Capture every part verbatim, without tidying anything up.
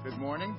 Good morning.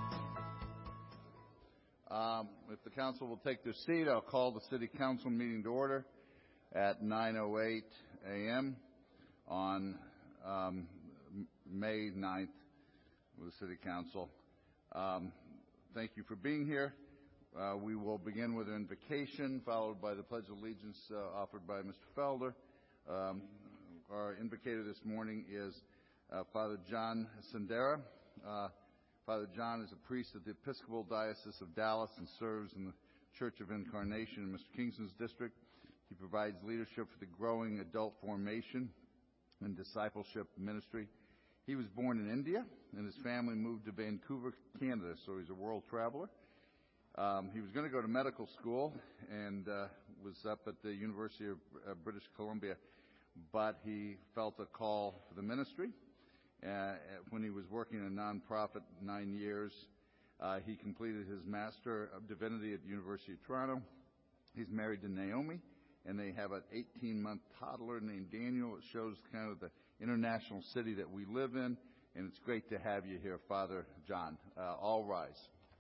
Um, if the council will take their seat, I'll call the city council meeting to order at nine oh eight a.m. on um, May ninth with the city council. Um, thank you for being here. Uh, we will begin with an invocation, followed by the Pledge of Allegiance uh, offered by Mister Felder. Um, our invocator this morning is uh, Father John Sendera. Uh, Father John is a priest of the Episcopal Diocese of Dallas and serves in the Church of Incarnation in Mister Kingston's district. He provides leadership for the growing adult formation and discipleship ministry. He was born in India, and his family moved to Vancouver, Canada, so he's a world traveler. Um, he was going to go to medical school and uh, was up at the University of uh, British Columbia, but he felt a call for the ministry. Uh, when he was working in a nonprofit nine years, uh, he completed his Master of Divinity at the University of Toronto. He's married to Naomi, and they have an eighteen-month toddler named Daniel. It shows kind of the international city that we live in, and it's great to have you here, Father John. Uh, all rise.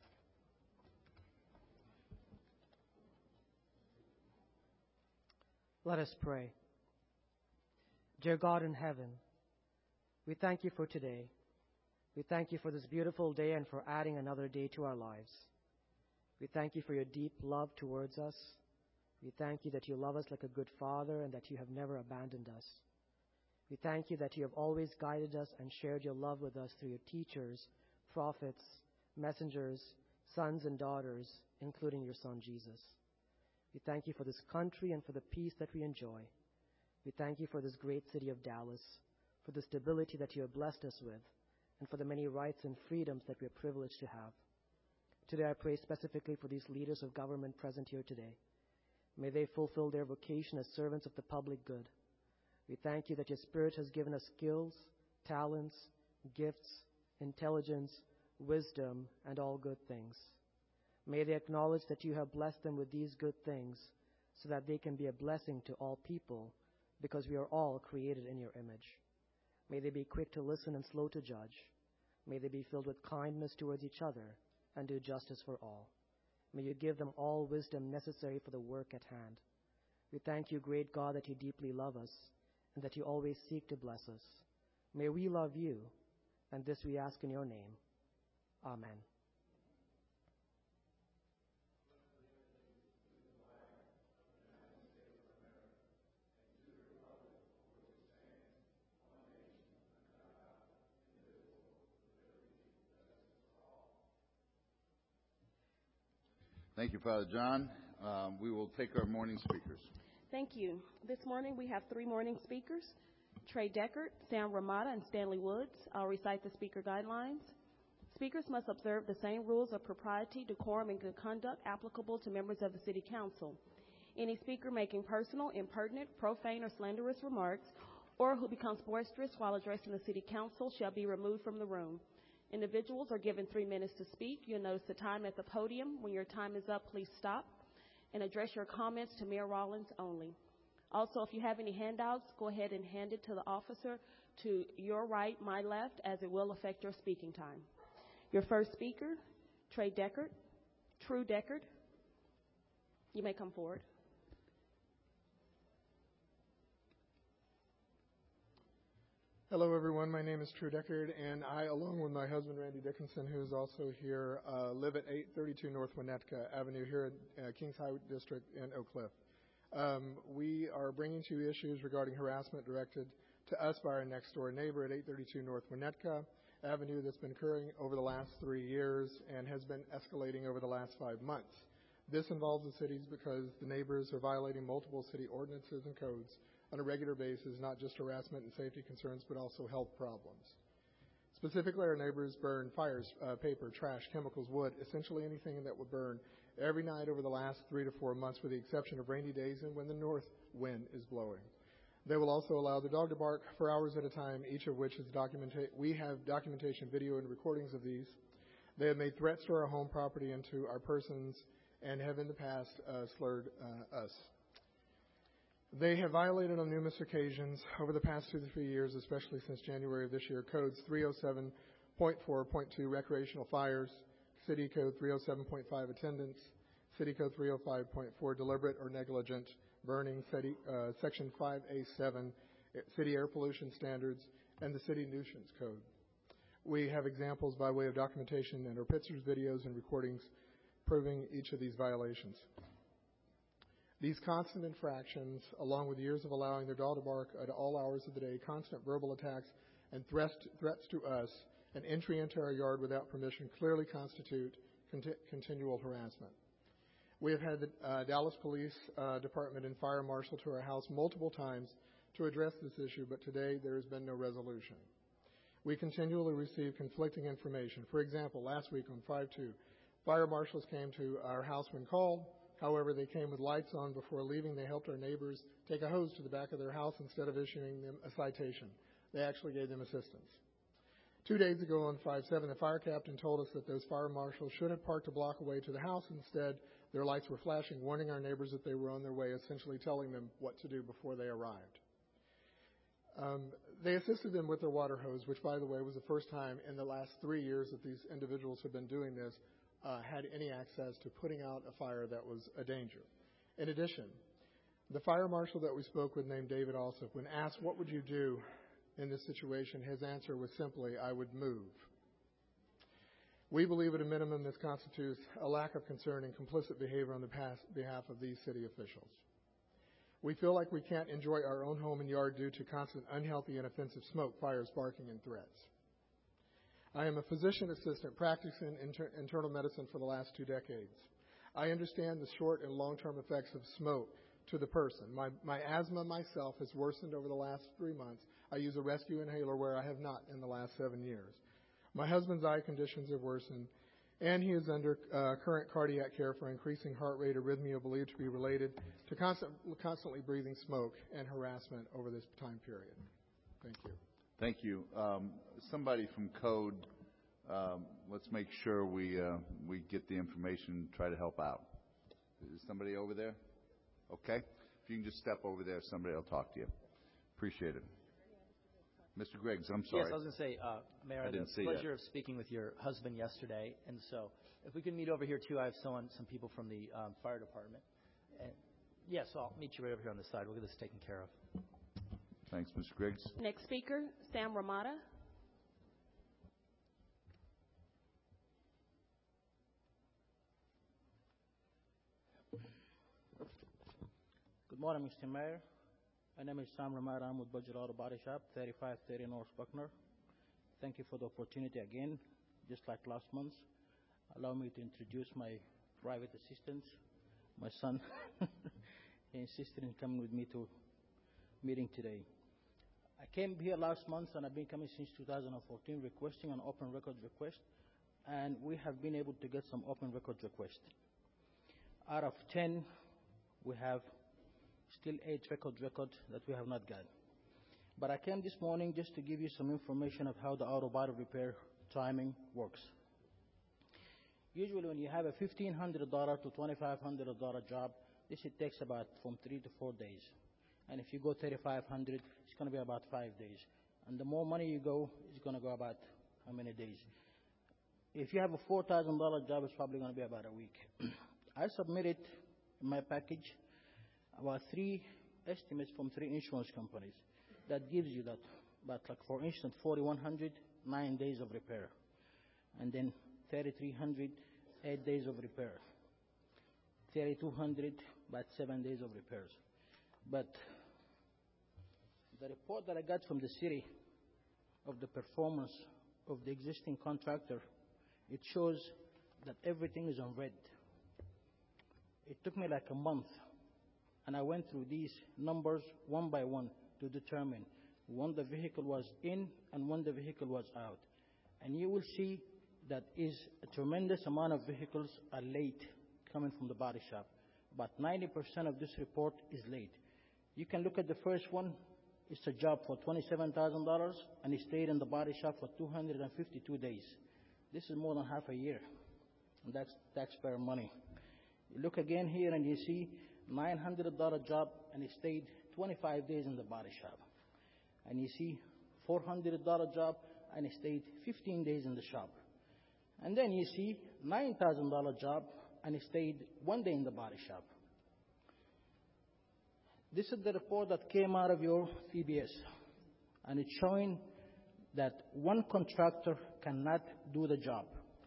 Let us pray. Dear God in heaven, we thank you for today. We thank you for this beautiful day and for adding another day to our lives. We thank you for your deep love towards us. We thank you that you love us like a good father and that you have never abandoned us. We thank you that you have always guided us and shared your love with us through your teachers, prophets, messengers, sons and daughters, including your son Jesus. We thank you for this country and for the peace that we enjoy. We thank you for this great city of Dallas, for the stability that you have blessed us with, and for the many rights and freedoms that we are privileged to have. Today I pray specifically for these leaders of government present here today. May they fulfill their vocation as servants of the public good. We thank you that your Spirit has given us skills, talents, gifts, intelligence, wisdom, and all good things. May they acknowledge that you have blessed them with these good things so that they can be a blessing to all people, because we are all created in your image. May they be quick to listen and slow to judge. May they be filled with kindness towards each other and do justice for all. May you give them all wisdom necessary for the work at hand. We thank you, great God, that you deeply love us and that you always seek to bless us. May we love you, and this we ask in your name. Amen. Thank you, Father John. Um, we will take our morning speakers. Thank you. This morning we have three morning speakers, Trey Deckert, Sam Ramada, and Stanley Woods. I'll recite the speaker guidelines. Speakers must observe the same rules of propriety, decorum, and good conduct applicable to members of the City Council. Any speaker making personal, impertinent, profane, or slanderous remarks, or who becomes boisterous while addressing the City Council shall be removed from the room. Individuals are given three minutes to speak. You'll notice the time at the podium. When your time is up, please stop and address your comments to Mayor Rollins only. Also, if you have any handouts, go ahead and hand it to the officer to your right, my left, as it will affect your speaking time. Your first speaker, Trey Deckert, True Deckard. You may come forward. Hello, everyone. My name is True Deckard, and I, along with my husband, Randy Dickinson, who is also here, uh, live at eight thirty-two North Winnetka Avenue here in uh, Kings High District in Oak Cliff. Um, we are bringing to you issues regarding harassment directed to us by our next-door neighbor at eight thirty-two North Winnetka Avenue that's been occurring over the last three years and has been escalating over the last five months. This involves the cities because the neighbors are violating multiple city ordinances and codes on a regular basis, not just harassment and safety concerns, but also health problems. Specifically, our neighbors burn fires, uh, paper, trash, chemicals, wood, essentially anything that would burn every night over the last three to four months, with the exception of rainy days and when the north wind is blowing. They will also allow the dog to bark for hours at a time, each of which is documented. We have documentation, video, and recordings of these. They have made threats to our home property and to our persons and have in the past uh, slurred uh, us. They have violated on numerous occasions over the past two to three years, especially since January of this year, codes three oh seven Point four point two, recreational fires, City Code three oh seven point five, attendance, City Code three oh five point four, deliberate or negligent burning, city, uh, Section five A seven, City Air Pollution Standards, and the City Nuisance Code. We have examples by way of documentation and our pictures, videos, and recordings proving each of these violations. These constant infractions, along with years of allowing their dog to bark at all hours of the day, constant verbal attacks, and threats, threats to us, and entry into our yard without permission clearly constitute conti- continual harassment. We have had the uh, Dallas Police uh, Department and Fire Marshal to our house multiple times to address this issue, but today there has been no resolution. We continually receive conflicting information. For example, last week on five two, fire marshals came to our house when called. However, they came with lights on before leaving. They helped our neighbors take a hose to the back of their house instead of issuing them a citation. They actually gave them assistance. Two days ago on five seven, the fire captain told us that those fire marshals should have parked a block away to the house. Instead, their lights were flashing, warning our neighbors that they were on their way, essentially telling them what to do before they arrived. Um, they assisted them with their water hose, which, by the way, was the first time in the last three years that these individuals have been doing this, uh, had any access to putting out a fire that was a danger. In addition, the fire marshal that we spoke with, named David Alsop, when asked, what would you do in this situation, his answer was simply, I would move. We believe at a minimum this constitutes a lack of concern and complicit behavior on the past behalf of these city officials. We feel like we can't enjoy our own home and yard due to constant unhealthy and offensive smoke, fires, barking, and threats. I am a physician assistant practicing inter- internal medicine for the last two decades. I understand the short and long-term effects of smoke to the person. My, my asthma myself has worsened over the last three months. I use a rescue inhaler where I have not in the last seven years. My husband's eye conditions have worsened, and he is under uh, current cardiac care for increasing heart rate arrhythmia believed to be related to constant, constantly breathing smoke and harassment over this time period. Thank you. Thank you. Um, somebody from Code, um, let's make sure we uh, we get the information and try to help out. Is somebody over there? Okay. If you can just step over there, somebody will talk to you. Appreciate it. Mister Griggs, I'm sorry. Yes, I was going to say, uh, Mayor, I had the pleasure that. of speaking with your husband yesterday, and so if we could meet over here too, I have someone, some people from the um, fire department. And yes, yeah, so I'll meet you right over here on the side. We'll get this taken care of. Thanks, Mister Griggs. Next speaker, Sam Ramada. Good morning, Mister Mayor. My name is Sam Ramada. I'm with Budget Auto Body Shop, thirty-five thirty North Buckner. Thank you for the opportunity again, just like last month. Allow me to introduce my private assistant, my son. He insisted in coming with me to meeting today. I came here last month, and I've been coming since two thousand fourteen requesting an open record request, and we have been able to get some open record requests. Out of ten, we have still eight record records that we have not got. But I came this morning just to give you some information of how the auto body repair timing works. Usually when you have a fifteen hundred dollars to twenty-five hundred dollars job, this it takes about from three to four days. And if you go thirty-five hundred dollars, it's going to be about five days. And the more money you go, it's going to go about how many days? If you have a four thousand dollars job, it's probably going to be about a week. I submitted in my package about three estimates from three insurance companies. That gives you that, but like for instance, forty-one hundred, nine days of repair. And then thirty-three hundred, eight days of repair. thirty-two hundred, about seven days of repairs. But the report that I got from the city of the performance of the existing contractor, it shows that everything is on red. It took me like a month, and I went through these numbers one by one to determine when the vehicle was in and when the vehicle was out. And you will see that is a tremendous amount of vehicles are late coming from the body shop. About ninety percent of this report is late. You can look at the first one. It's a job for twenty-seven thousand dollars, and it stayed in the body shop for two hundred fifty-two days. This is more than half a year, and that's taxpayer money. You look again here, and you see nine hundred dollars job, and it stayed twenty-five days in the body shop. And you see four hundred dollars job, and he stayed fifteen days in the shop. And then you see nine thousand dollars job, and he stayed one day in the body shop. This is the report that came out of your P B S, and it's showing that one contractor cannot do the job.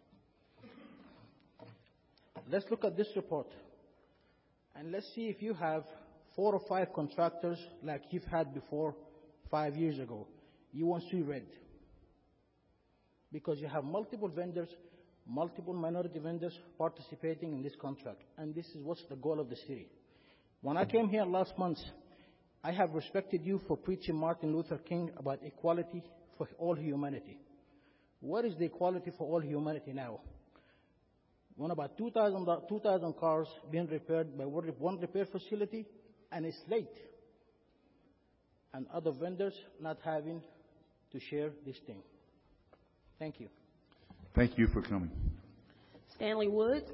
Let's look at this report, and let's see if you have four or five contractors like you've had before five years ago. You won't see red, because you have multiple vendors, multiple minority vendors participating in this contract, and this is what's the goal of the city. When I came here last month, I have respected you for preaching Martin Luther King about equality for all humanity. What is the equality for all humanity now? When about two thousand cars being repaired by one repair facility, and it's late, and other vendors not having to share this thing. Thank you. Thank you for coming. Stanley Woods.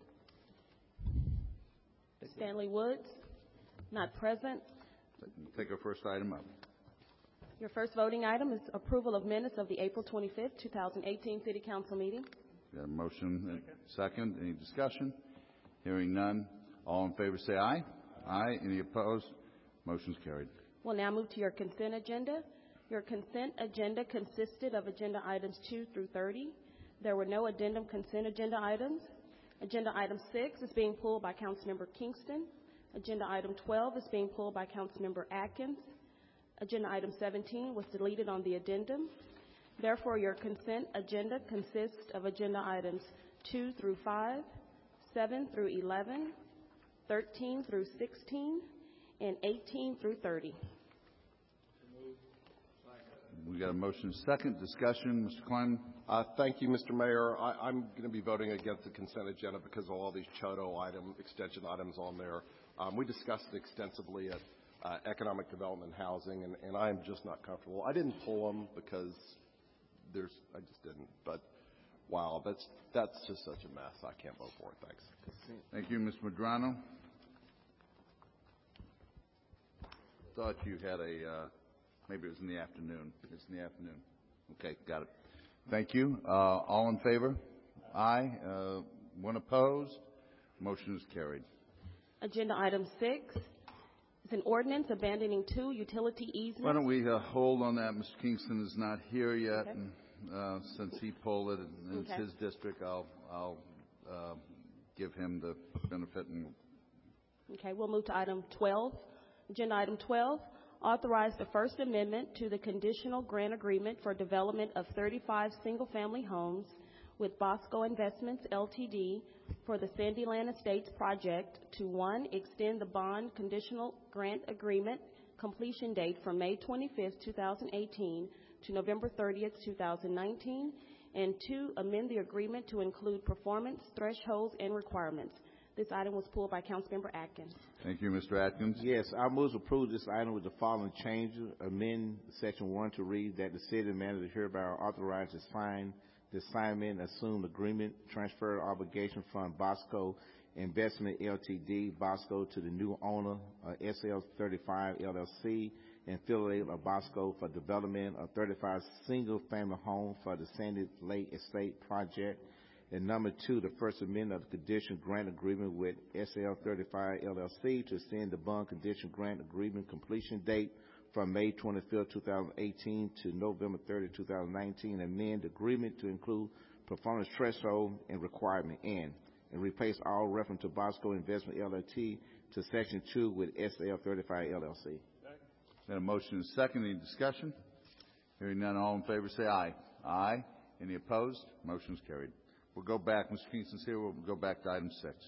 Stanley Woods, not present. Take our first item up. Your first voting item is approval of minutes of the April twenty-fifth, two thousand eighteen City Council meeting. Got a motion and second. Any discussion? Hearing none. All in favor say aye. Aye. Any opposed? Motion's carried. We'll now move to your consent agenda. Your consent agenda consisted of agenda items two through thirty. There were no addendum consent agenda items. Agenda item six is being pulled by Councilmember Kingston. Agenda item twelve is being pulled by Councilmember Atkins. Agenda item seventeen was deleted on the addendum. Therefore, your consent agenda consists of agenda items two through five, seven through eleven, thirteen through sixteen, and eighteen through thirty. We got a motion second. Discussion. Mister Kleinman. Uh, thank you, Mister Mayor. I, I'm going to be voting against the consent agenda because of all these CHOTO item, extension items on there. Um, we discussed it extensively at uh, Economic Development Housing, and, and I am just not comfortable. I didn't pull them because there's, I just didn't. But, wow, that's, that's just such a mess. I can't vote for it. Thanks. Thank you, Mister Medrano. Thought you had a, uh, maybe it was in the afternoon. It's in the afternoon. Okay, got it. Thank you. Uh, all in favor? Aye. Uh, one opposed? Motion is carried. Agenda item six is an ordinance abandoning two utility easements. Why don't we uh, hold on that? Mister Kingston is not here yet, Okay. and uh, since he pulled it and it's Okay. his district, I'll I'll uh, give him the benefit. And Okay, we'll move to item twelve. Agenda item twelve, authorize the First Amendment to the conditional grant agreement for development of thirty-five single-family homes with Bosco Investments, L T D, for the Sandyland Estates project to, one, extend the bond conditional grant agreement completion date from May twenty-fifth, two thousand eighteen to November thirtieth, two thousand nineteen, and two, amend the agreement to include performance thresholds and requirements. This item was pulled by Councilmember Atkins. thank you, Mister Atkins. Yes, I move to approve this item with the following changes. Amend section one to read that the city manager hereby are authorized to sign the assignment, assume agreement, transfer obligation from Bosco Investment L T D, Bosco, to the new owner, uh, S L thirty-five L L C, and affiliate of Bosco for development of thirty-five single-family homes for the Sandy Lake Estate project. And number two, the First Amendment of the condition grant agreement with S L thirty-five L L C to extend the bond condition grant agreement completion date from May twenty-fifth, two thousand eighteen to November thirtieth, two thousand nineteen, amend the agreement to include performance threshold and requirement, and, and replace all reference to Bosco Investment L L C to section two with S L thirty-five L L C. Got a motion and second. Any discussion? Hearing none, all in favor say aye. Aye. Any opposed? Motion is carried. We'll go back. Mister Kingston's here. We'll go back to item six.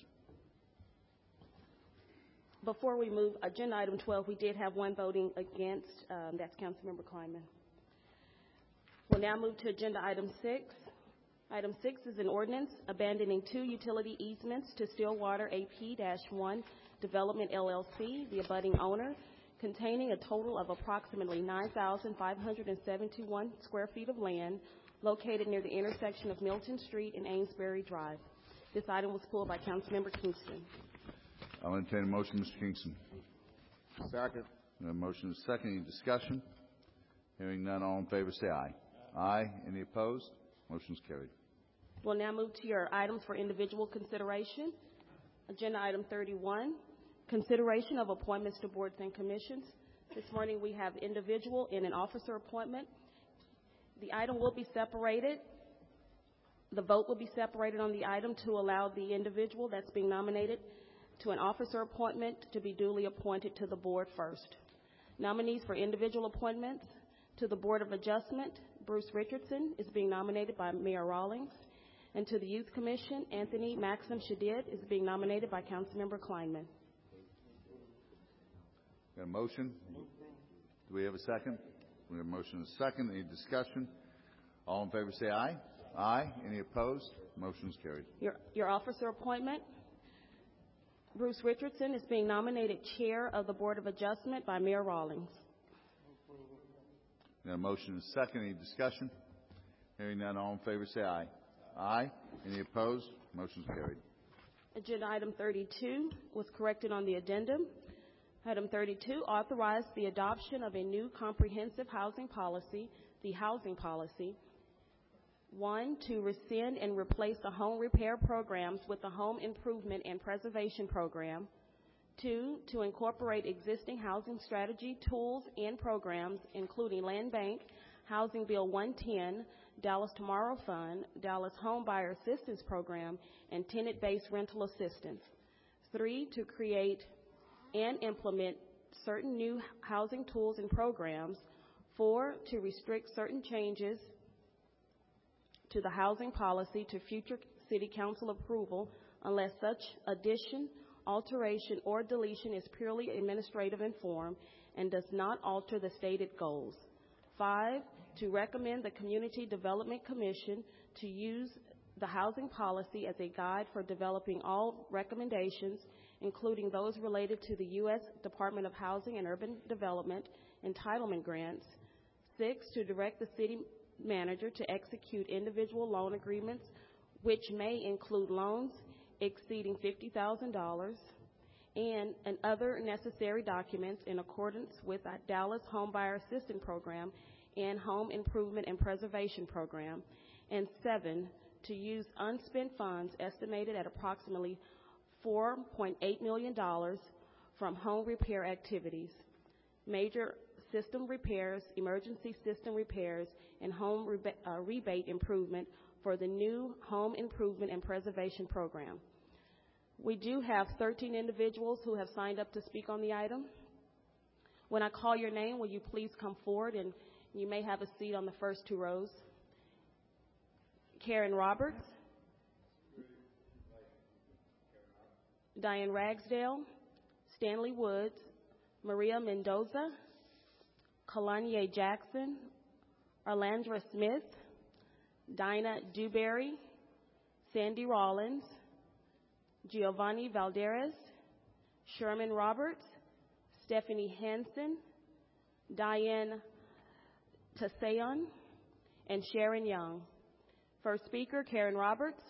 Before we move, agenda item twelve, we did have one voting against. Um, that's Councilmember Kleinman. We'll now move to agenda item six. Item six is an ordinance abandoning two utility easements to Stillwater A P one Development L L C, the abutting owner, containing a total of approximately nine thousand five hundred seventy-one square feet of land located near the intersection of Milton Street and Amesbury Drive. This item was pulled by Councilmember Kingston. I'll entertain a motion, Mister Kingston. Second. A motion is second. Any discussion? Hearing none, all in favor say aye. Aye. Any opposed? Motion's carried. We'll now move to your items for individual consideration. Agenda item thirty-one, consideration of appointments to boards and commissions. This morning we have individual and an officer appointment. The item will be separated. The vote will be separated on the item to allow the individual that's being nominated to an officer appointment to be duly appointed to the board first. Nominees for individual appointments to the Board of Adjustment, Bruce Richardson is being nominated by Mayor Rawlings. And to the Youth Commission, Anthony Maxim Shadid is being nominated by Councilmember Kleinman. Got a motion? Do we have a second? We have a motion and a second. Any discussion? All in favor say aye. Aye. Any opposed? Motion's carried. Your, your officer appointment, Bruce Richardson is being nominated Chair of the Board of Adjustment by Mayor Rawlings. Got a motion and a second. Any discussion? Hearing none, all in favor say aye. Aye. Any opposed? Motion's carried. Agenda item thirty-two was corrected on the addendum. Item thirty-two authorized the adoption of a new comprehensive housing policy, the housing policy. One, to rescind and replace the home repair programs with the home improvement and preservation program. Two, to incorporate existing housing strategy tools and programs, including Land Bank, Housing Bill one ten, Dallas Tomorrow Fund, Dallas Home Buyer Assistance Program, and tenant-based rental assistance. Three, to create and implement certain new housing tools and programs. Four, to restrict certain changes to the housing policy to future City Council approval unless such addition, alteration, or deletion is purely administrative in form and does not alter the stated goals. Five, to recommend the Community Development Commission to use the housing policy as a guide for developing all recommendations, including those related to the U S Department of Housing and Urban Development entitlement grants. Six, to direct the city manager to execute individual loan agreements, which may include loans exceeding fifty thousand dollars and, and other necessary documents in accordance with the Dallas Home Buyer Assistance Program and Home Improvement and Preservation Program. And seven, to use unspent funds estimated at approximately four point eight million dollars from home repair activities, major system repairs, emergency system repairs, and home reba- uh, rebate improvement for the new Home Improvement and Preservation Program. We do have thirteen individuals who have signed up to speak on the item. When I call your name, will you please come forward, and you may have a seat on the first two rows. Karen Roberts, Diane Ragsdale, Stanley Woods, Maria Mendoza, Kalanye Jackson, Arlandra Smith, Dinah Dewberry, Sandy Rollins, Giovanni Valderez, Sherman Roberts, Stephanie Hansen, Diane Tasayon, and Sharon Young. First speaker, Karen Roberts.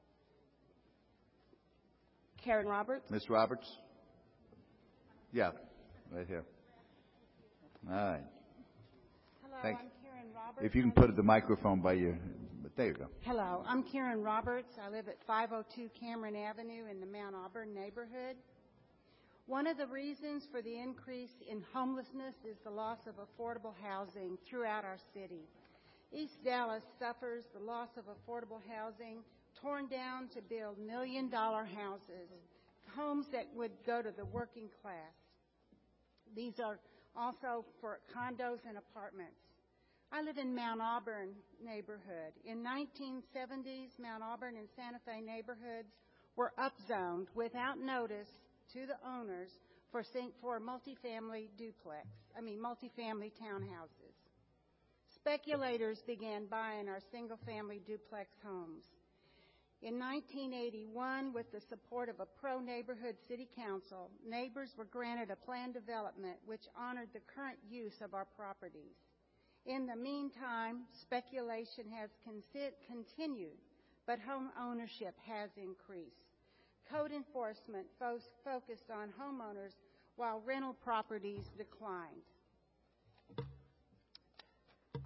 Karen Roberts. Miss Roberts? Yeah, right here. All right. Hello, Thank I'm you. Karen Roberts. If you can put the microphone by your, but there you go. Hello, I'm Karen Roberts. I live at five oh two Cameron Avenue in the Mount Auburn neighborhood. One of the reasons for the increase in homelessness is the loss of affordable housing throughout our city. East Dallas suffers the loss of affordable housing, torn down to build million-dollar houses, homes that would go to the working class. These are also for condos and apartments. I live in Mount Auburn neighborhood. In nineteen seventies, Mount Auburn and Santa Fe neighborhoods were upzoned without notice to the owners for, for multifamily duplex, I mean multifamily townhouses. Speculators began buying our single-family duplex homes. In nineteen eighty-one, with the support of a pro-neighborhood city council, neighbors were granted a planned development which honored the current use of our properties. In the meantime, speculation has con- continued, but home ownership has increased. Code enforcement fo- focused on homeowners while rental properties declined.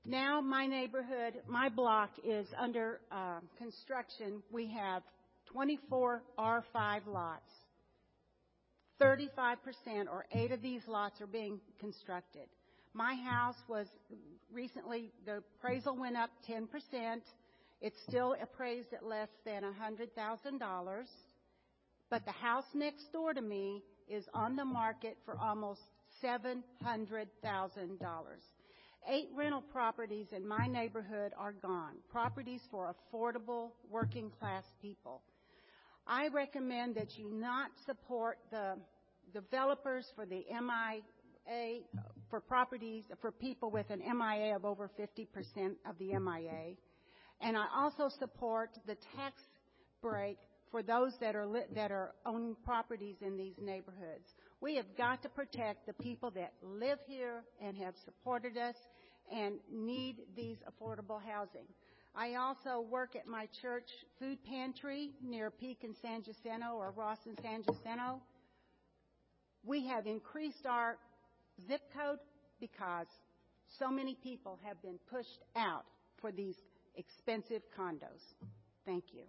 Now my neighborhood, my block is under uh, construction. We have twenty-four R five lots. thirty-five percent or eight of these lots are being constructed. My house was recently, the appraisal went up ten percent. It's still appraised at less than one hundred thousand dollars. But the house next door to me is on the market for almost seven hundred thousand dollars. Eight rental properties in my neighborhood are gone, properties for affordable working class people. I recommend that you not support the developers for the M I A, for properties, for people with an M I A of over fifty percent of the M I A. And I also support the tax break for those that are lit, that are owning properties in these neighborhoods. We have got to protect the people that live here and have supported us and need these affordable housing. I also work at my church food pantry near Peak and San Jacinto, or Ross and San Jacinto. We have increased our zip code because so many people have been pushed out for these expensive condos. Thank you.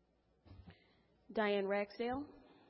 Diane Ragsdale.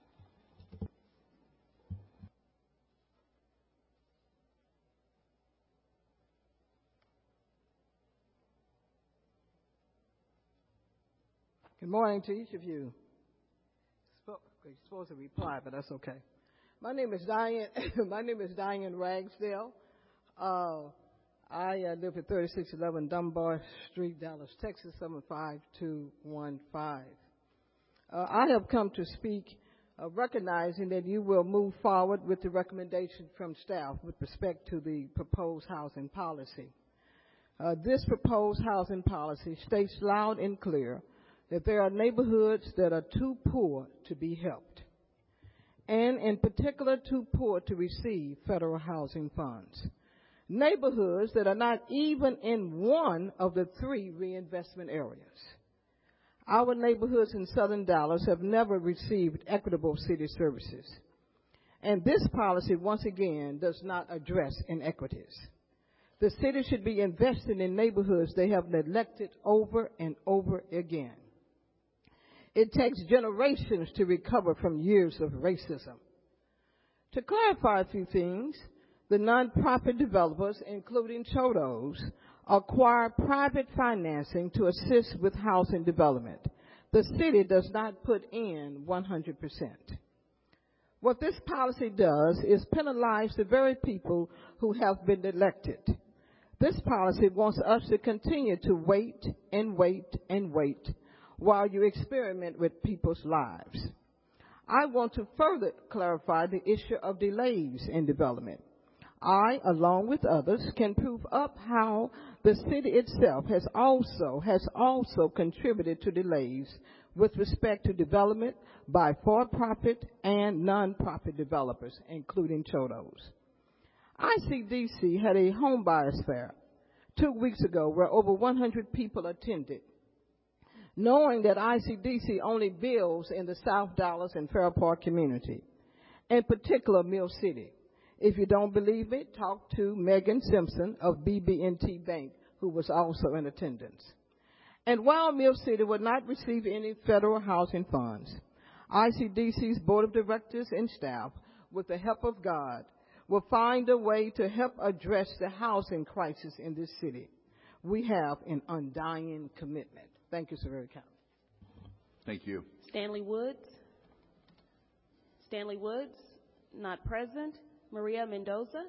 Good morning to each of you. You're supposed to reply, but that's okay. My name is Diane. My name is Diane Ragsdale. Uh, I uh, live at thirty-six eleven Dunbar Street, Dallas, Texas, seven five two one five. Uh, I have come to speak uh, recognizing that you will move forward with the recommendation from staff with respect to the proposed housing policy. Uh, this proposed housing policy states loud and clear that there are neighborhoods that are too poor to be helped, and in particular too poor to receive federal housing funds. Neighborhoods that are not even in one of the three reinvestment areas. Our neighborhoods in southern Dallas have never received equitable city services, and this policy once again does not address inequities. The city should be investing in neighborhoods they have neglected over and over again. It takes generations to recover from years of racism. To clarify a few things, the nonprofit developers, including Chodos, acquire private financing to assist with housing development. The city does not put in one hundred percent. What this policy does is penalize the very people who have been elected. This policy wants us to continue to wait and wait and wait while you experiment with people's lives. I want to further clarify the issue of delays in development. I, along with others, can prove up how the city itself has also, has also contributed to delays with respect to development by for-profit and non-profit developers, including Chodos. I C D C had a home buyers fair two weeks ago where over one hundred people attended. Knowing that I C D C only builds in the South Dallas and Fair Park community, in particular Mill City. If you don't believe me, talk to Megan Simpson of B B and T Bank, who was also in attendance. And while Mill City would not receive any federal housing funds, I C D C's board of directors and staff, with the help of God, will find a way to help address the housing crisis in this city. We have an undying commitment. Thank you so very much. Thank you. Stanley Woods. Stanley Woods, not present. Maria Mendoza.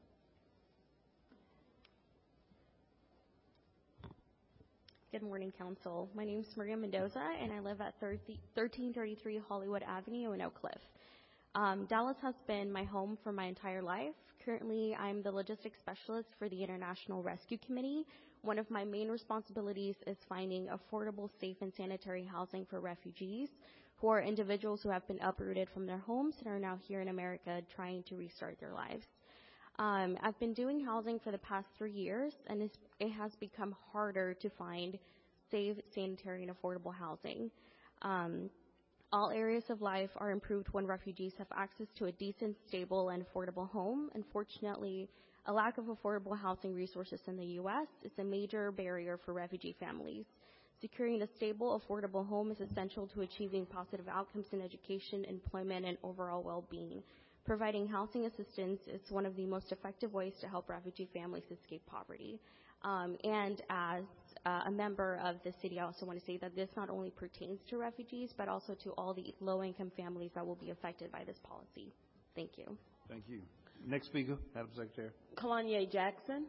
Good morning, Council. My name is Maria Mendoza, and I live at thirteen thirty-three Hollywood Avenue in Oak Cliff. Um, Dallas has been my home for my entire life. Currently, I'm the logistics specialist for the International Rescue Committee. One of my main responsibilities is finding affordable, safe, and sanitary housing for refugees, who are individuals who have been uprooted from their homes and are now here in America trying to restart their lives. Um, I've been doing housing for the past three years, and it's, it has become harder to find safe, sanitary, and affordable housing. Um, all areas of life are improved when refugees have access to a decent, stable, and affordable home. Unfortunately, A lack of affordable housing resources in the U S is a major barrier for refugee families. Securing a stable, affordable home is essential to achieving positive outcomes in education, employment, and overall well-being. Providing housing assistance is one of the most effective ways to help refugee families escape poverty. Um, and as uh, a member of the city, I also want to say that this not only pertains to refugees, but also to all the low-income families that will be affected by this policy. Thank you. Thank you. Next speaker, Madam Secretary. Kalanya Jackson.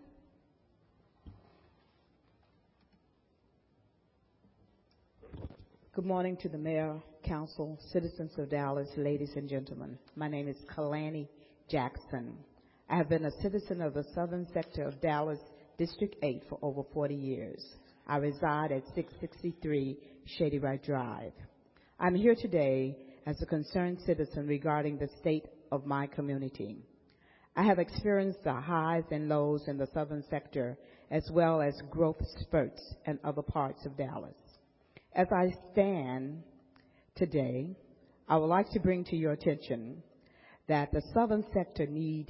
Good morning to the mayor, council, citizens of Dallas, ladies and gentlemen. My name is Kalani Jackson. I have been a citizen of the southern sector of Dallas, District eight, for over forty years. I reside at six sixty-three Shady Right Drive. I'm here today as a concerned citizen regarding the state of my community. I have experienced the highs and lows in the southern sector, as well as growth spurts in other parts of Dallas. As I stand today, I would like to bring to your attention that the southern sector needs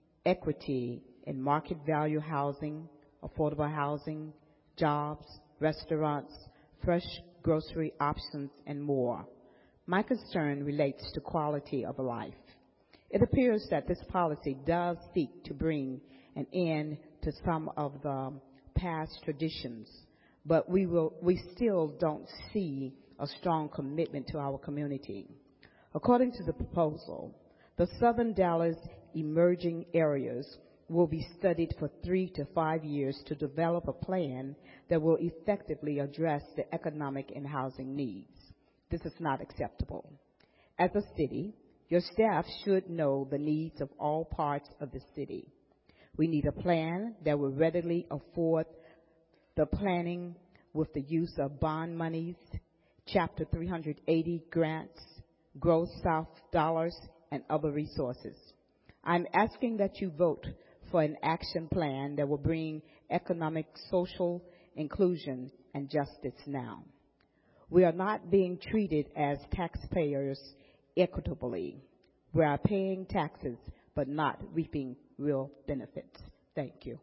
equity in market value housing, affordable housing, jobs, restaurants, fresh grocery options, and more. My concern relates to quality of life. It appears that this policy does seek to bring an end to some of the past traditions, but we will, we still don't see a strong commitment to our community. According to the proposal, the Southern Dallas emerging areas will be studied for three to five years to develop a plan that will effectively address the economic and housing needs. This is not acceptable. As a city, your staff should know the needs of all parts of the city. We need a plan that will readily afford the planning with the use of bond monies, Chapter three eighty grants, Growth South dollars, and other resources. I'm asking that you vote for an action plan that will bring economic, social inclusion and justice now. We are not being treated as taxpayers equitably. We are paying taxes but not reaping real benefits. Thank you.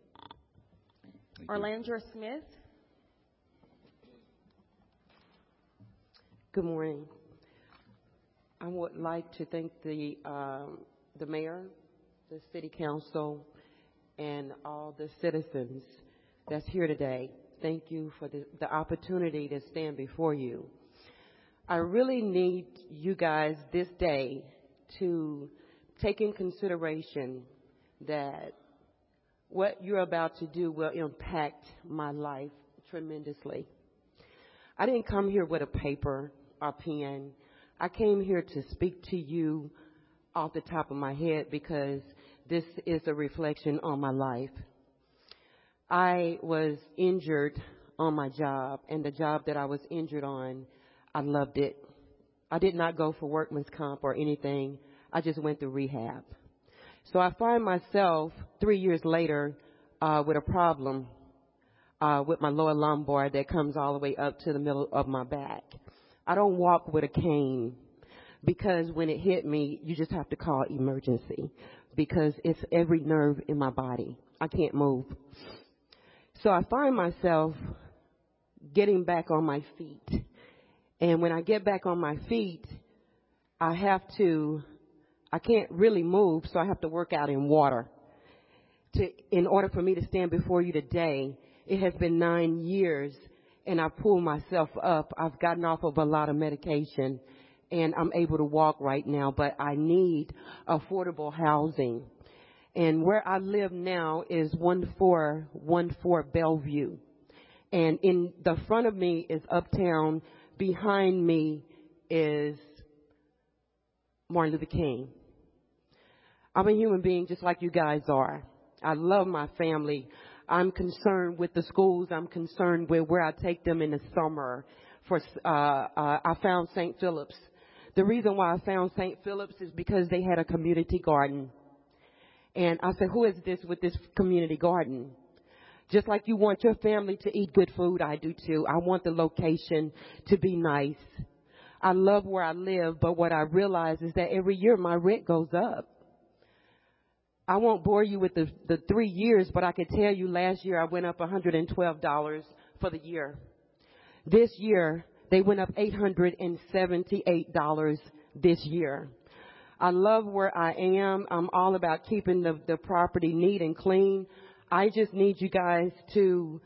Thank Orlandra you. Smith. Good morning. I would like to thank the um, the mayor, the city council, and all the citizens that's here today. Thank you for the, the opportunity to stand before you. I really need you guys this day to take in consideration that what you're about to do will impact my life tremendously. I didn't come here with a paper or pen. I came here to speak to you off the top of my head because this is a reflection on my life. I was injured on my job, and the job that I was injured on, I loved it. I did not go for workman's comp or anything. I just went through rehab. So I find myself three years later uh, with a problem uh, with my lower lumbar that comes all the way up to the middle of my back. I don't walk with a cane because when it hit me, you just have to call emergency because it's every nerve in my body. I can't move. So I find myself getting back on my feet. And when I get back on my feet, I have to, I can't really move, so I have to work out in water. To, in order for me to stand before you today, it has been nine years, and I pulled myself up. I've gotten off of a lot of medication, and I'm able to walk right now, but I need affordable housing. And where I live now is one four one four Bellevue. And in the front of me is Uptown. Behind me is Martin Luther King. I'm a human being just like you guys are. I love my family. I'm concerned with the schools. I'm concerned with where I take them in the summer. For uh, uh, I found Saint Philip's. The reason why I found Saint Philip's is because they had a community garden. And I said, who is this with this community garden? Just like you want your family to eat good food, I do too. I want the location to be nice. I love where I live, but what I realize is that every year my rent goes up. I won't bore you with the, the three years, but I can tell you last year I went up one hundred twelve dollars for the year. This year, they went up eight hundred seventy-eight dollars this year. I love where I am. I'm all about keeping the, the property neat and clean. I just need you guys to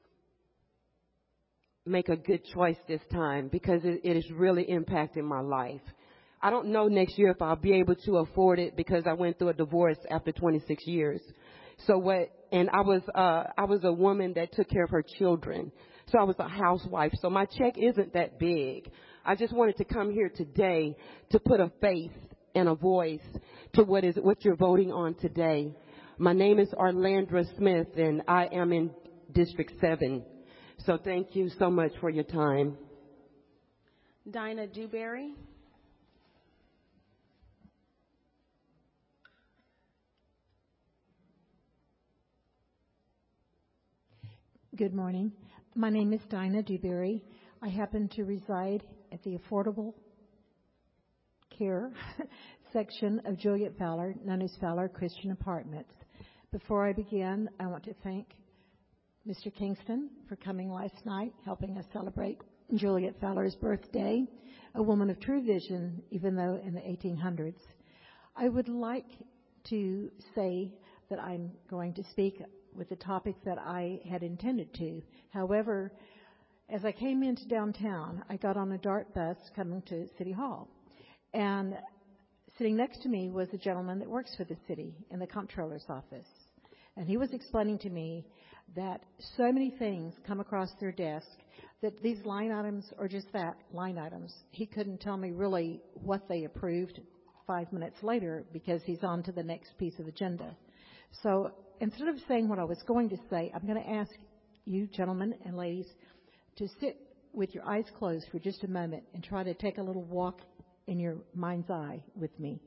make a good choice this time because it, it is really impacting my life. I don't know next year if I'll be able to afford it because I went through a divorce after twenty-six years. So what, and I was, uh, I was a woman that took care of her children. So I was a housewife. So my check isn't that big. I just wanted to come here today to put a face and a voice to what is, what you're voting on today. My name is Arlandra Smith and I am in District seven. So thank you so much for your time. Dinah Dewberry. Good morning. My name is Dinah Dewberry. I happen to reside at the Affordable Care section of Juliet Fowler, known as Fowler Christian Apartments. Before I begin, I want to thank Mister Kingston for coming last night, helping us celebrate Juliet Fowler's birthday, a woman of true vision, even though in the eighteen hundreds. I would like to say that I'm going to speak with the topic that I had intended to. However, as I came into downtown, I got on a DART bus coming to City Hall. And sitting next to me was a gentleman that works for the city in the comptroller's office. And he was explaining to me that so many things come across their desk that these line items are just that, line items. He couldn't tell me really what they approved five minutes later because he's on to the next piece of agenda. So instead of saying what I was going to say, I'm going to ask you, gentlemen and ladies, to sit with your eyes closed for just a moment and try to take a little walk in your mind's eye with me.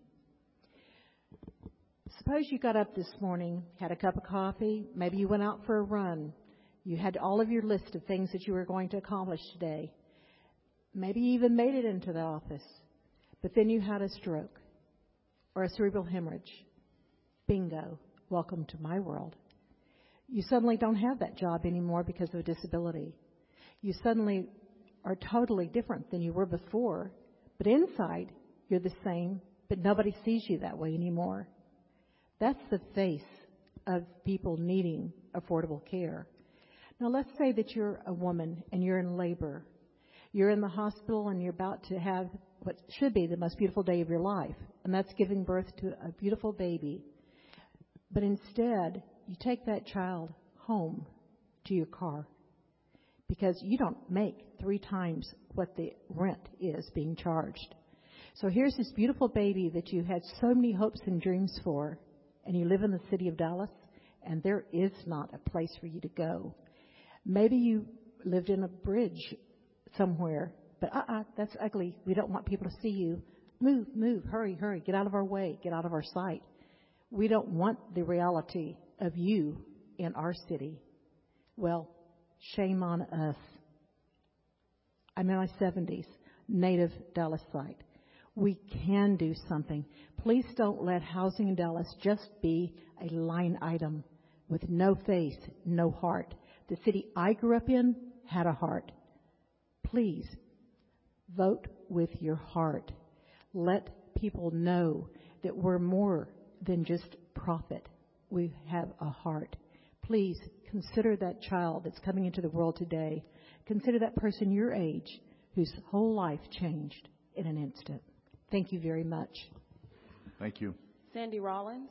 Suppose you got up this morning, had a cup of coffee, maybe you went out for a run. You had all of your list of things that you were going to accomplish today. Maybe you even made it into the office, but then you had a stroke or a cerebral hemorrhage. Bingo. Welcome to my world. You suddenly don't have that job anymore because of a disability. You suddenly are totally different than you were before, but inside you're the same, but nobody sees you that way anymore. That's the face of people needing affordable care. Now let's say that you're a woman and you're in labor. You're in the hospital and you're about to have what should be the most beautiful day of your life, and that's giving birth to a beautiful baby. But instead, you take that child home to your car because you don't make three times what the rent is being charged. So here's this beautiful baby that you had so many hopes and dreams for, and you live in the city of Dallas, and there is not a place for you to go. Maybe you lived in a bridge somewhere, but uh-uh, that's ugly. We don't want people to see you. Move, move, hurry, hurry, get out of our way, get out of our sight. We don't want the reality of you in our city. Well, shame on us. I'm in my seventies, native Dallasite. We can do something. Please don't let housing in Dallas just be a line item with no face, no heart. The city I grew up in had a heart. Please, vote with your heart. Let people know that we're more than just profit. We have a heart. Please consider that child that's coming into the world today. Consider that person your age whose whole life changed in an instant. Thank you very much. Thank you. Sandy Rollins.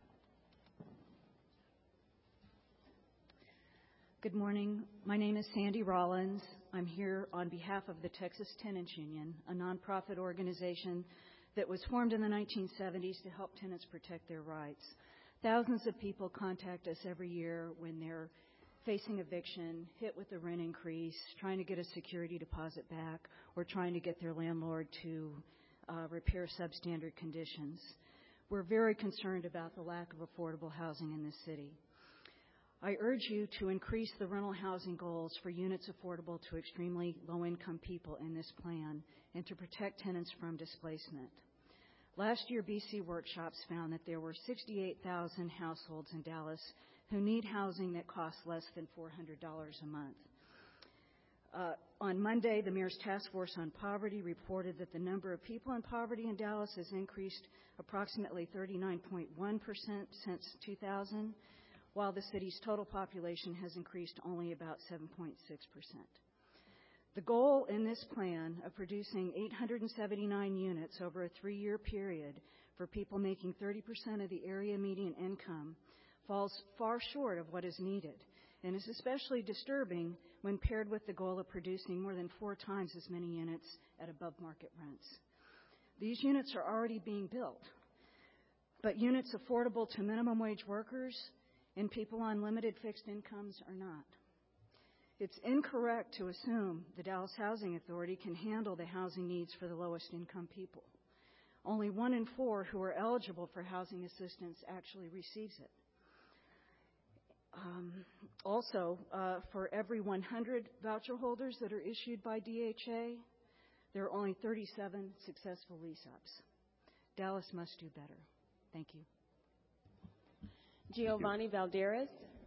Good morning. My name is Sandy Rollins. I'm here on behalf of the Texas Tenants Union, a nonprofit organization that was formed in the nineteen seventies to help tenants protect their rights. Thousands of people contact us every year when they're facing eviction, hit with a rent increase, trying to get a security deposit back, or trying to get their landlord to uh, repair substandard conditions. We're very concerned about the lack of affordable housing in this city. I urge you to increase the rental housing goals for units affordable to extremely low-income people in this plan and to protect tenants from displacement. Last year, B C Workshops found that there were sixty-eight thousand households in Dallas who need housing that costs less than four hundred dollars a month. Uh, on Monday, the Mayor's Task Force on Poverty reported that the number of people in poverty in Dallas has increased approximately thirty-nine point one percent since two thousand, while the city's total population has increased only about seven point six percent. The goal in this plan of producing eight hundred seventy-nine units over a three-year period for people making thirty percent of the area median income falls far short of what is needed, and is especially disturbing when paired with the goal of producing more than four times as many units at above-market rents. These units are already being built, but units affordable to minimum wage workers and people on limited fixed incomes are not. It's incorrect to assume the Dallas Housing Authority can handle the housing needs for the lowest income people. Only one in four who are eligible for housing assistance actually receives it. Um, also, uh, for every one hundred voucher holders that are issued by D H A, there are only thirty-seven successful lease-ups. Dallas must do better. Thank you. Giovanni Valderas.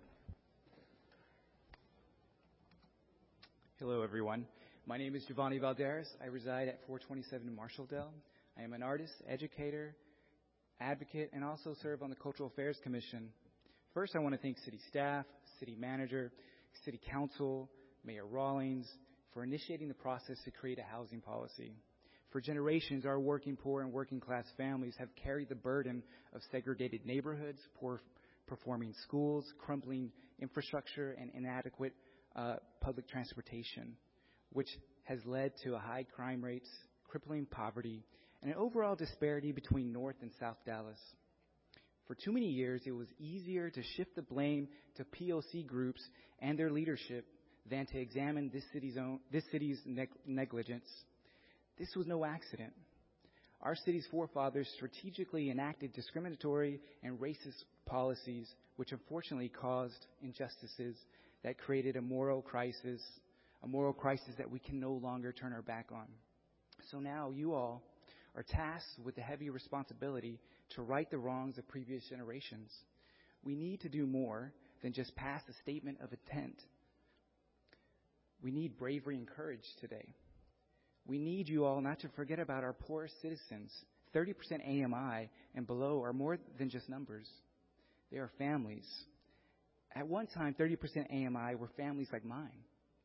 Hello, everyone. My name is Giovanni Valderas. I reside at four twenty-seven Marshalldale. I am an artist, educator, advocate, and also serve on the Cultural Affairs Commission. First, I want to thank city staff, city manager, city council, Mayor Rawlings, for initiating the process to create a housing policy. For generations, our working poor and working class families have carried the burden of segregated neighborhoods, poor performing schools, crumbling infrastructure, and inadequate uh, public transportation, which has led to high crime rates, crippling poverty, and an overall disparity between North and South Dallas. For too many years, it was easier to shift the blame to P O C groups and their leadership than to examine this city's own, this city's neg- negligence. This was no accident. Our city's forefathers strategically enacted discriminatory and racist policies, which unfortunately caused injustices that created a moral crisis, a moral crisis that we can no longer turn our back on. So now you all are tasked with the heavy responsibility to right the wrongs of previous generations. We need to do more than just pass a statement of intent. We need bravery and courage today. We need you all not to forget about our poorest citizens. thirty percent A M I and below are more than just numbers. They are families. At one time, thirty percent A M I were families like mine.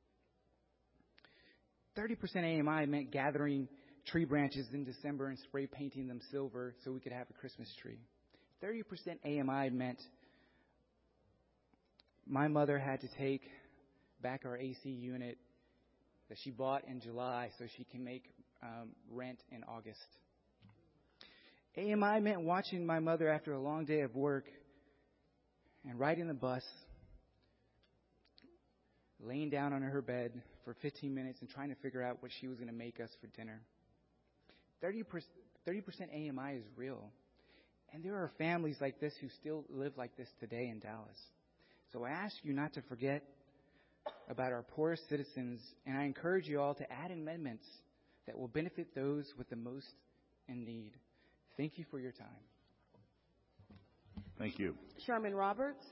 thirty percent A M I meant gathering tree branches in December and spray painting them silver so we could have a Christmas tree. thirty percent A M I meant my mother had to take back our A C unit that she bought in July so she can make um, rent in August. A M I meant watching my mother after a long day of work and riding the bus, laying down on her bed for fifteen minutes and trying to figure out what she was going to make us for dinner. thirty percent A M I is real. And there are families like this who still live like this today in Dallas. So I ask you not to forget about our poorest citizens, and I encourage you all to add amendments that will benefit those with the most in need. Thank you for your time. Thank you. Sherman Roberts.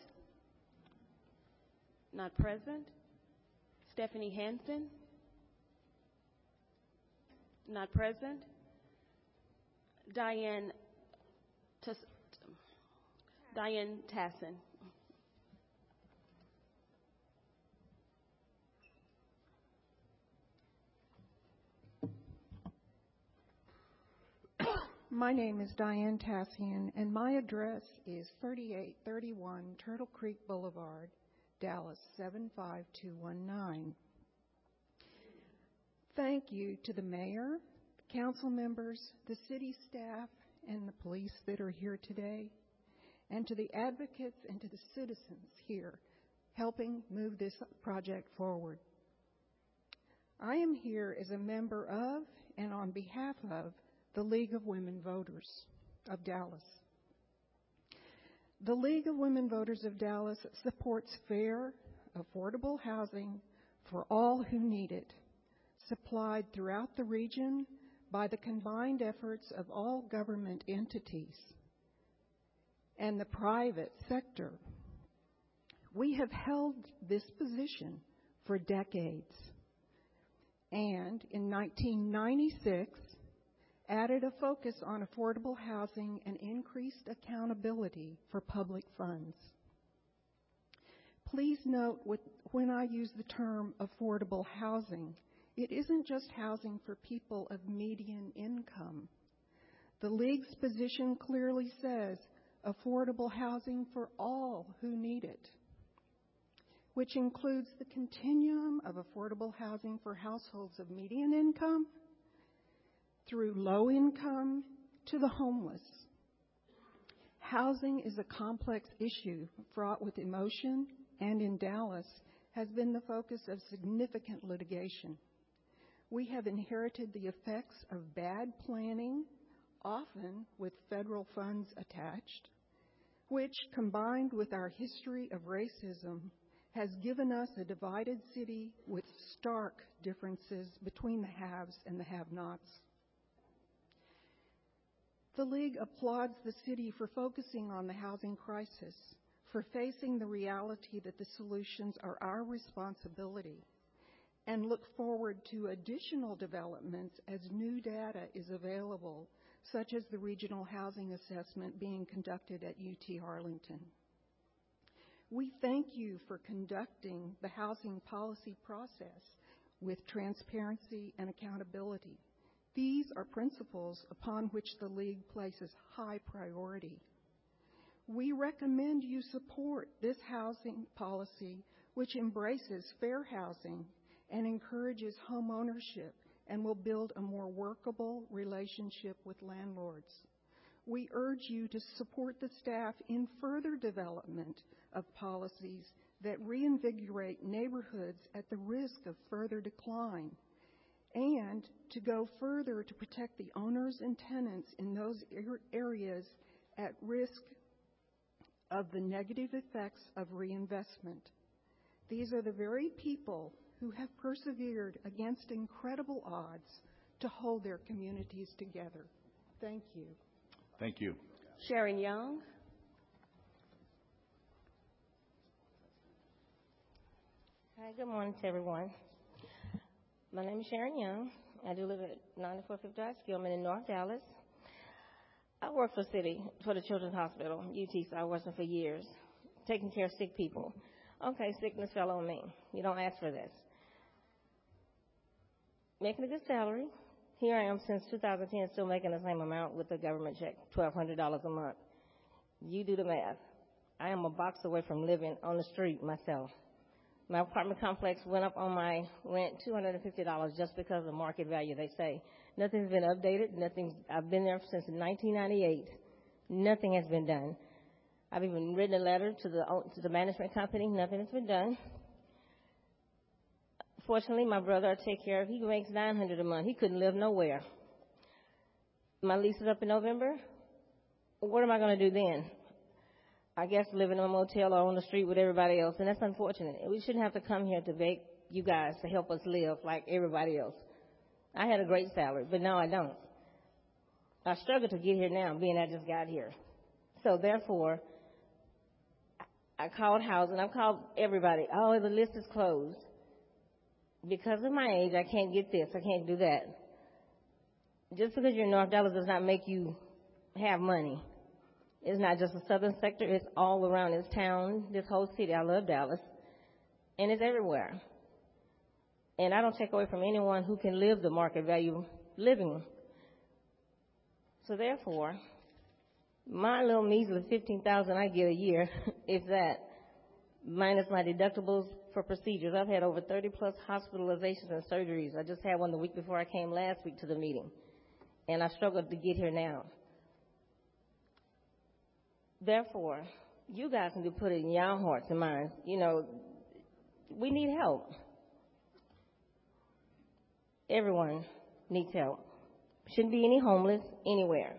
Not present. Stephanie Hansen. Not present. Diane Tus- Diane Tassin. My name is Diane Tassian, and my address is thirty-eight thirty-one Turtle Creek Boulevard, Dallas seven five two one nine. Thank you to the mayor, council members, the city staff, and the police that are here today, and to the advocates and to the citizens here helping move this project forward. I am here as a member of and on behalf of the League of Women Voters of Dallas. The League of Women Voters of Dallas supports fair, affordable housing for all who need it, supplied throughout the region by the combined efforts of all government entities and the private sector. We have held this position for decades, and in nineteen ninety-six, added a focus on affordable housing and increased accountability for public funds. Please note with, when I use the term affordable housing, it isn't just housing for people of median income. The League's position clearly says affordable housing for all who need it, which includes the continuum of affordable housing for households of median income, through low income to the homeless. Housing is a complex issue fraught with emotion, and in Dallas has been the focus of significant litigation. We have inherited the effects of bad planning, often with federal funds attached, which, combined with our history of racism, has given us a divided city with stark differences between the haves and the have-nots. The League applauds the city for focusing on the housing crisis, for facing the reality that the solutions are our responsibility, and look forward to additional developments as new data is available, such as the regional housing assessment being conducted at U T Arlington. We thank you for conducting the housing policy process with transparency and accountability. These are principles upon which the League places high priority. We recommend you support this housing policy, which embraces fair housing and encourages home ownership and will build a more workable relationship with landlords. We urge you to support the staff in further development of policies that reinvigorate neighborhoods at the risk of further decline, and to go further to protect the owners and tenants in those areas at risk of the negative effects of reinvestment. These are the very people who have persevered against incredible odds to hold their communities together. Thank you. Thank you. Sharon Young. Hi, good morning to everyone. My name is Sharon Young. I do live at ninety-four fifty-five Skillman in North Dallas. I work for city, for the Children's Hospital, U T, so I was working for years, taking care of sick people. Okay, sickness fell on me. You don't ask for this. Making a good salary. Here I am since two thousand ten, still making the same amount with the government check, twelve hundred dollars a month. You do the math. I am a box away from living on the street myself. My apartment complex went up on my rent two hundred fifty dollars just because of the market value, they say. Nothing's been updated. Nothing's, I've been there since nineteen ninety-eight. Nothing has been done. I've even written a letter to the, to the management company. Nothing has been done. Fortunately, my brother I take care of, he makes nine hundred dollars a month. He couldn't live nowhere. My lease is up in November. What am I going to do then? I guess live in a motel or on the street with everybody else, and that's unfortunate. We shouldn't have to come here to beg you guys to help us live like everybody else. I had a great salary, but now I don't. I struggle to get here now, being I just got here. So therefore, I called housing. I've called everybody. Oh, the list is closed. Because of my age, I can't get this. I can't do that. Just because you're in North Dallas does not make you have money. It's not just the southern sector. It's all around this town, this whole city. I love Dallas. And it's everywhere. And I don't take away from anyone who can live the market value living. So therefore, my little measly fifteen thousand dollars I get a year, if that, minus my deductibles for procedures. I've had over thirty plus hospitalizations and surgeries. I just had one the week before I came last week to the meeting. And I struggled to get here now. Therefore, you guys need to put it in your hearts and minds. You know, we need help. Everyone needs help. Shouldn't be any homeless anywhere.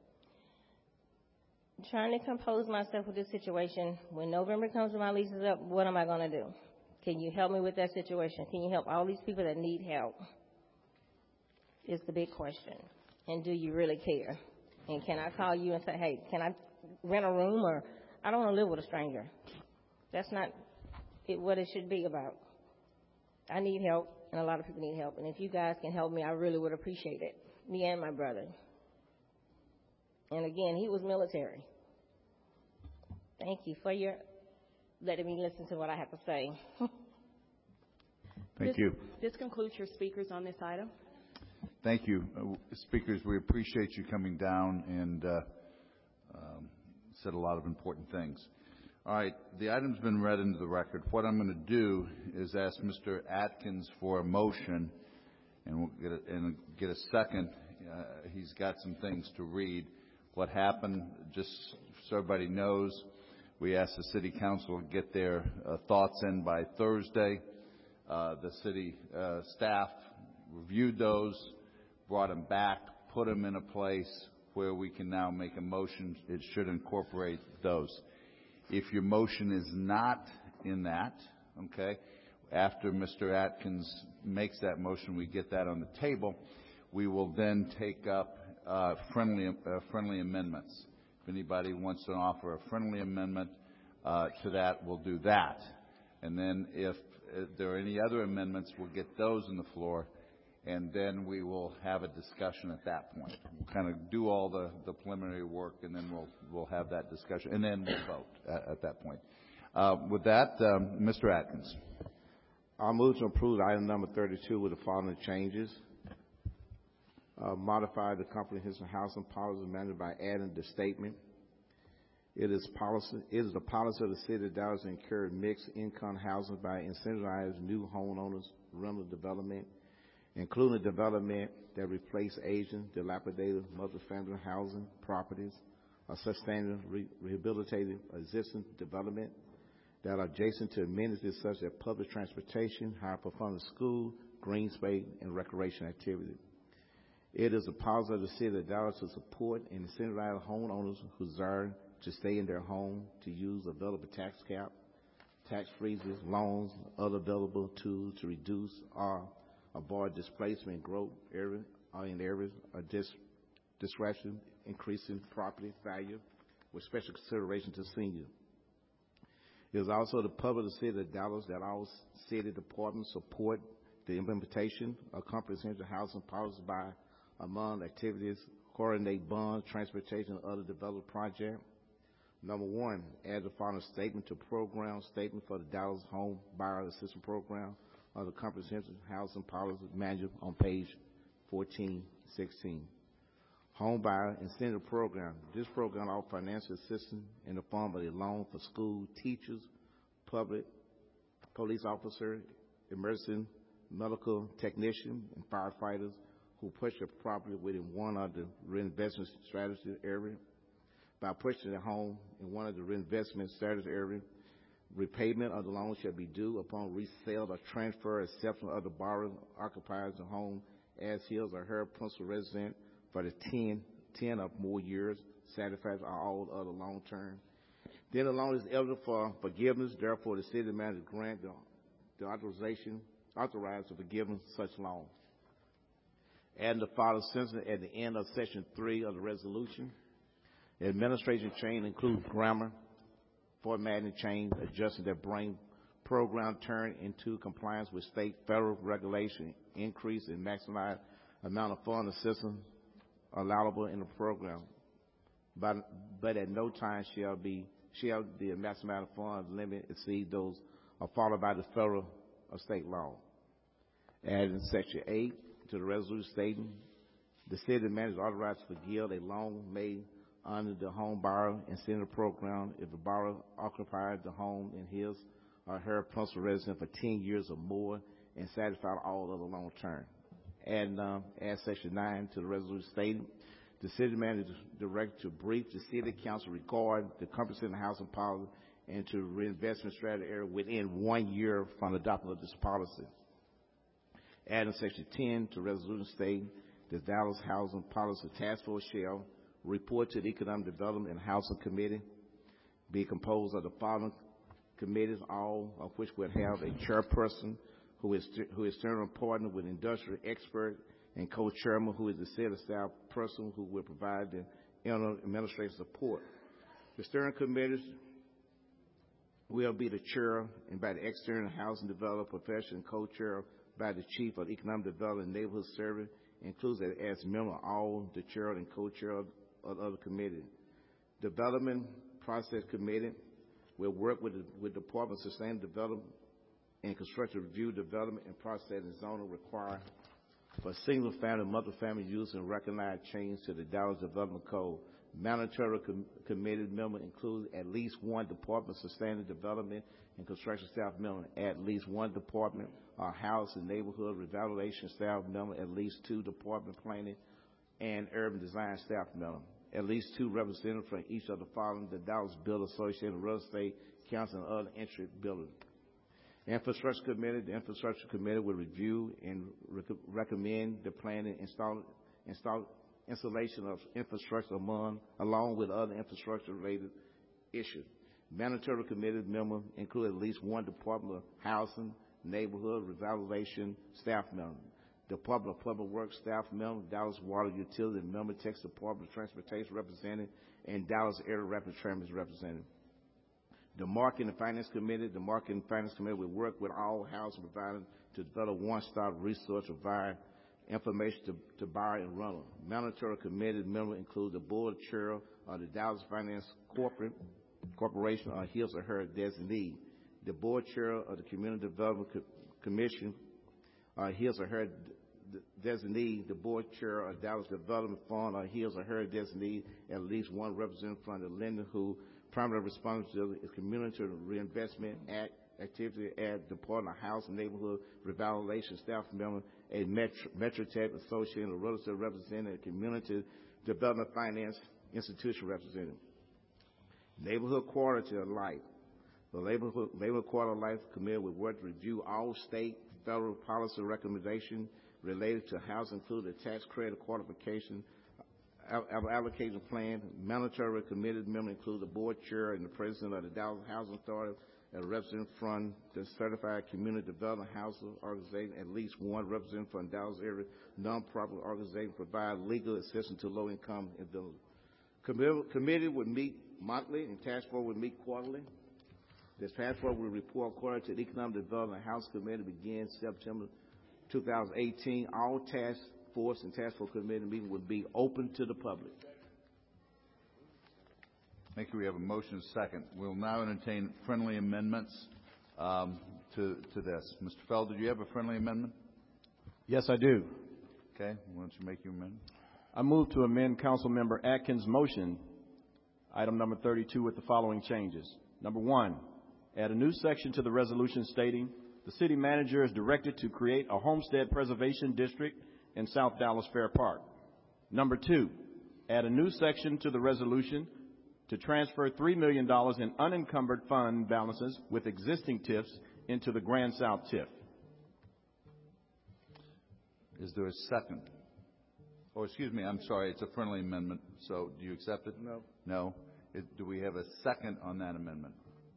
I'm trying to compose myself with this situation. When November comes and my lease is up, what am I going to do? Can you help me with that situation? Can you help all these people that need help? is the big question. And do you really care? And can I call you and say, hey, can I rent a room? Or I don't want to live with a stranger. That's not it, what it should be about. I need help, and a lot of people need help. And if you guys can help me, I really would appreciate it. Me and my brother. And again, he was military. Thank you for your letting me listen to what I have to say. Thank this, you. This concludes your speakers on this item. Thank you. Uh, speakers, we appreciate you coming down and uh, um, said a lot of important things. All right, the item's been read into the record. What I'm going to do is ask Mister Atkins for a motion, and we'll get a, and get a second. Uh, he's got some things to read. What happened, just so everybody knows, we asked the City Council to get their uh, thoughts in by Thursday. Uh, the city uh, staff reviewed those, brought them back, put them in a place where we can now make a motion. It should incorporate those. If your motion is not in that, okay, after Mister Atkins makes that motion, we get that on the table, we will then take up uh, friendly, uh, friendly amendments. If anybody wants to offer a friendly amendment uh, to that, we'll do that. And then if If there are any other amendments, we'll get those on the floor, and then we will have a discussion at that point. We'll kind of do all the, the preliminary work, and then we'll we'll have that discussion, and then we'll vote at, at that point. Uh, with that, um, Mister Atkins. I'll move to approve item number thirty-two with the following changes. Uh, modify the comprehensive housing policy amended by adding the statement. It is policy. It is the policy of the City of Dallas to encourage mixed income housing by incentivizing new homeowners rental development, including development that replace aging, dilapidated multifamily housing properties, or sustainable re- rehabilitated existing development that are adjacent to amenities such as public transportation, high-performance school, green space, and recreation activity. It is a policy of the City of Dallas to support and incentivize homeowners who desire to stay in their home, to use available tax cap, tax freezes, loans, other available tools to reduce or avoid displacement growth area or in areas of dis- disruption, increasing property value with special consideration to seniors. It is also the public of the City of Dallas that all city departments support the implementation of comprehensive housing policies by, among activities, coordinate bonds, transportation, and other development projects. Number one, add the following statement to program statement for the Dallas Home Buyer Assistance Program of the Comprehensive Housing Policy Manual on page fourteen sixteen. Home Buyer Incentive Program. This program offers financial assistance in the form of a loan for school teachers, public, police officers, emergency medical technicians, and firefighters who purchase a property within one of the reinvestment strategy area. By purchasing a home in one of the reinvestment strategy areas, repayment of the loan shall be due upon resale or transfer, exception of the borrower occupies the home as his or her principal resident for the ten, ten or more years, satisfies all other long term. Then the loan is eligible for forgiveness. Therefore, the city manager grant the, the authorization, authorize the forgiveness of such loan. And the following sentence at the end of section three of the resolution. The administration change includes grammar, formatting change, adjusting that bring program turn into compliance with state, federal regulation, increase in maximize amount of fund assistance allowable in the program, but, but at no time shall be shall the maximum amount of funds limit exceed those are followed by the federal or state law. Adding section eight to the resolution stating the city manager authorized to forgive a loan made under the home borrower incentive program if the borrower occupied the home in his or her principal residence for ten years or more and satisfied all other loan terms. And um, add section nine to the resolution stating the city manager is directed to brief the city council regarding the comprehensive housing policy and to reinvestment strategy area within one year from the adoption of this policy. Adding section ten to resolution stating the Dallas Housing Policy Task Force shall report to the Economic Development and Housing Committee, be composed of the following committees, all of which would have a chairperson who is who is external partner with industrial expert and co-chairman, who is the city staff person who will provide the internal administrative support. The steering committees will be the chair and by the external housing development profession, co-chair by the chief of economic development and neighborhood service, includes as member all the chair and co-chair of, of other committee. Development process committee will work with the with Department of Sustainable Development and Construction Review Development and Process and Zoning require for single-family and multi-family use and recognize change to the Dallas Development Code. Mandatory com- committee member includes at least one Department of Sustainable Development and Construction staff member, at least one Department of House and Neighborhood Revitalization staff member, at least two Department Planning and Urban Design staff member, at least two representatives from each of the following: the Dallas Builders Association, Real Estate Council, and other interest builders. Infrastructure Committee, the Infrastructure Committee will review and rec- recommend the planning install, install, installation of infrastructure among, along with other infrastructure-related issues. Mandatory committee members include at least one Department of Housing, Neighborhood Revitalization staff member, Department of Public Works staff member, Dallas Water Utility member, Texas Department of Transportation representative, and Dallas Area Rapid Transit representative. The Marketing and Finance Committee, the Marketing and Finance Committee will work with all housing providers to develop one-stop resource to provide information to, to buyer and rental. Mandatory committee members include the board chair of the Dallas Finance Corporate Corporation or his or her designee, the board chair of the Community Development Co- Commission or his or her d- designee, the board chair of Dallas Development Fund or his or her designee, at least one representative from the lender who primary responsibility is Community Reinvestment Act activity at Department of House and Neighborhood Revitalization staff member, a Metro, MetroTech Association, a real estate representative, a Community Development Finance Institution representative. Neighborhood Quality of Life. The Neighborhood, Neighborhood Quality of Life Committee will work to review all state, federal policy recommendations related to housing, including tax credit qualification, Our allocation plan. Mandatory committee members include the board chair and the president of the Dallas Housing Authority, a representative from the Certified Community Development Housing Organization, at least one representative from Dallas area nonprofit organization provide legal assistance to low-income individuals. Committee, committee would meet monthly and task force would meet quarterly. This task force will report according to the Economic Development House Committee begins September two thousand eighteen. All task force and task force committee meeting would be open to the public. Thank you. We have a motion second. We'll now entertain friendly amendments um, to to this. Mister Feld, did you have a friendly amendment? Yes, I do. Okay. Why don't you make your amendment? I move to amend Councilmember Atkins' motion, item number thirty-two, with the following changes. Number one, add a new section to the resolution stating the city manager is directed to create a homestead preservation district in South Dallas Fair Park. Number two, add a new section to the resolution to transfer three million dollars in unencumbered fund balances with existing T I Fs into the Grand South T I F. Is there a second? Oh, excuse me, I'm sorry, it's a friendly amendment, so do you accept it? No. No? It, do we have a second on that amendment?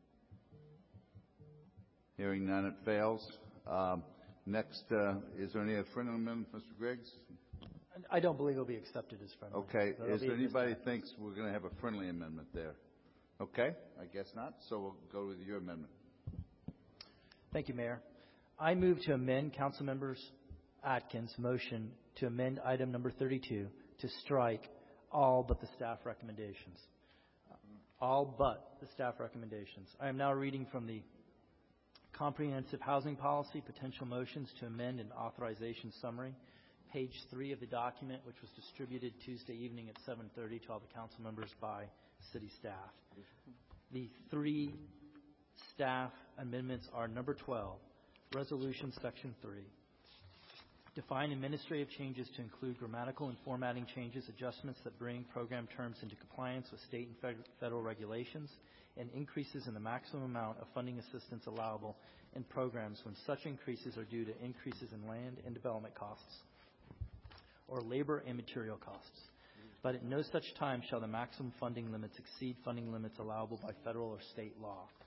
Hearing none, it fails. Um, next, uh, is there any friendly amendment, Mister Griggs? I don't believe it will be accepted as friendly. Okay. So is there anybody who thinks we're going to have a friendly amendment there? Okay. I guess not. So we'll go with your amendment. Thank you, Mayor. I move to amend Councilmember Atkins' motion to amend item number thirty-two to strike all but the staff recommendations. All but the staff recommendations. I am now reading from the Comprehensive Housing Policy Potential Motions to Amend and Authorization Summary, page three of the document, which was distributed Tuesday evening at seven thirty to all the council members by city staff. The three staff amendments are number twelve, Resolution Section three. Define administrative changes to include grammatical and formatting changes, adjustments that bring program terms into compliance with state and federal regulations, and increases in the maximum amount of funding assistance allowable in programs when such increases are due to increases in land and development costs or labor and material costs. But at no such time shall the maximum funding limits exceed funding limits allowable by federal or state law.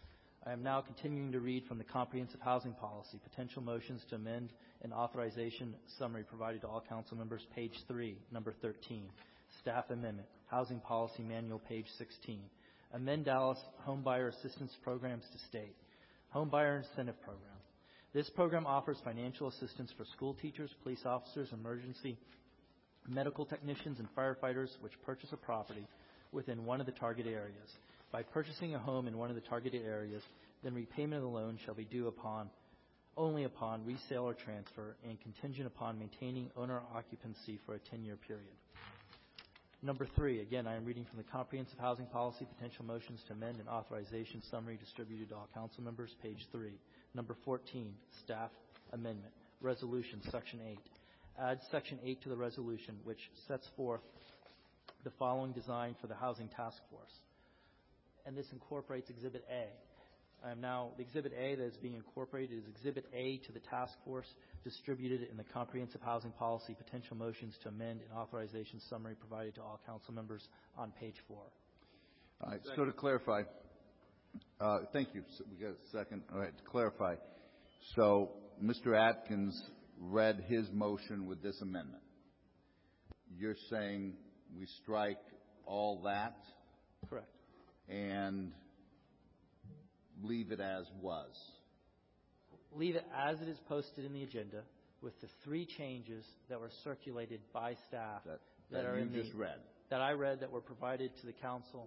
I am now continuing to read from the Comprehensive Housing Policy, potential motions to amend an authorization summary provided to all council members, page three, number thirteen. Staff amendment, Housing Policy Manual, page sixteen. Amend Dallas Homebuyer Assistance Programs to state. Homebuyer Incentive Program. This program offers financial assistance for school teachers, police officers, emergency medical technicians, and firefighters which purchase a property within one of the target areas. By purchasing a home in one of the targeted areas, then repayment of the loan shall be due upon only upon resale or transfer and contingent upon maintaining owner occupancy for a ten-year period. Number three, again, I am reading from the Comprehensive Housing Policy, potential motions to amend an authorization summary distributed to all council members, page three. Number fourteen, staff amendment, resolution, section eight. Add section eight to the resolution, which sets forth the following design for the Housing Task Force. And this incorporates Exhibit A. I am now, the Exhibit A that is being incorporated is Exhibit A to the task force distributed in the Comprehensive Housing Policy, potential motions to amend an authorization summary provided to all council members on page four. All right, so to clarify, uh, thank you. So we got a second. All right, to clarify. So Mister Atkins read his motion with this amendment. You're saying we strike all that? Correct. And leave it as was? Leave it as it is posted in the agenda with the three changes that were circulated by staff that, that, that are you in just the, read. That I read that were provided to the council.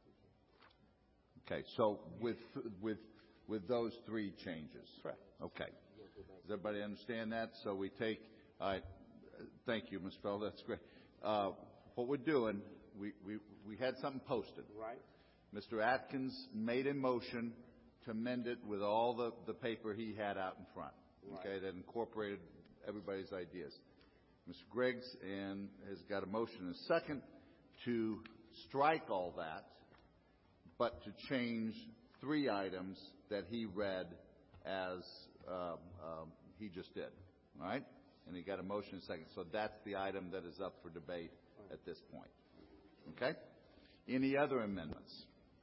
Okay, so with with with those three changes. Correct. Okay. Does everybody understand that? So we take. All right. Thank you, Miz Feld. That's great. Uh, what we're doing, we, we we had something posted. Right. Mister Atkins made a motion to amend it with all the, the paper he had out in front, right. Okay, that incorporated everybody's ideas. Mister Griggs and has got a motion and a second to strike all that, but to change three items that he read as um, um, he just did, all right? And he got a motion and a second. So that's the item that is up for debate at this point, okay? Any other amendments?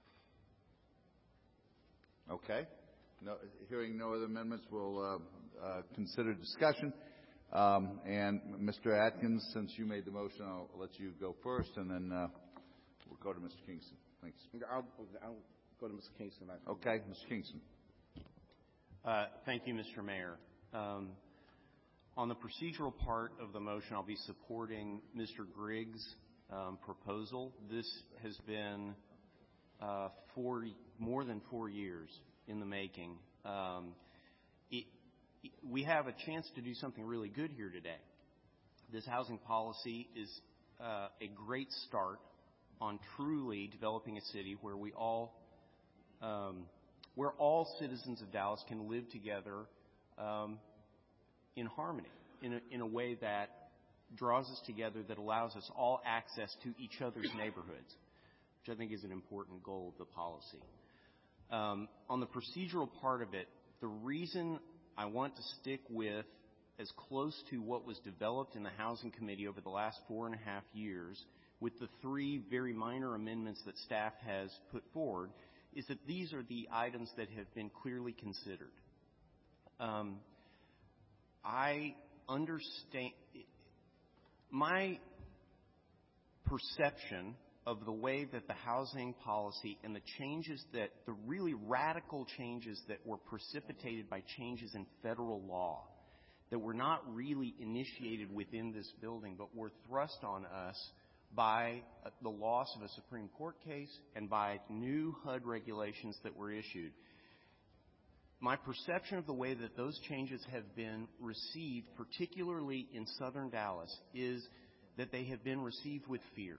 Okay. No, hearing no other amendments, we'll uh, uh, consider discussion. Um, and Mister Atkins, since you made the motion, I'll let you go first, and then uh, we'll go to Mister Kingston. Thanks. I'll, I'll go to Mister Kingston. Okay, Mister Kingston. Uh, thank you, Mister Mayor. Um, on the procedural part of the motion, I'll be supporting Mister Griggs' um, proposal. This has been uh, four, more than four years in the making. Um, it, it, we have a chance to do something really good here today. This housing policy is uh, a great start on truly developing a city where we all, um, where all citizens of Dallas can live together um, in harmony, in a, in a way that draws us together, that allows us all access to each other's neighborhoods, which I think is an important goal of the policy. Um, on the procedural part of it, the reason I want to stick with as close to what was developed in the Housing Committee over the last four and a half years with the three very minor amendments that staff has put forward is that these are the items that have been clearly considered. Um, I understand my perception of the way that the housing policy and the changes that, the really radical changes that were precipitated by changes in federal law that were not really initiated within this building but were thrust on us by the loss of a Supreme Court case and by new H U D regulations that were issued. My perception of the way that those changes have been received, particularly in southern Dallas, is that they have been received with fear.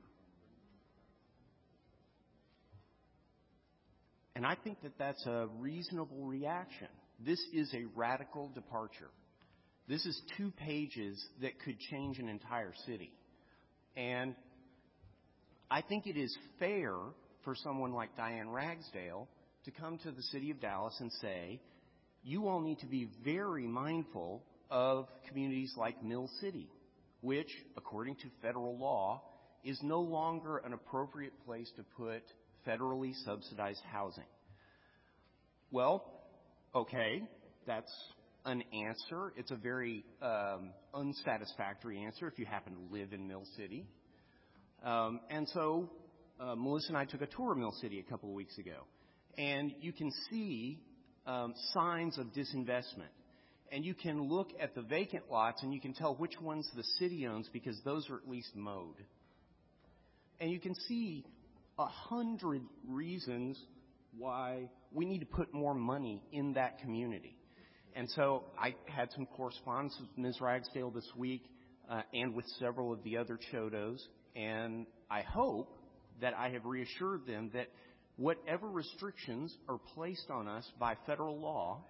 And I think that that's a reasonable reaction. This is a radical departure. This is two pages that could change an entire city. And I think it is fair for someone like Diane Ragsdale to come to the city of Dallas and say, you all need to be very mindful of communities like Mill City, which, according to federal law, is no longer an appropriate place to put federally subsidized housing. Well, okay, that's an answer. It's a very um, unsatisfactory answer if you happen to live in Mill City. Um, and so uh, Melissa and I took a tour of Mill City a couple of weeks ago. And you can see um, signs of disinvestment. And you can look at the vacant lots and you can tell which ones the city owns because those are at least mowed. And you can see a hundred reasons why we need to put more money in that community. And so I had some correspondence with Miz Ragsdale this week uh, and with several of the other CHODOs, and I hope that I have reassured them that whatever restrictions are placed on us by federal law,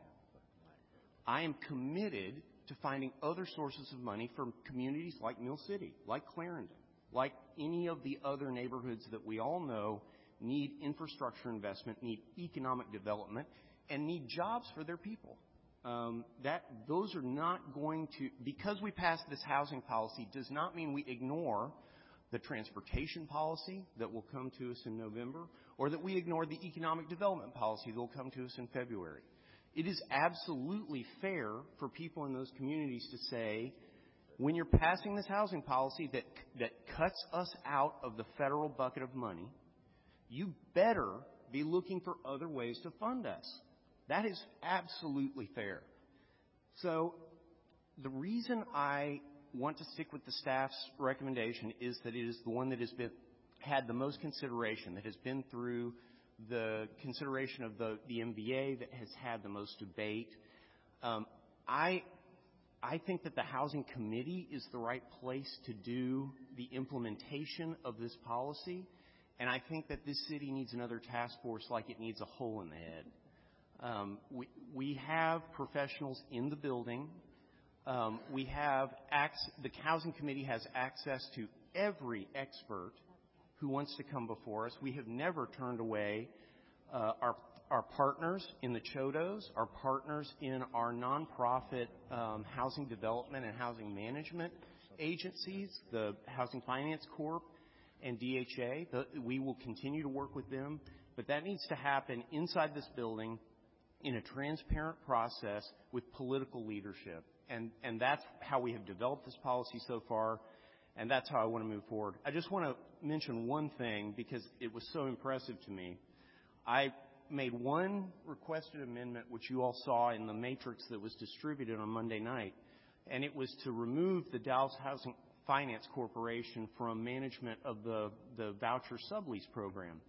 I am committed to finding other sources of money for communities like Mill City, like Clarendon, like any of the other neighborhoods that we all know need infrastructure investment, need economic development, and need jobs for their people. Um, that those are not going to, because we passed this housing policy, does not mean we ignore the transportation policy that will come to us in November, or that we ignore the economic development policy that will come to us in February. It is absolutely fair for people in those communities to say, when you're passing this housing policy that that cuts us out of the federal bucket of money, you better be looking for other ways to fund us. That is absolutely fair. So the reason I want to stick with the staff's recommendation is that it is the one that has been had the most consideration, that has been through the consideration of the, the M B A, that has had the most debate. Um, I I think that the Housing Committee is the right place to do the implementation of this policy, and I think that this city needs another task force like it needs a hole in the head. Um, we, we have professionals in the building. Um, we have ac- the Housing Committee has access to every expert who wants to come before us. We have never turned away uh, our our partners in the CHODOs, our partners in our nonprofit um, housing development and housing management agencies, the Housing Finance Corp and D H A. The, we will continue to work with them, but that needs to happen inside this building in a transparent process with political leadership. And, and that's how we have developed this policy so far, and that's how I want to move forward. I just want to mention one thing because it was so impressive to me. I made one requested amendment, which you all saw in the matrix that was distributed on Monday night, and it was to remove the Dallas Housing Finance Corporation from management of the, the voucher sublease program.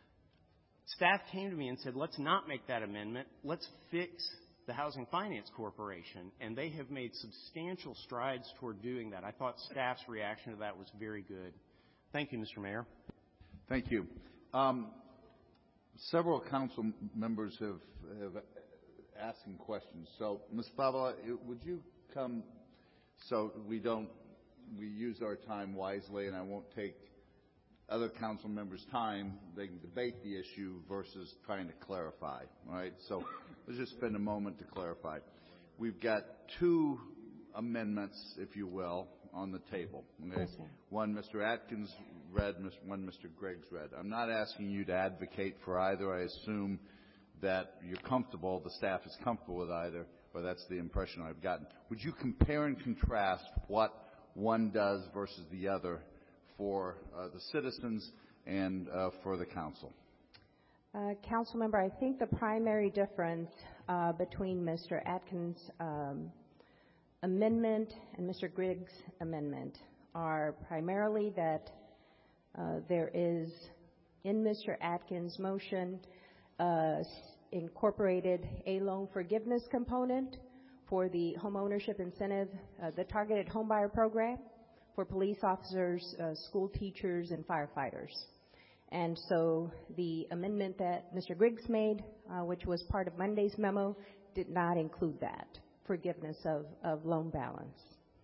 Staff came to me and said, let's not make that amendment. Let's fix the Housing Finance Corporation, and they have made substantial strides toward doing that. I thought staff's reaction to that was very good. Thank you, Mister Mayor. Thank you. Um, several council members have, have asking questions. So, Miz Favola, would you come so we don't, we use our time wisely, and I won't take other council members' time. They can debate the issue versus trying to clarify, all right? So let's just spend a moment to clarify. We've got two amendments, if you will, on the table. Okay? Yes, one Mister Atkins read, one Mister Griggs read. I'm not asking you to advocate for either. I assume that you're comfortable, the staff is comfortable with either, or that's the impression I've gotten. Would you compare and contrast what one does versus the other for uh, the citizens and uh, for the council? Uh, council member, I think the primary difference uh, between Mister Atkins' um, amendment and Mister Griggs' amendment are primarily that uh, there is, in Mister Atkins' motion, uh, incorporated a loan forgiveness component for the home ownership incentive, uh, the targeted homebuyer program for police officers, uh, school teachers, and firefighters. And so the amendment that Mister Griggs made, uh, which was part of Monday's memo, did not include that forgiveness of, of loan balance.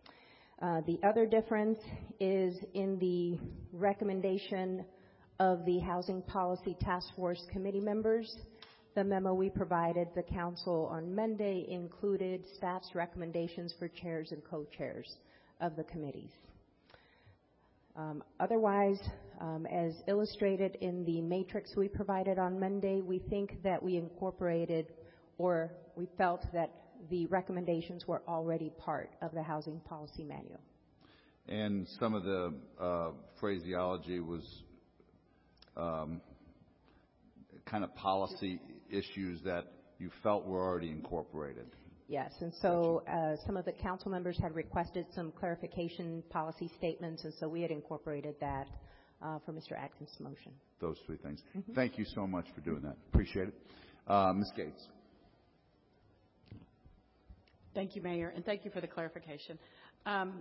Uh, the other difference is in the recommendation of the Housing Policy Task Force Committee members. The memo we provided the council on Monday included staff's recommendations for chairs and co-chairs of the committees. Um, otherwise, um, as illustrated in the matrix we provided on Monday, we think that we incorporated, or we felt that the recommendations were already part of the housing policy manual. And some of the uh, phraseology was um, kind of policy issues that you felt were already incorporated. Yes, and so uh, some of the council members had requested some clarification policy statements, and so we had incorporated that uh, for Mister Atkins' motion. Those three things. Mm-hmm. Thank you so much for doing that. Appreciate it. Uh, Miz Gates. Thank you, Mayor, and thank you for the clarification. Um,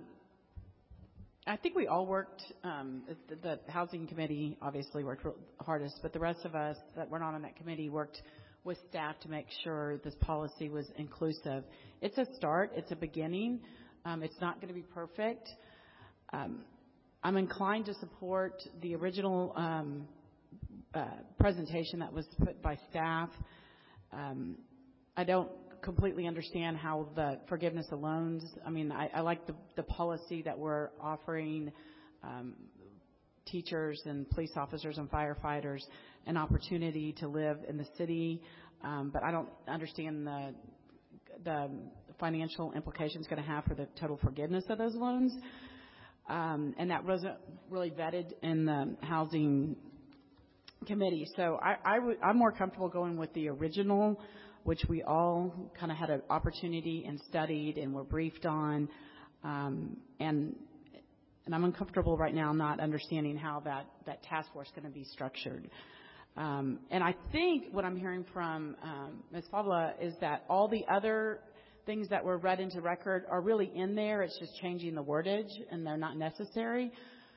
I think we all worked, um, the, the Housing Committee obviously worked hardest, but the rest of us that were not on that committee worked with staff to make sure this policy was inclusive. It's a start. It's a beginning. Um, it's not going to be perfect. Um, I'm inclined to support the original um, uh, presentation that was put by staff. Um, I don't completely understand how the forgiveness of loans, I mean, I, I like the, the policy that we're offering um, teachers and police officers and firefighters an opportunity to live in the city, um, but I don't understand the the financial implications going to have for the total forgiveness of those loans. Um, and that wasn't really vetted in the Housing Committee. So I, I w- I'm more comfortable going with the original, which we all kind of had an opportunity and studied and were briefed on. Um, and and I'm uncomfortable right now not understanding how that, that task force is going to be structured. Um, and I think what I'm hearing from um, Miz Fabula is that all the other things that were read into record are really in there. It's just changing the wordage, and they're not necessary.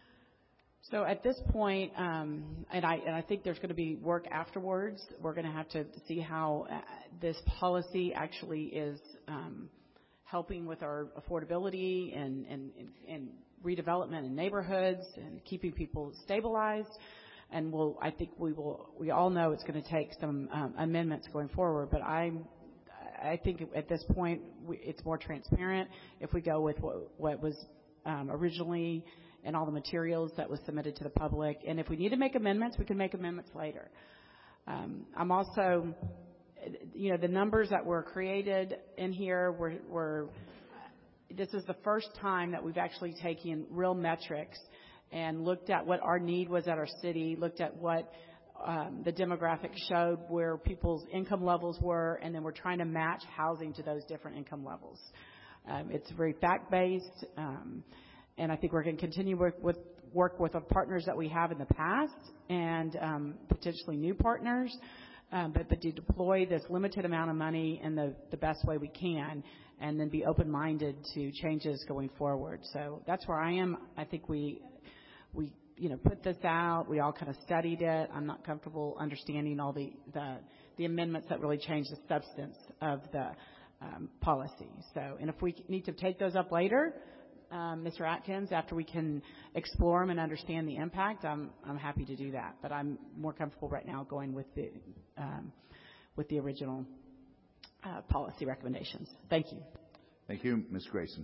So at this point, um, and I and I think there's going to be work afterwards. We're going to have to see how uh, this policy actually is um, helping with our affordability and, and, and, and redevelopment in neighborhoods and keeping people stabilized. And we'll, I think we will. We all know it's going to take some um, amendments going forward. But I'm, I think at this point we, it's more transparent if we go with what, what was um, originally and all the materials that was submitted to the public. And if we need to make amendments, we can make amendments later. Um, I'm also, you know, the numbers that were created in here were, were, this is the first time that we've actually taken real metrics and looked at what our need was at our city, looked at what um, the demographics showed, where people's income levels were, and then we're trying to match housing to those different income levels. Um, it's very fact-based. Um, And I think we're going to continue work with work with the partners that we have in the past and um, potentially new partners, um, but, but to deploy this limited amount of money in the, the best way we can, and then be open-minded to changes going forward. So that's where I am. I think we we you know put this out. We all kind of studied it. I'm not comfortable understanding all the the, the amendments that really change the substance of the um, policy. So, and if we need to take those up later, Um, Mister Atkins, after we can explore them and understand the impact, I'm I'm happy to do that. But I'm more comfortable right now going with the um, with the original uh, policy recommendations. Thank you. Thank you, Miz Grayson.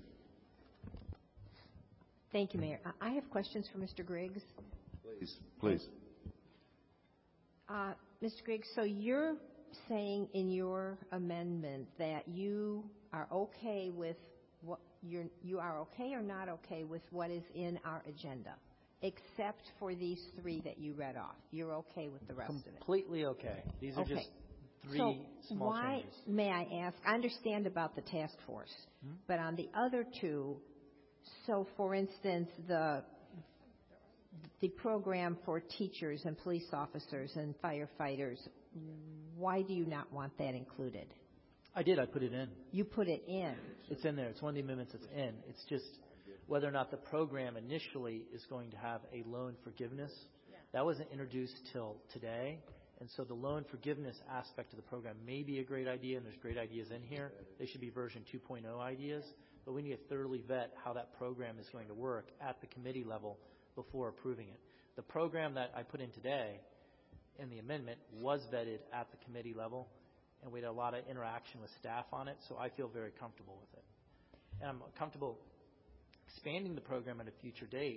Thank you, Mayor. I have questions for Mister Griggs. Please, please. Uh, Mister Griggs, so you're saying in your amendment that you are okay with what you're, you are okay or not okay with what is in our agenda, except for these three that you read off. You're okay with the rest of it? Completely okay. These are okay. just three so small why, changes. May I ask, I understand about the task force, hmm? but on the other two, so for instance, the the program for teachers and police officers and firefighters, why do you not want that included? I did. I put it in. You put it in. It's in there. It's one of the amendments that's in. It's just whether or not the program initially is going to have a loan forgiveness. Yeah. That wasn't introduced till today. And so the loan forgiveness aspect of the program may be a great idea, and there's great ideas in here. They should be version two point oh ideas. But we need to thoroughly vet how that program is going to work at the committee level before approving it. The program that I put in today in the amendment was vetted at the committee level, and we had a lot of interaction with staff on it, so I feel very comfortable with it. And I'm comfortable expanding the program at a future date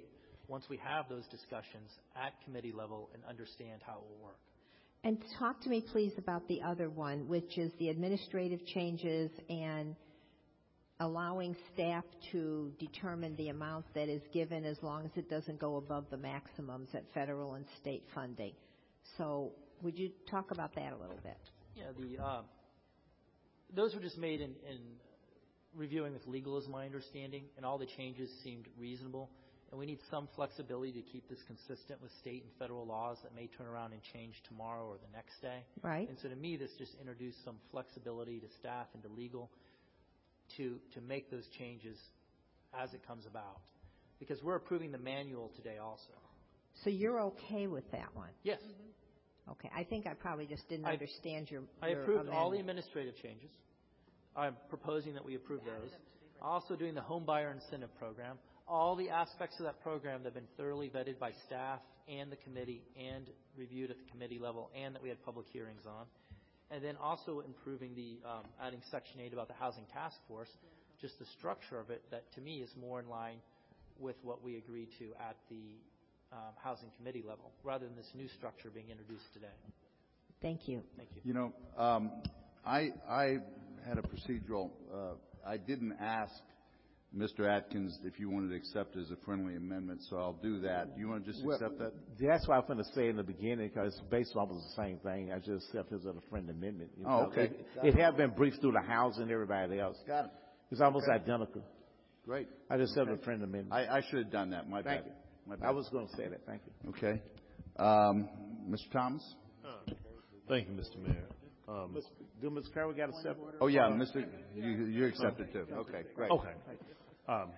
once we have those discussions at committee level and understand how it will work. And talk to me, please, about the other one, which is the administrative changes and allowing staff to determine the amount that is given as long as it doesn't go above the maximums at federal and state funding. So would you talk about that a little bit? Yeah, the uh, those were just made in, in reviewing with legal, is my understanding, and all the changes seemed reasonable. And we need some flexibility to keep this consistent with state and federal laws that may turn around and change tomorrow or the next day. Right. And so to me, this just introduced some flexibility to staff and to legal to, to make those changes as it comes about. Because we're approving the manual today also. So you're okay with that one? Yes. Mm-hmm. Okay. I think I probably just didn't I, understand your, I your approved amendment. all the administrative changes. I'm proposing that we approve those. Also doing the home buyer incentive program. All the aspects of that program that have been thoroughly vetted by staff and the committee and reviewed at the committee level, and that we had public hearings on. And then also improving the, um, adding Section eight about the Housing Task Force, just the structure of it that to me is more in line with what we agreed to at the um, Housing Committee level, rather than this new structure being introduced today. Thank you. Thank you. You know, um, I, I had a procedural, uh, I didn't ask Mister Atkins if you wanted to accept it as a friendly amendment, so I'll do that. Do you want to just well, accept that? That's what I was going to say in the beginning, because it's based on the same thing. I just accept it as a friendly amendment. You Oh, know, okay. It, it had been briefed through the House and everybody else. Got it. It's almost Okay. identical. Great. I just accept Okay. a friendly amendment. I, I should have done that. My Thank bad. you. My bad. I was going to say that. Thank you. Okay. Um, Mister Thomas? Uh, thank you, Mister Mayor. Um, Do Miz Carroll got a separate? Oh, yeah, Mister You, you accept it too. Okay, great. Okay. Um,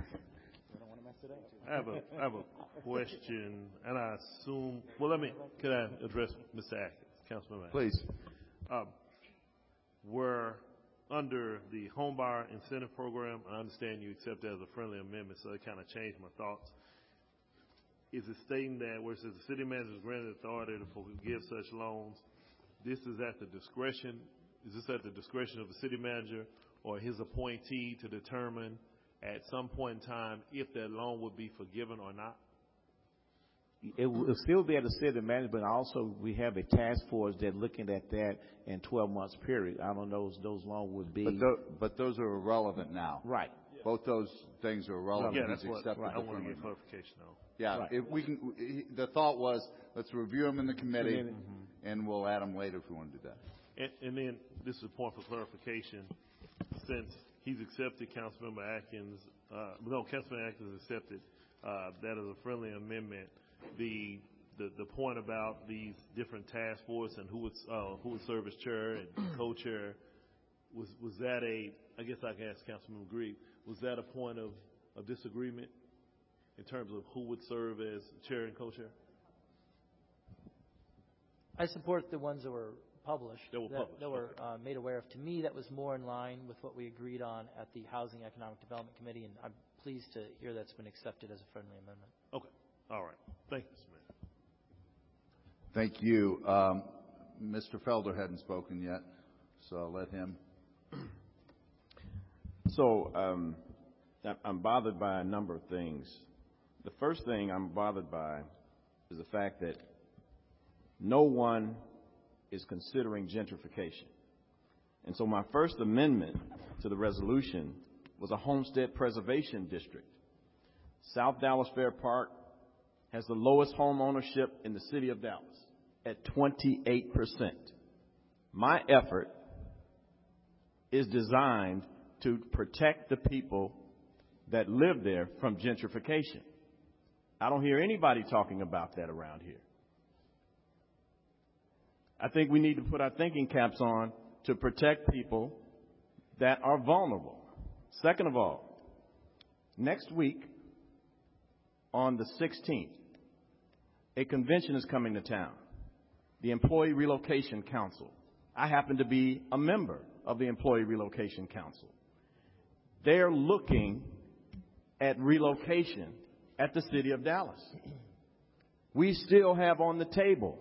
I have a I have a question, and I assume. Well, let me. Can I address Mister Atkins, Councilman Atkins? Please. Um, we're under the homebuyer incentive program. I understand you accept that as a friendly amendment, so it kind of changed my thoughts. Is it stating that where it says the city manager is granted authority to forgive such loans, this is at the discretion? Is this at the discretion of the city manager or his appointee to determine at some point in time if that loan would be forgiven or not? It will still be at the city manager, but also we have a task force that looking at that in twelve months period. I don't know if those loans would be. But, tho- but those are irrelevant now. Right. Both those things are irrelevant. Yeah, that's He's what accepted right. I the want to friendly get amendment. clarification on. Yeah, Right. if we can, the thought was, let's review them in the committee, Committee. and we'll add them later if we want to do that. And, and then this is a point for clarification. Since he's accepted Councilmember Atkins, uh, no, Councilman Atkins accepted uh, that as a friendly amendment. The the the point about these different task force and who would uh, who would serve as chair and co-chair, was was that a? I guess I can ask Councilman Grigg. Was that a point of, of disagreement in terms of who would serve as chair and co-chair? I support the ones that were published, That were published, that were uh, made aware of. To me, that was more in line with what we agreed on at the Housing Economic Development Committee, and I'm pleased to hear that's been accepted as a friendly amendment. Okay. All right. Thank you, Mister Mayor. Thank you. Um, Mister Felder hadn't spoken yet, so I'll let him. So um, I- I'm bothered by a number of things. The first thing I'm bothered by is the fact that no one is considering gentrification. And so my first amendment to the resolution was a homestead preservation district. South Dallas Fair Park has the lowest home ownership in the city of Dallas at twenty-eight percent. My effort is designed to protect the people that live there from gentrification. I don't hear anybody talking about that around here. I think we need to put our thinking caps on to protect people that are vulnerable. Second of all, next week on the sixteenth, a convention is coming to town, the Employee Relocation Council. I happen to be a member of the Employee Relocation Council. They're looking at relocation at the city of Dallas. We still have on the table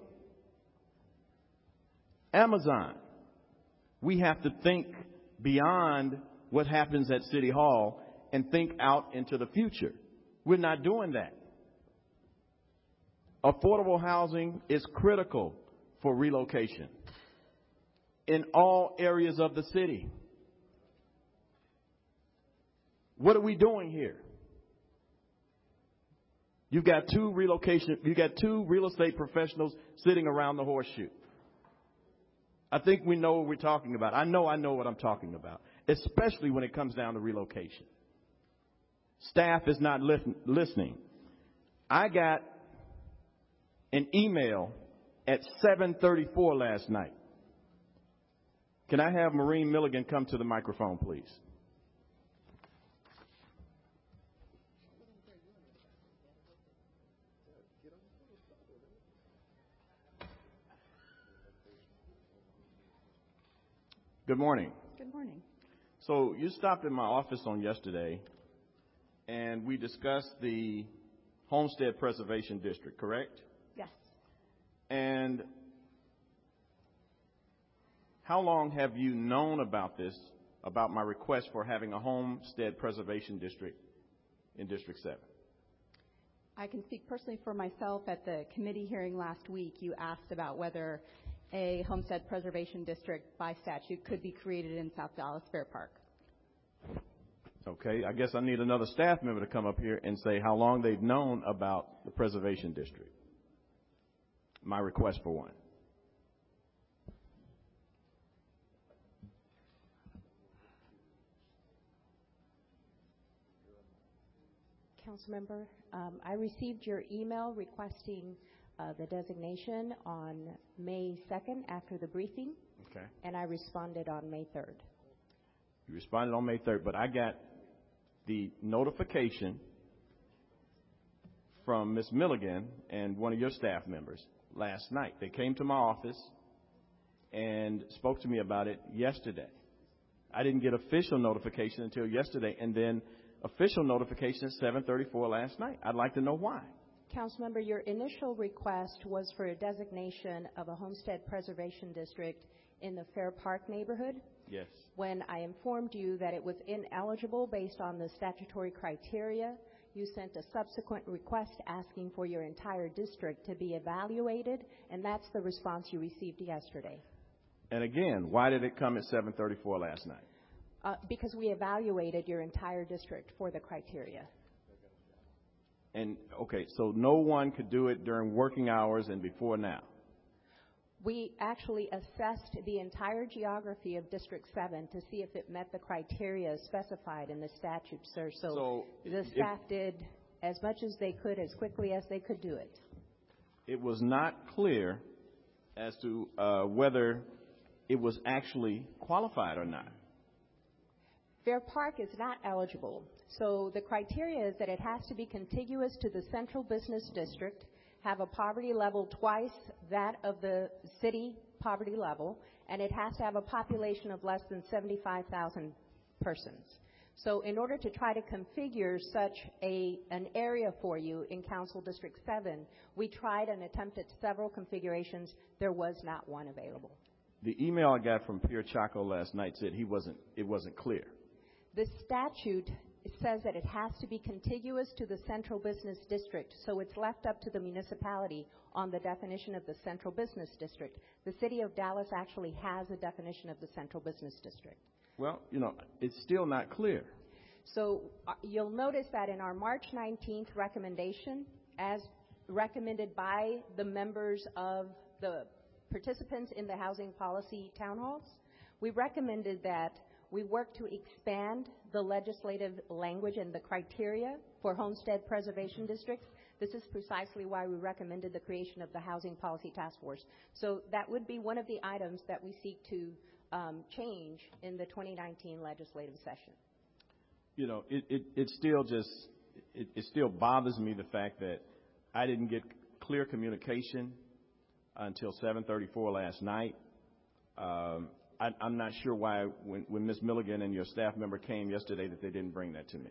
Amazon. We have to think beyond what happens at City Hall and think out into the future. We're not doing that. affordable housing is critical for relocation in all areas of the city. What are we doing here? You've got two relocation, you got two real estate professionals sitting around the horseshoe. I think we know what we're talking about. I know I know what I'm talking about, especially when it comes down to relocation. Staff is not listen, listening. I got an email at seven thirty-four last night. Can I have Maureen Milligan come to the microphone, please? Good morning. Good morning. So you stopped in my office on yesterday, and we discussed the Homestead Preservation District, correct? Yes. And how long have you known about this, about my request for having a Homestead Preservation District in District seven? I can speak personally for myself. At the committee hearing last week, you asked about whether a Homestead Preservation District by statute could be created in South Dallas Fair Park. Okay, I guess I need another staff member to come up here and say how long they've known about the Preservation District. My request for one. Councilmember, um, I received your email requesting uh, the designation on May second after the briefing. Okay. And I responded on May third. You responded on May third, but I got the notification from Miz Milligan and one of your staff members last night. They came to my office and spoke to me about it yesterday. I didn't get official notification until yesterday, and then official notification at seven thirty-four last night. I'd like to know why. Councilmember, your initial request was for a designation of a Homestead Preservation District in the Fair Park neighborhood. Yes. When I informed you that it was ineligible based on the statutory criteria, you sent a subsequent request asking for your entire district to be evaluated, and that's the response you received yesterday. And again, why did it come at seven thirty-four last night? Uh, because we evaluated your entire district for the criteria. And, okay, so no one could do it during working hours and before now? We actually assessed the entire geography of District seven to see if it met the criteria specified in the statute, sir. So, so the staff did as much as they could, as quickly as they could do it. It was not clear as to uh, whether it was actually qualified or not. Fair Park is not eligible. So the criteria is that it has to be contiguous to the central business district, have a poverty level twice that of the city poverty level, and it has to have a population of less than seventy-five thousand persons. So in order to try to configure such a, an area for you in Council District seven, we tried and attempted several configurations. There was not one available. The email I got from Pierre Chaco last night said he wasn't, it wasn't clear. The statute says that it has to be contiguous to the central business district, so it's left up to the municipality on the definition of the central business district. The city of Dallas actually has a definition of the central business district. Well, you know, it's still not clear. So uh, you'll notice that in our March nineteenth recommendation, as recommended by the members of the participants in the housing policy town halls, we recommended that we work to expand the legislative language and the criteria for homestead preservation districts. This is precisely why we recommended the creation of the Housing Policy Task Force. So that would be one of the items that we seek to um, change in the twenty nineteen legislative session. You know, it, it, it still just, it, it still bothers me the fact that I didn't get clear communication until seven thirty-four last night. Um, I, I'm not sure why when, when Miz Milligan and your staff member came yesterday that they didn't bring that to me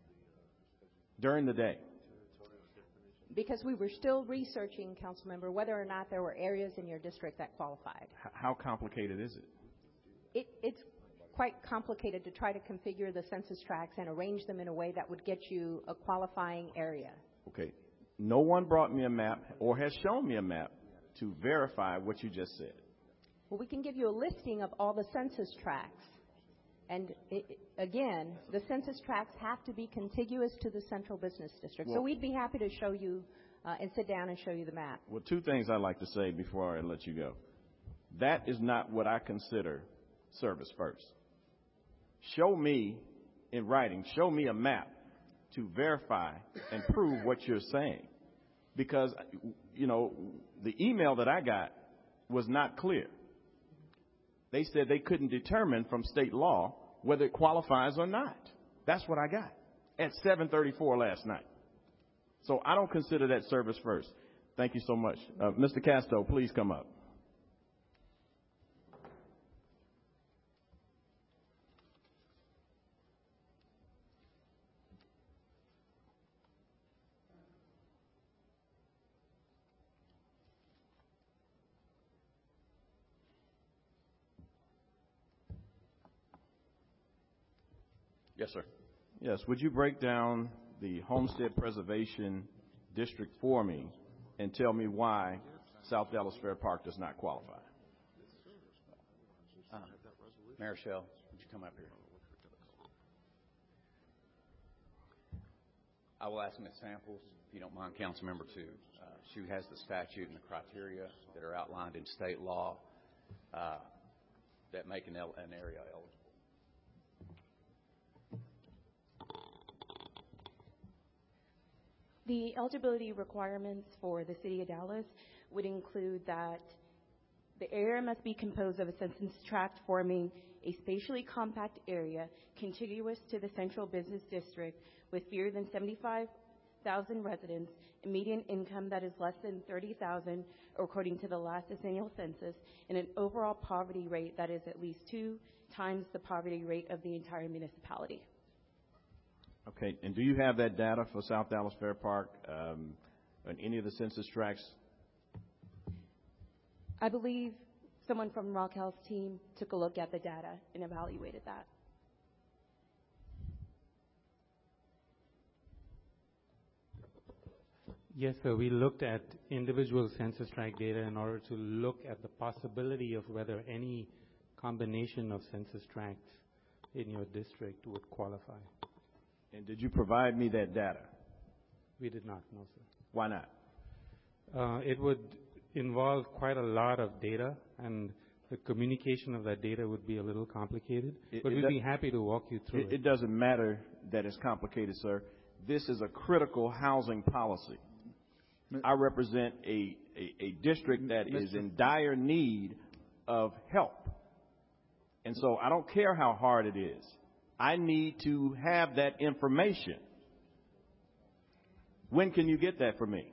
during the day. Because we were still researching, Councilmember, whether or not there were areas in your district that qualified. H- how complicated is it? it? It's quite complicated to try to configure the census tracts and arrange them in a way that would get you a qualifying area. Okay. No one brought me a map or has shown me a map to verify what you just said. Well, we can give you a listing of all the census tracts. And it, again, the census tracts have to be contiguous to the central business district. Well, so we'd be happy to show you uh, and sit down and show you the map. Well, two things I'd like to say before I let you go. That is not what I consider service first. Show me in writing, show me a map to verify and prove what you're saying. Because, you know, the email that I got was not clear. They said they couldn't determine from state law whether it qualifies or not. That's what I got at seven thirty-four last night. So I don't consider that service first. Thank you so much. Uh, Mister Casto, please come up. Yes, sir. Yes. Would you break down the Homestead Preservation District for me and tell me why South Dallas Fair Park does not qualify? Uh, Mayor Shell, would you come up here? I will ask Miz Samples, if you don't mind, Councilmember, to uh, she has the statute and the criteria that are outlined in state law uh, that make an, el- an area eligible. The eligibility requirements for the City of Dallas would include that the area must be composed of a census tract forming a spatially compact area contiguous to the central business district with fewer than seventy-five thousand residents, a median income that is less than thirty thousand according to the last decennial census, and an overall poverty rate that is at least two times the poverty rate of the entire municipality. Okay, and do you have that data for South Dallas Fair Park um, and any of the census tracts? I believe someone from Rock Health's team took a look at the data and evaluated that. Yes, sir. We looked at individual census tract data in order to look at the possibility of whether any combination of census tracts in your district would qualify. And did you provide me that data? We did not, no, sir. Why not? Uh, it would involve quite a lot of data, and the communication of that data would be a little complicated. It, but it we'd does, be happy to walk you through it, it. It doesn't matter that it's complicated, sir. This is a critical housing policy. I represent a, a, a district that Mister is in dire need of help. And so I don't care how hard it is. I need to have that information. When can you get that for me?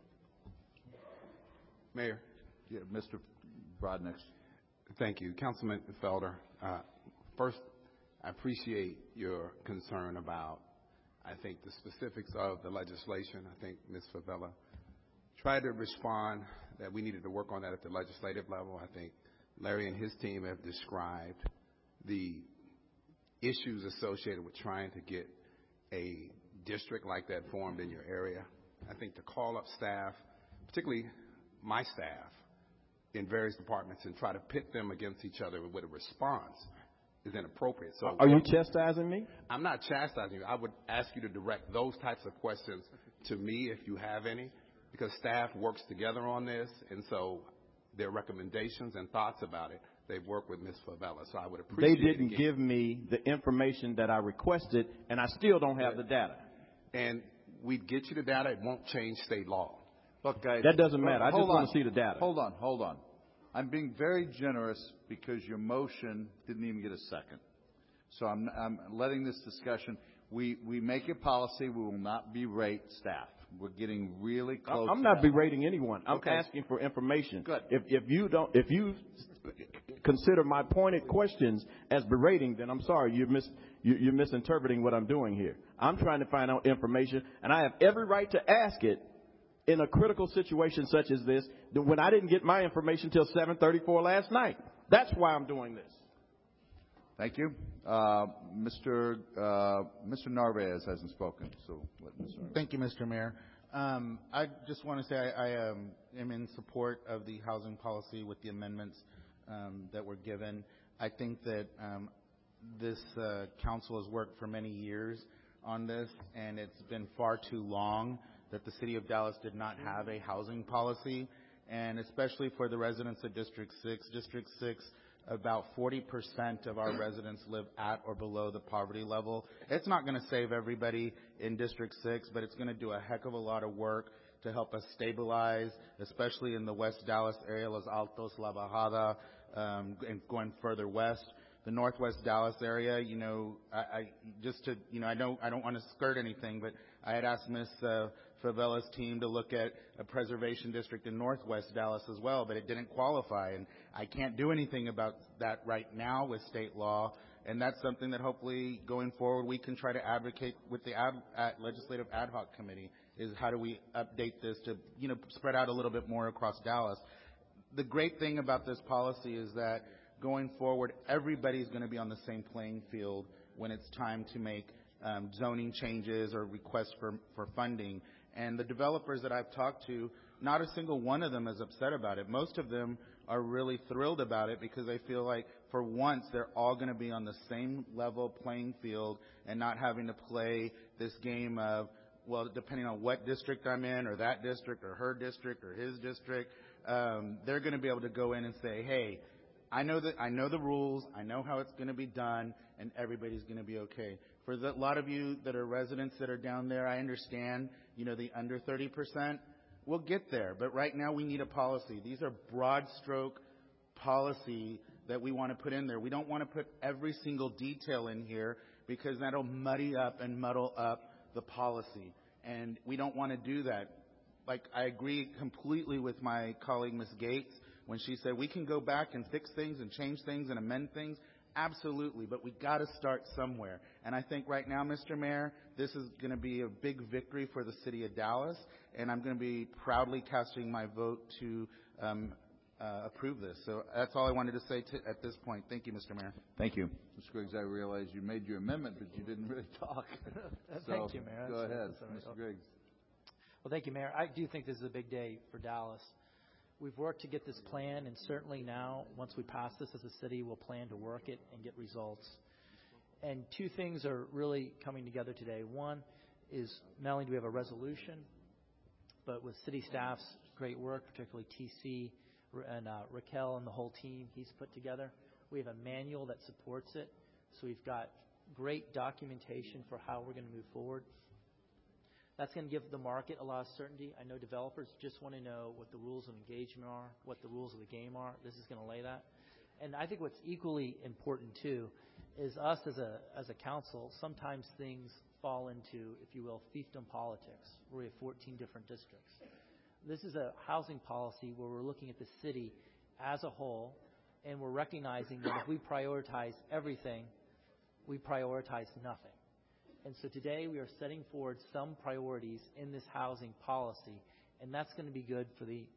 Mayor. Yeah, Mister Brodnick. Thank you. Councilman Felder, uh, first, I appreciate your concern about, I think, the specifics of the legislation. I think Miz Favela tried to respond that we needed to work on that at the legislative level. I think Larry and his team have described the issues associated with trying to get a district like that formed in your area. I think to call up staff, particularly my staff in various departments, and try to pit them against each other with a response is inappropriate. So, are you chastising me? I'm not chastising you. I would ask you to direct those types of questions to me if you have any, because staff works together on this, and so their recommendations and thoughts about it, they've worked with Miz Favela, so I would appreciate it. They didn't give me the information that I requested, and I still don't have the data. And we'd get you the data. It won't change state law. Look, guys. That doesn't matter. I just on. want to see the data. Hold on, hold on. I'm being very generous because your motion didn't even get a second. So I'm, I'm letting this discussion. We, we make a policy. We will not berate staff. We're getting really close. I'm to not that. berating anyone. I'm Okay. asking for information. Good. If, if you don't, if you consider my pointed questions as berating, then I'm sorry, you're mis, you're misinterpreting what I'm doing here. I'm trying to find out information, and I have every right to ask it in a critical situation such as this, when I didn't get my information till seven thirty-four last night. That's why I'm doing this. Thank you. Uh, Mister Uh, Mister Narvaez hasn't spoken, so let Mister Narvaez. Thank you, Mister Mayor. Um, I just want to say I, I um, am in support of the housing policy with the amendments um, that were given. I think that um, this uh, council has worked for many years on this, and it's been far too long that the city of Dallas did not have a housing policy, and especially for the residents of District six. District six, about forty percent of our residents live at or below the poverty level. It's not going to save everybody in District six, but it's going to do a heck of a lot of work to help us stabilize, especially in the West Dallas area, Los Altos, La Bajada, um, and going further west. The Northwest Dallas area, you know, I, I just to, you know, I don't, I don't want to skirt anything, but I had asked Miz Uh, Favela's team to look at a preservation district in Northwest Dallas as well, but it didn't qualify, and I can't do anything about that right now with state law, and that's something that hopefully going forward we can try to advocate with the ad, ad, legislative ad hoc committee, is how do we update this to, you know, spread out a little bit more across Dallas. The great thing about this policy is that going forward, everybody's going to be on the same playing field when it's time to make um, zoning changes or requests for, for funding. And the developers that I've talked to, not a single one of them is upset about it. Most of them are really thrilled about it because they feel like for once they're all going to be on the same level playing field and not having to play this game of, well, depending on what district I'm in or that district or her district or his district, um, they're going to be able to go in and say, hey, I know that I know the rules, I know how it's going to be done, and everybody's going to be okay. For the, a lot of you that are residents that are down there, I understand, you know, the under thirty percent. We'll get there, but right now we need a policy. These are broad stroke policy that we want to put in there. We don't want to put every single detail in here because that'll muddy up and muddle up the policy, and we don't want to do that. Like, I agree completely with my colleague, Miz Gates, when she said we can go back and fix things and change things and amend things. Absolutely, but we got to start somewhere. And I think right now, Mister Mayor, this is going to be a big victory for the city of Dallas, and I'm going to be proudly casting my vote to um, uh, approve this. So that's all I wanted to say to, at this point. Thank you, Mister Mayor. Thank you. Mister Griggs, I realize you made your amendment, but you didn't really talk. Thank so, you, Mayor. Go that's, ahead, that's Mister Griggs. Well, thank you, Mayor. I do think this is a big day for Dallas. We've worked to get this plan, and certainly now, once we pass this as a city, we'll plan to work it and get results. And two things are really coming together today. One is not only do we have a resolution, but with city staff's great work, particularly T C and uh, Raquel and the whole team he's put together, we have a manual that supports it. So we've got great documentation for how we're going to move forward. That's going to give the market a lot of certainty. I know developers just want to know what the rules of engagement are, what the rules of the game are. This is going to lay that. And I think what's equally important, too, is us as a as a council, sometimes things fall into, if you will, fiefdom politics, where we have fourteen different districts. This is a housing policy where we're looking at the city as a whole, and we're recognizing that if we prioritize everything, we prioritize nothing. And so today we are setting forward some priorities in this housing policy, and that's going to be good for the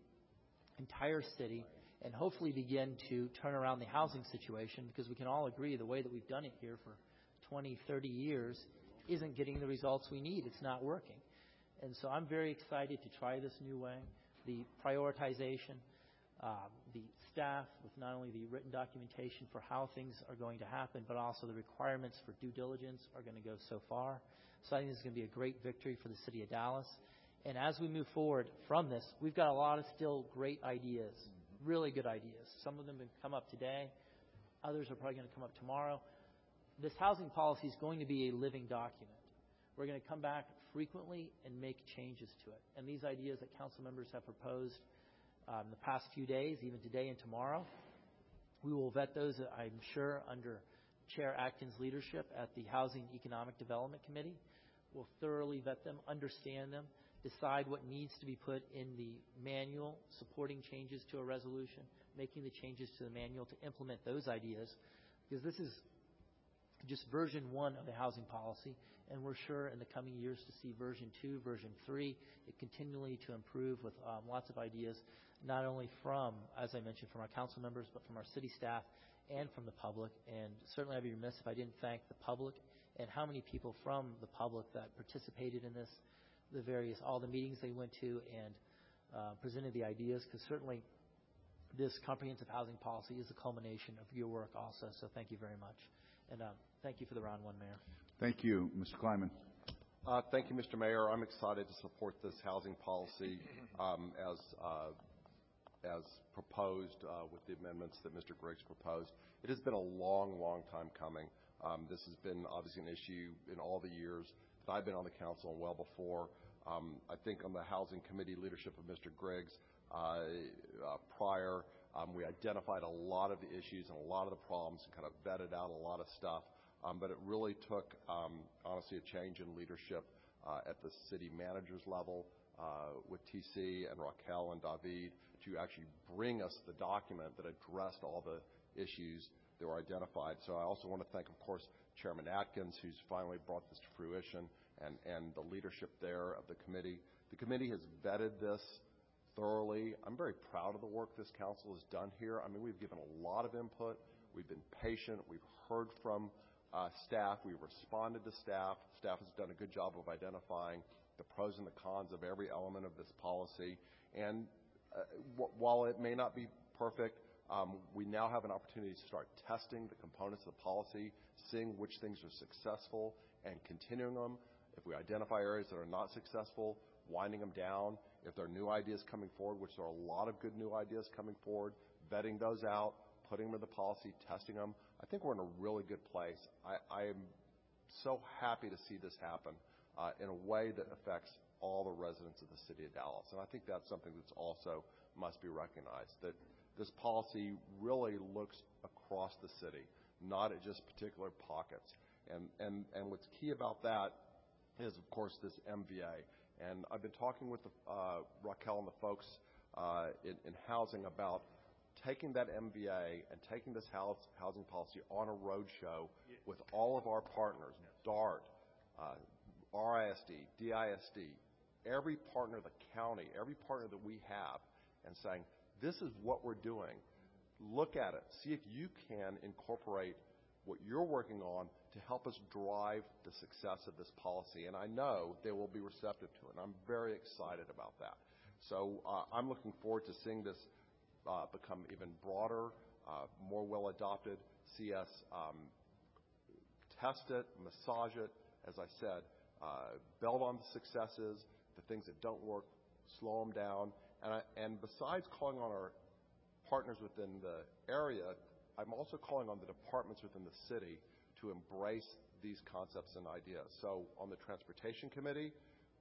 entire city and hopefully begin to turn around the housing situation, because we can all agree the way that we've done it here for twenty, thirty years isn't getting the results we need. It's not working. And so I'm very excited to try this new way. The prioritization, uh, the staff with not only the written documentation for how things are going to happen, but also the requirements for due diligence are going to go so far. So I think this is going to be a great victory for the city of Dallas. And as we move forward from this, we've got a lot of still great ideas, really good ideas. Some of them have come up today. Others are probably going to come up tomorrow. This housing policy is going to be a living document. We're going to come back frequently and make changes to it. And these ideas that council members have proposed um, the past few days, even today and tomorrow, we will vet those, I'm sure, under Chair Atkins' leadership at the Housing Economic Development Committee. We'll thoroughly vet them, understand them, decide what needs to be put in the manual, supporting changes to a resolution, making the changes to the manual to implement those ideas, because this is just version one of the housing policy, and we're sure in the coming years to see version two, version three, it continually to improve with um, lots of ideas, not only from, as I mentioned, from our council members, but from our city staff and from the public. And certainly I'd be remiss if I didn't thank the public and how many people from the public that participated in this. the various, all the meetings they went to and uh, presented the ideas, because certainly this comprehensive housing policy is a culmination of your work also. So thank you very much. And uh, thank you for the round one, Mayor. Thank you. Mister Kleiman. Uh, thank you, Mister Mayor. I'm excited to support this housing policy um, as uh, as proposed uh, with the amendments that Mister Griggs proposed. It has been a long, long time coming. Um, this has been obviously an issue in all the years that I've been on the council and well before. Um, I think on the Housing Committee leadership of Mister Griggs uh, uh, prior, um, we identified a lot of the issues and a lot of the problems and kind of vetted out a lot of stuff. Um, but it really took, um, honestly, a change in leadership uh, at the city manager's level uh, with T C and Raquel and David to actually bring us the document that addressed all the issues that were identified. So I also want to thank, of course, Chairman Atkins, who's finally brought this to fruition, and, and the leadership there of the committee. The committee has vetted this thoroughly. I'm very proud of the work this council has done here. I mean, we've given a lot of input. We've been patient. We've heard from uh, staff. We've responded to staff. Staff has done a good job of identifying the pros and the cons of every element of this policy. And uh, w- while it may not be perfect, um, we now have an opportunity to start testing the components of the policy, seeing which things are successful and continuing them. If we identify areas that are not successful, winding them down. If there are new ideas coming forward, which there are a lot of good new ideas coming forward, vetting those out, putting them in the policy, testing them. I think we're in a really good place. I, I am so happy to see this happen uh, in a way that affects all the residents of the city of Dallas. And I think that's something that's also must be recognized, that this policy really looks across the city, not at just particular pockets. And, and, and what's key about that is, of course, this M V A. And I've been talking with the, uh, Raquel and the folks uh, in, in housing about taking that M V A and taking this house, housing policy on a roadshow with all of our partners, DART, uh, R I S D, D I S D, every partner, the county, every partner that we have, and saying, this is what we're doing. Look at it. See if you can incorporate what you're working on to help us drive the success of this policy. And I know they will be receptive to it. And I'm very excited about that. So uh, I'm looking forward to seeing this uh, become even broader, uh, more well adopted, see us um, test it, massage it, as I said, uh, build on the successes, the things that don't work, slow them down. And, I, and besides calling on our partners within the area, I'm also calling on the departments within the city to embrace these concepts and ideas. So on the Transportation Committee,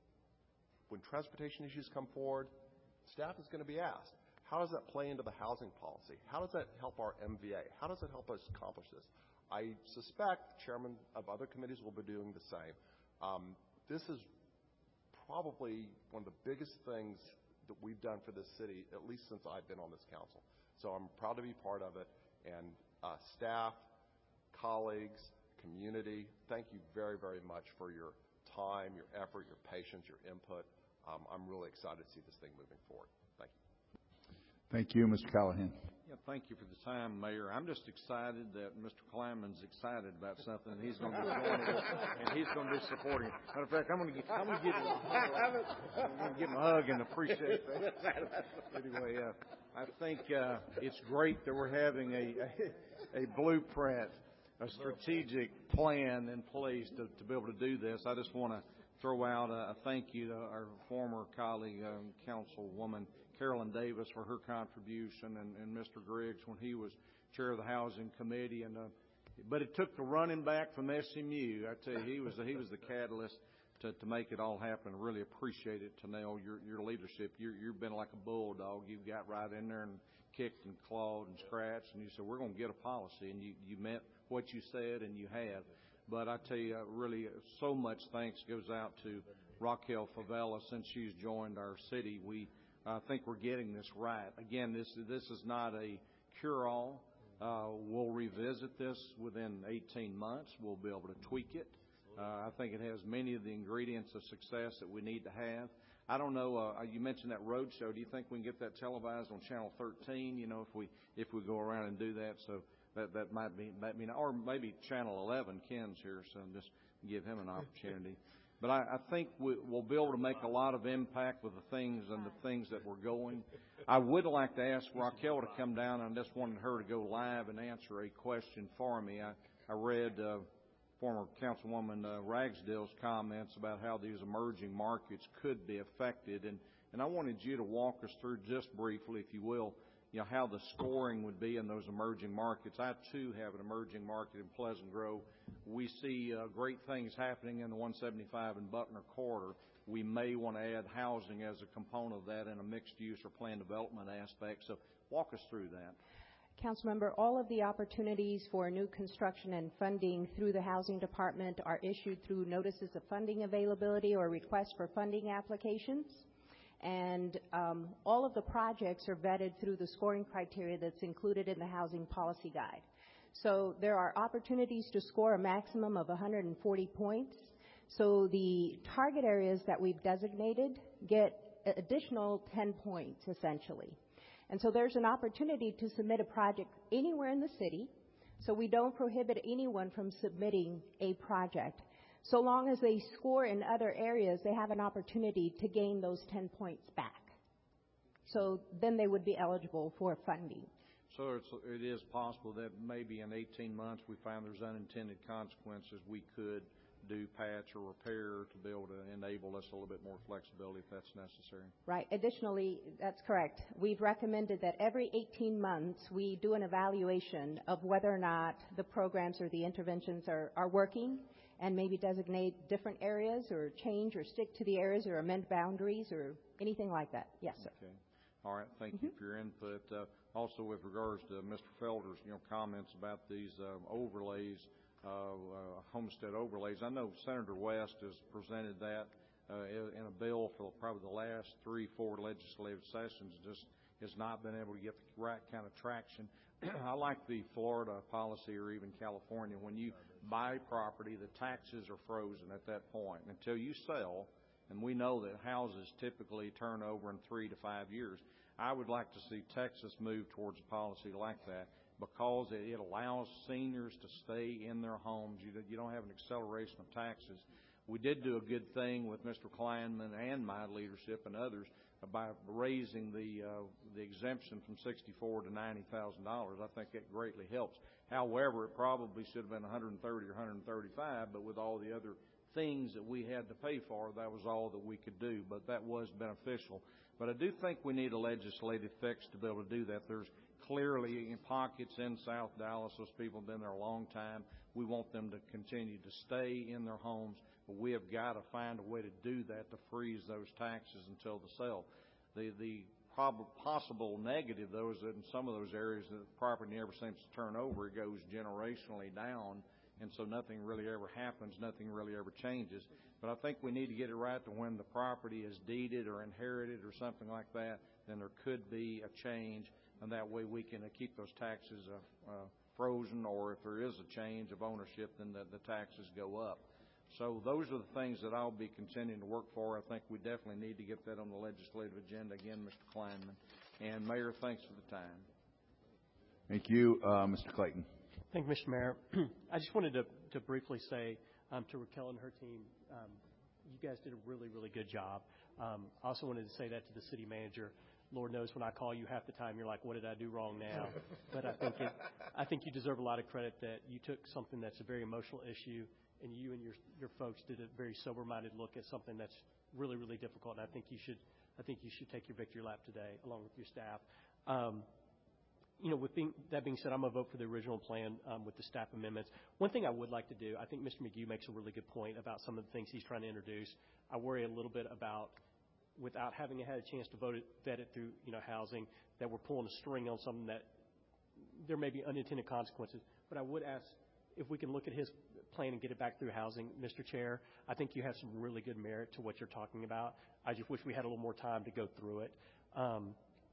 when transportation issues come forward, staff is going to be asked, how does that play into the housing policy? How does that help our M V A? How does it help us accomplish this? I suspect chairmen of other committees will be doing the same. Um, this is probably one of the biggest things that we've done for this city, at least since I've been on this council. So I'm proud to be part of it. And uh, staff, colleagues, community, thank you very, very much for your time, your effort, your patience, your input. Um, I'm really excited to see this thing moving forward. Thank you. Thank you, Mister Callahan. Yeah, thank you for the time, Mayor. I'm just excited that Mister Kleiman's excited about something, and he's going to be joining us, and he's going to be supporting. Matter of fact, I'm going to get, I'm going to give him a hug. I'm going to give him a hug and appreciate that. Anyway, uh, I think uh, it's great that we're having a, a, a blueprint, a strategic plan in place to, to be able to do this. I just want to throw out a, a thank you to our former colleague, um, Councilwoman Carolyn Davis, for her contribution, and, and Mister Griggs when he was chair of the Housing Committee. And uh, but it took the running back from S M U. I tell you, he was he was the catalyst to, to make it all happen. I really appreciate it, Tanel, your your leadership. You you've been like a bulldog. You've got right in there and kicked and clawed and scratched, and you said, we're going to get a policy, and you you meant what you said, and you have. But I tell you, really, so much thanks goes out to Raquel Favela since she's joined our city. We I think we're getting this right. Again, this this is not a cure-all. Uh, we'll revisit this within eighteen months. We'll be able to tweak it. Uh, I think it has many of the ingredients of success that we need to have. I don't know. Uh, you mentioned that road show. Do you think we can get that televised on Channel thirteen? You know, if we if we go around and do that, so that that might be might be, or maybe Channel eleven. Ken's here, so just give him an opportunity. But I, I think we, we'll be able to make a lot of impact with the things and the things that we're going. I would like to ask Raquel to come down. I just wanted her to go live and answer a question for me. I, I read uh, former Councilwoman uh, Ragsdale's comments about how these emerging markets could be affected, and, and I wanted you to walk us through just briefly, if you will, you know, how the scoring would be in those emerging markets. I, too, have an emerging market in Pleasant Grove. We see uh, great things happening in the one seventy-five and Buckner corridor. We may want to add housing as a component of that in a mixed-use or planned development aspect. So walk us through that. Councilmember, all of the opportunities for new construction and funding through the Housing Department are issued through notices of funding availability or requests for funding applications. And um, all of the projects are vetted through the scoring criteria that's included in the Housing Policy Guide. So there are opportunities to score a maximum of one hundred forty points. So the target areas that we've designated get additional ten points, essentially. And so there's an opportunity to submit a project anywhere in the city. So we don't prohibit anyone from submitting a project. So long as they score in other areas, they have an opportunity to gain those ten points back. So then they would be eligible for funding. So it's, it is possible that maybe in eighteen months we find there's unintended consequences. We could do patch or repair to be able to enable us a little bit more flexibility if that's necessary. Right. Additionally, that's correct. We've recommended that every eighteen months we do an evaluation of whether or not the programs or the interventions are, are working, and maybe designate different areas or change or stick to the areas or amend boundaries or anything like that. Yes, sir. Okay. All right. Thank mm-hmm. you for your input. Uh, also, with regards to Mister Felder's, you know, comments about these uh, overlays, uh, uh, homestead overlays, I know Senator West has presented that uh, in a bill for probably the last three, four legislative sessions. Just has not been able to get the right kind of traction. I like the Florida policy, or even California. When you buy property, the taxes are frozen at that point until you sell, and we know that houses typically turn over in three to five years. I would like to see Texas move towards a policy like that because it, it allows seniors to stay in their homes. You, you don't have an acceleration of taxes. We did do a good thing with Mister Kleinman and my leadership and others by raising the uh, the exemption from sixty-four to ninety thousand dollars. I think it greatly helps. However, it probably should have been one hundred thirty or one hundred thirty-five, but with all the other things that we had to pay for, that was all that we could do. But that was beneficial. But I do think we need a legislative fix to be able to do that. There's clearly in pockets in South Dallas, those people have been there a long time. We want them to continue to stay in their homes, but we have got to find a way to do that to freeze those taxes until the sale. The the prob- possible negative, though, is that in some of those areas the property never seems to turn over. It goes generationally down, and so nothing really ever happens. Nothing really ever changes. But I think we need to get it right to when the property is deeded or inherited or something like that, then there could be a change, and that way we can uh, keep those taxes uh, uh, frozen, or if there is a change of ownership, then the, the taxes go up. So those are the things that I'll be continuing to work for. I think we definitely need to get that on the legislative agenda again, Mister Kleinman. And Mayor, thanks for the time. Thank you, uh, Mister Clayton. Thank you, Mister Mayor. I just wanted to, to briefly say um, to Raquel and her team, um, you guys did a really, really good job. Um, I also wanted to say that to the city manager. Lord knows when I call you half the time, you're like, what did I do wrong now? But I think it, I think you deserve a lot of credit that you took something that's a very emotional issue, and you and your your folks did a very sober-minded look at something that's really, really difficult. And I think you should, I think you should take your victory lap today, along with your staff. Um, you know, with being, that being said, I'm going to vote for the original plan um, with the staff amendments. One thing I would like to do, I think Mister McGee makes a really good point about some of the things he's trying to introduce. I worry a little bit about, without having had a chance to vote it, vet it through, you know, housing, that we're pulling a string on something that there may be unintended consequences. But I would ask if we can look at his plan and get it back through housing, Mister Chair. I think you have some really good merit to what you're talking about. I just wish we had a little more time to go through it. Um,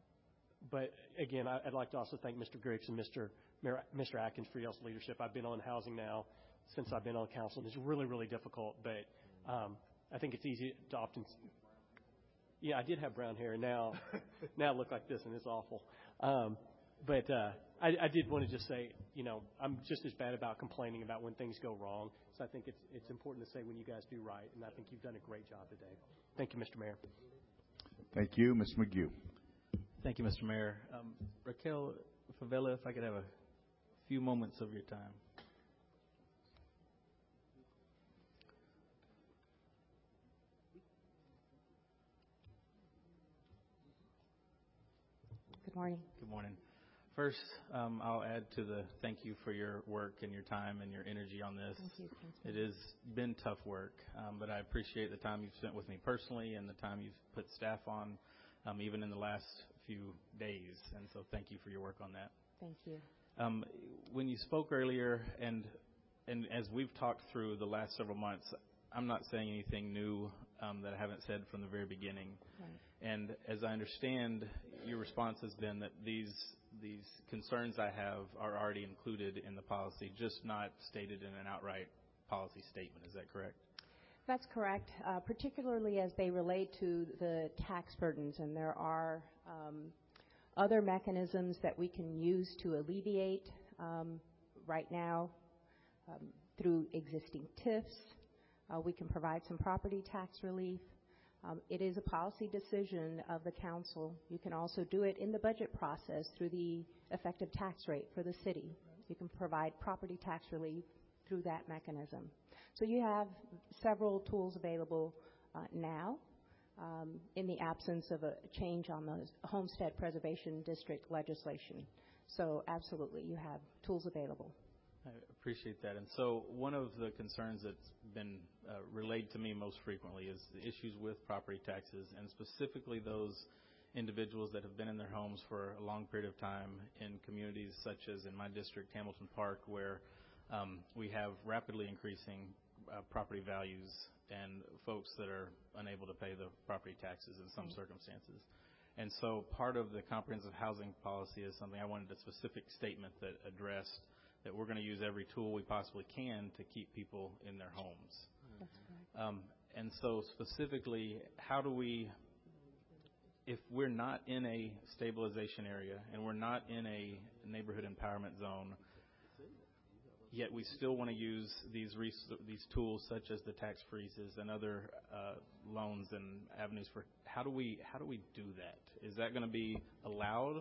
but again, I, I'd like to also thank Mister Griggs and Mister Mayor, Mister Atkins for y'all's leadership. I've been on housing now since I've been on council, and it's really, really difficult. But um, I think it's easy to often. Yeah, I did have brown hair, and now now I look like this, and it's awful. Um, but uh, I, I did want to just say, you know, I'm just as bad about complaining about when things go wrong. So I think it's it's important to say when you guys do right, and I think you've done a great job today. Thank you, Mister Mayor. Thank you. Miz McGue. Thank you, Mister Mayor. Um, Raquel Favela, if I could have a few moments of your time. Good morning. Good morning. First, um, I'll add to the thank you for your work and your time and your energy on this. Thank you. It has been tough work, um, but I appreciate the time you've spent with me personally and the time you've put staff on, um, even in the last few days. And so thank you for your work on that. Thank you. Um, when you spoke earlier, and and as we've talked through the last several months, I'm not saying anything new um, that I haven't said from the very beginning. Right. And as I understand, your response has been that these these concerns I have are already included in the policy, just not stated in an outright policy statement. Is that correct? That's correct, uh, particularly as they relate to the tax burdens. And there are um, other mechanisms that we can use to alleviate um, right now um, through existing T I Fs. Uh, we can provide some property tax relief. Um, it is a policy decision of the council. You can also do it in the budget process through the effective tax rate for the city. You can provide property tax relief through that mechanism. So you have several tools available uh, now um, in the absence of a change on the Homestead Preservation District legislation. So absolutely, you have tools available. I appreciate that. And so one of the concerns that's been uh, relayed to me most frequently is the issues with property taxes, and specifically those individuals that have been in their homes for a long period of time in communities such as in my district, Hamilton Park, where um, we have rapidly increasing uh, property values and folks that are unable to pay the property taxes in some circumstances. And so part of the comprehensive housing policy is something I wanted a specific statement that addressed that we're going to use every tool we possibly can to keep people in their homes. That's correct. Um, and so specifically, how do we, if we're not in a stabilization area and we're not in a neighborhood empowerment zone, yet we still want to use these res- these tools such as the tax freezes and other uh, loans and avenues for, how do we how do we do that? Is that going to be allowed?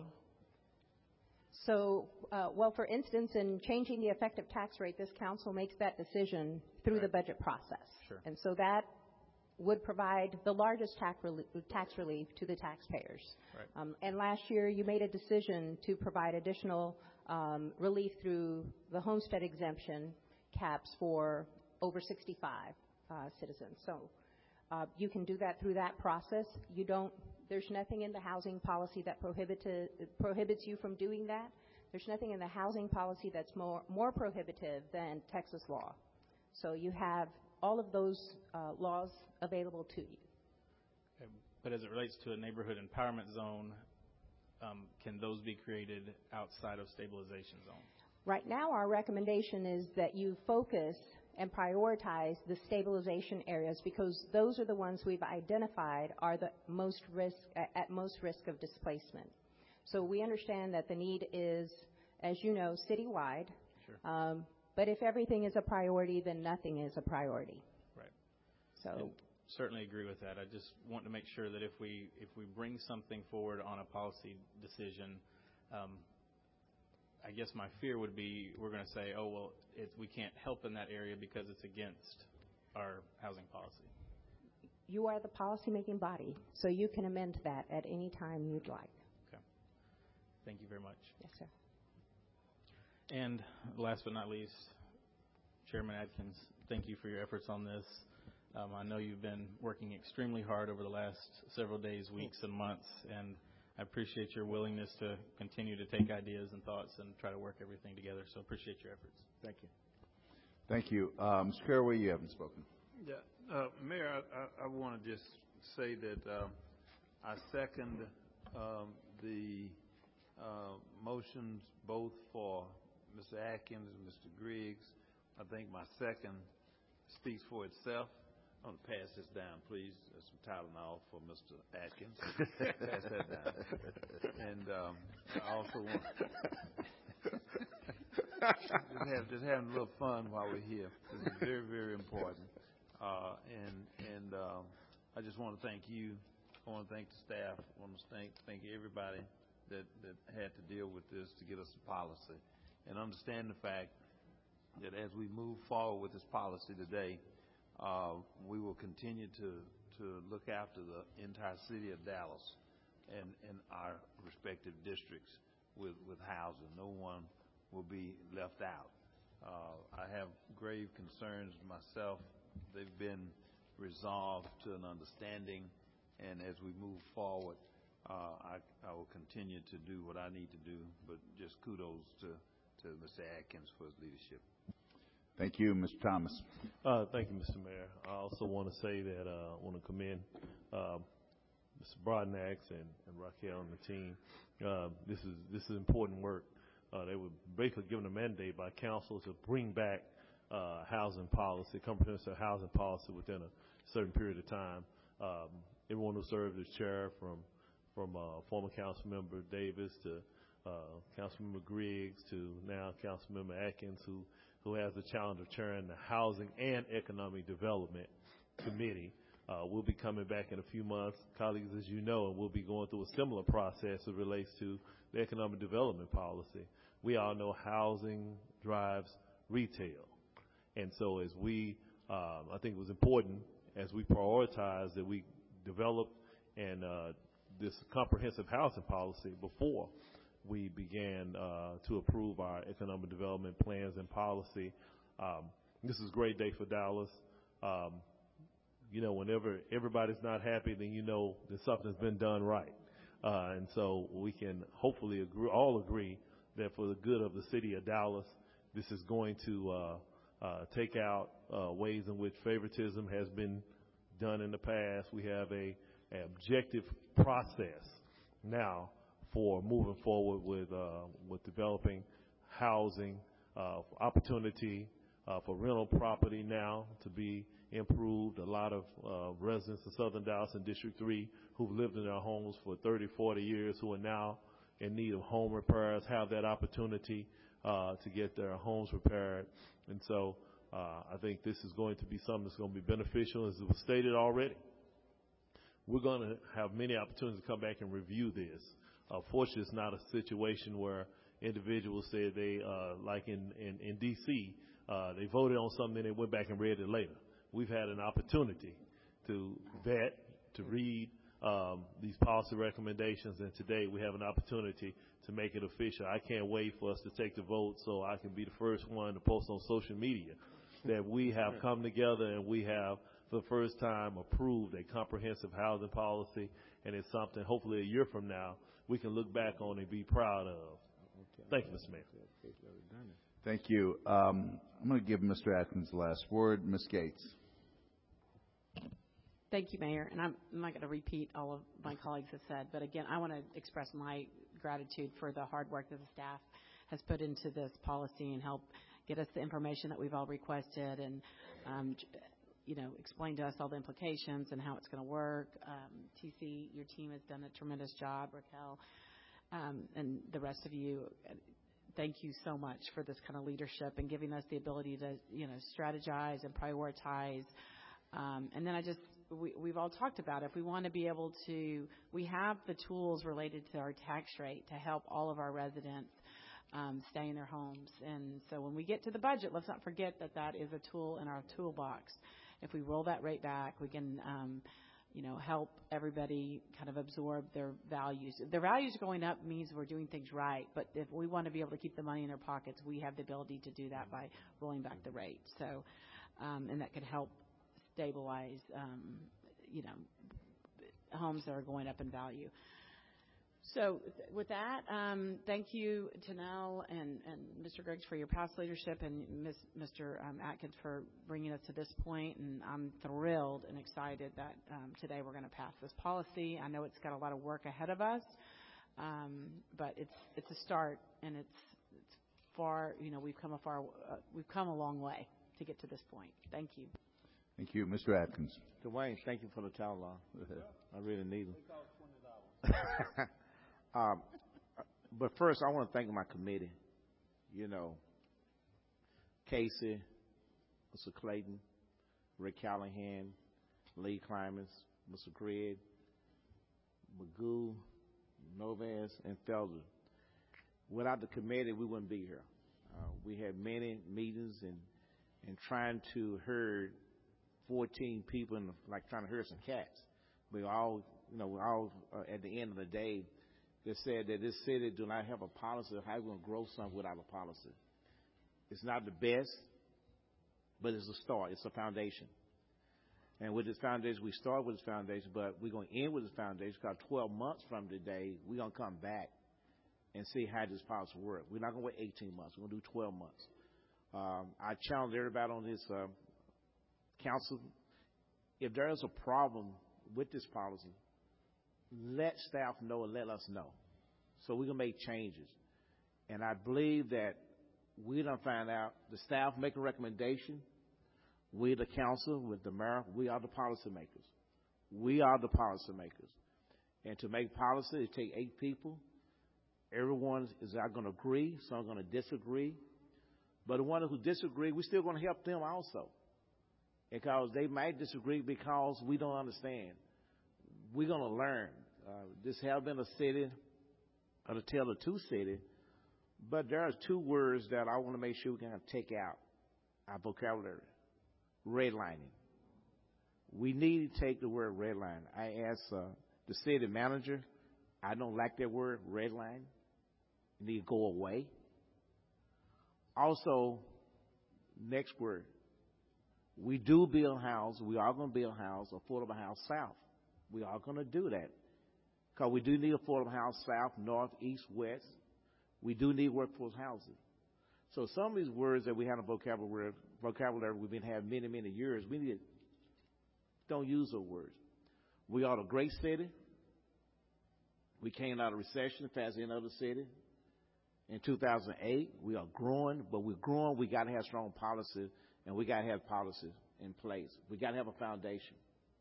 So, uh, well, for instance, in changing the effective tax rate, this council makes that decision through Right. the budget process. Sure. And so that would provide the largest tax relief, tax relief to the taxpayers. Right. Um, and last year, you made a decision to provide additional um, relief through the homestead exemption caps for over sixty-five uh, citizens. So uh, you can do that through that process. You don't. There's nothing in the housing policy that prohibited, prohibits you from doing that. There's nothing in the housing policy that's more, more prohibitive than Texas law. So you have all of those uh, laws available to you. Okay. But as it relates to a neighborhood empowerment zone, um, can those be created outside of stabilization zone? Right now, our recommendation is that you focus and prioritize the stabilization areas, because those are the ones we've identified are the most risk, at most risk of displacement. So we understand that the need is, as you know, citywide. Sure. Um, but if everything is a priority, then nothing is a priority. Right. So And certainly agree with that. I just want to make sure that if we if we bring something forward on a policy decision, um, I guess my fear would be we're going to say, oh, well, it, we can't help in that area because it's against our housing policy. you are the policymaking body, so you can amend that at any time you'd like. Okay. Thank you very much. Yes, sir. And last but not least, Chairman Atkins, thank you for your efforts on this. Um, I know you've been working extremely hard over the last several days, weeks, and months, and I appreciate your willingness to continue to take ideas and thoughts and try to work everything together. So appreciate your efforts. Thank you. Thank you. Uh, Mister Caraway, you haven't spoken. Yeah, uh, Mayor, I, I, I want to just say that uh, I second um, the uh, motions both for Mister Atkins and Mister Griggs. I think my second speaks for itself. I'm going to pass this down, please. There's some Tylenol for Mister Atkins. Pass that down. And um, I also want just, have, just having a little fun while we're here. This is very, very important. Uh, and and um, I just want to thank you. I want to thank the staff. I want to thank thank everybody that, that had to deal with this to get us a policy. And understand the fact that as we move forward with this policy today, Uh, we will continue to, to look after the entire city of Dallas and, and our respective districts with, with housing. No one will be left out. Uh, I have grave concerns myself. They've been resolved to an understanding, and as we move forward, uh, I, I will continue to do what I need to do, but just kudos to, to Mister Atkins for his leadership. Thank you, Mister Thomas. Uh, thank you, Mister Mayor. I also want to say that uh, I want to commend uh, Mister Broadnax and, and Raquel and the team. Uh, this is this is important work. Uh, they were basically given a mandate by council to bring back uh, housing policy, comprehensive housing policy within a certain period of time. Um, everyone who served as chair, from from uh, former council member Davis to uh, Councilmember Griggs to now Councilmember Atkins, who who has the challenge of chairing the Housing and Economic Development Committee. Uh, we'll be coming back in a few months, colleagues, as you know, and we'll be going through a similar process as it relates to the economic development policy. We all know housing drives retail. And so as we, um, I think it was important as we prioritize that we develop and uh, this comprehensive housing policy before we began uh, to approve our economic development plans and policy. Um, this is a great day for Dallas. Um, you know, whenever everybody's not happy, then you know that something's been done right. Uh, and so we can hopefully agree, all agree that for the good of the city of Dallas, this is going to uh, uh, take out uh, ways in which favoritism has been done in the past. We have a, a objective process now for moving forward with uh, with developing housing, uh, opportunity uh, for rental property now to be improved. A lot of uh, residents of Southern Dallas and District three who've lived in their homes for thirty, forty years, who are now in need of home repairs, have that opportunity uh, to get their homes repaired. And so uh, I think this is going to be something that's going to be beneficial, as it was stated already. We're going to have many opportunities to come back and review this. Uh, fortunately, it's not a situation where individuals say they, uh, like in, in, in D C, uh, they voted on something and they went back and read it later. We've had an opportunity to vet, to read um, these policy recommendations, and today we have an opportunity to make it official. I can't wait for us to take the vote so I can be the first one to post on social media that we have come together and we have, for the first time, approved a comprehensive housing policy, and it's something hopefully a year from now we can look back on and be proud of. Okay. Thank you, Mister Mayor. Thank you. Um, I'm going to give Mister Atkins the last word. Miz Gates. Thank you, Mayor. And I'm, I'm not going to repeat all of my colleagues have said, but again, I want to express my gratitude for the hard work that the staff has put into this policy and help get us the information that we've all requested, and um, you know, explain to us all the implications and how it's going to work. Um, T C, your team has done a tremendous job, Raquel, um, and the rest of you. Thank you so much for this kind of leadership and giving us the ability to, you know, strategize and prioritize. Um, and then I just, we, we've all talked about it. If we want to be able to, we have the tools related to our tax rate to help all of our residents um, stay in their homes. And so when we get to the budget, let's not forget that that is a tool in our toolbox. If we roll that rate back, we can, um, you know, help everybody kind of absorb their values. If their values going up means we're doing things right, but if we want to be able to keep the money in their pockets, we have the ability to do that by rolling back the rate. So, um, and that could help stabilize, um, you know, homes that are going up in value. So with that, um, thank you to Nell and, and Mister Griggs for your past leadership, and Miz, Mister Um, Atkins for bringing us to this point. And I'm thrilled and excited that um, today we're going to pass this policy. I know it's got a lot of work ahead of us, um, but it's it's a start, and it's it's far. You know, we've come a far uh, we've come a long way to get to this point. Thank you. Thank you. Mister Atkins. Dwayne, thank you for the town law. I really need them. um, but first, I want to thank my committee. You know, Casey, Mister Clayton, Rick Callahan, Lee Climans, Mister Craig, Magoo, Novas, and Felder. Without the committee, we wouldn't be here. Uh, we had many meetings and and trying to herd fourteen people, in, like trying to herd some cats. We all, you know, we all uh, at the end of the day, they said that this city do not have a policy of how we're going to grow something without a policy. It's not the best, but it's a start. It's a foundation. And with this foundation, we start with this foundation, but we're going to end with this foundation because twelve months from today, we're going to come back and see how this policy works. We're not going to wait eighteen months. We're going to do twelve months. Um, I challenge everybody on this uh, council, if there is a problem with this policy, let staff know and let us know so we can make changes. And I believe that we don't find out, the staff make a recommendation, we the council with the mayor, we are the policymakers. We are the policymakers. And to make policy, it takes eight people. Everyone is not going to agree, some are going to disagree. But the ones who disagree, we're still going to help them also. Because they might disagree because we don't understand. We're going to learn. Uh, this has been a city, or a tale of two cities, but there are two words that I want to make sure we can take out our vocabulary. Redlining. We need to take the word redline. I asked uh, the city manager, I don't like that word, redline. It need to go away. Also, next word. We do build houses. We are going to build houses, affordable house south. We are going to do that. Because we do need affordable house south, north, east, west. We do need workforce housing. So some of these words that we have in vocabulary, vocabulary we've been having many, many years, we need to don't use those words. We are a great city. We came out of recession fast as any other city. In two thousand eight, we are growing, but we're growing. We got to have strong policy, and we got to have policy in place. We got to have a foundation.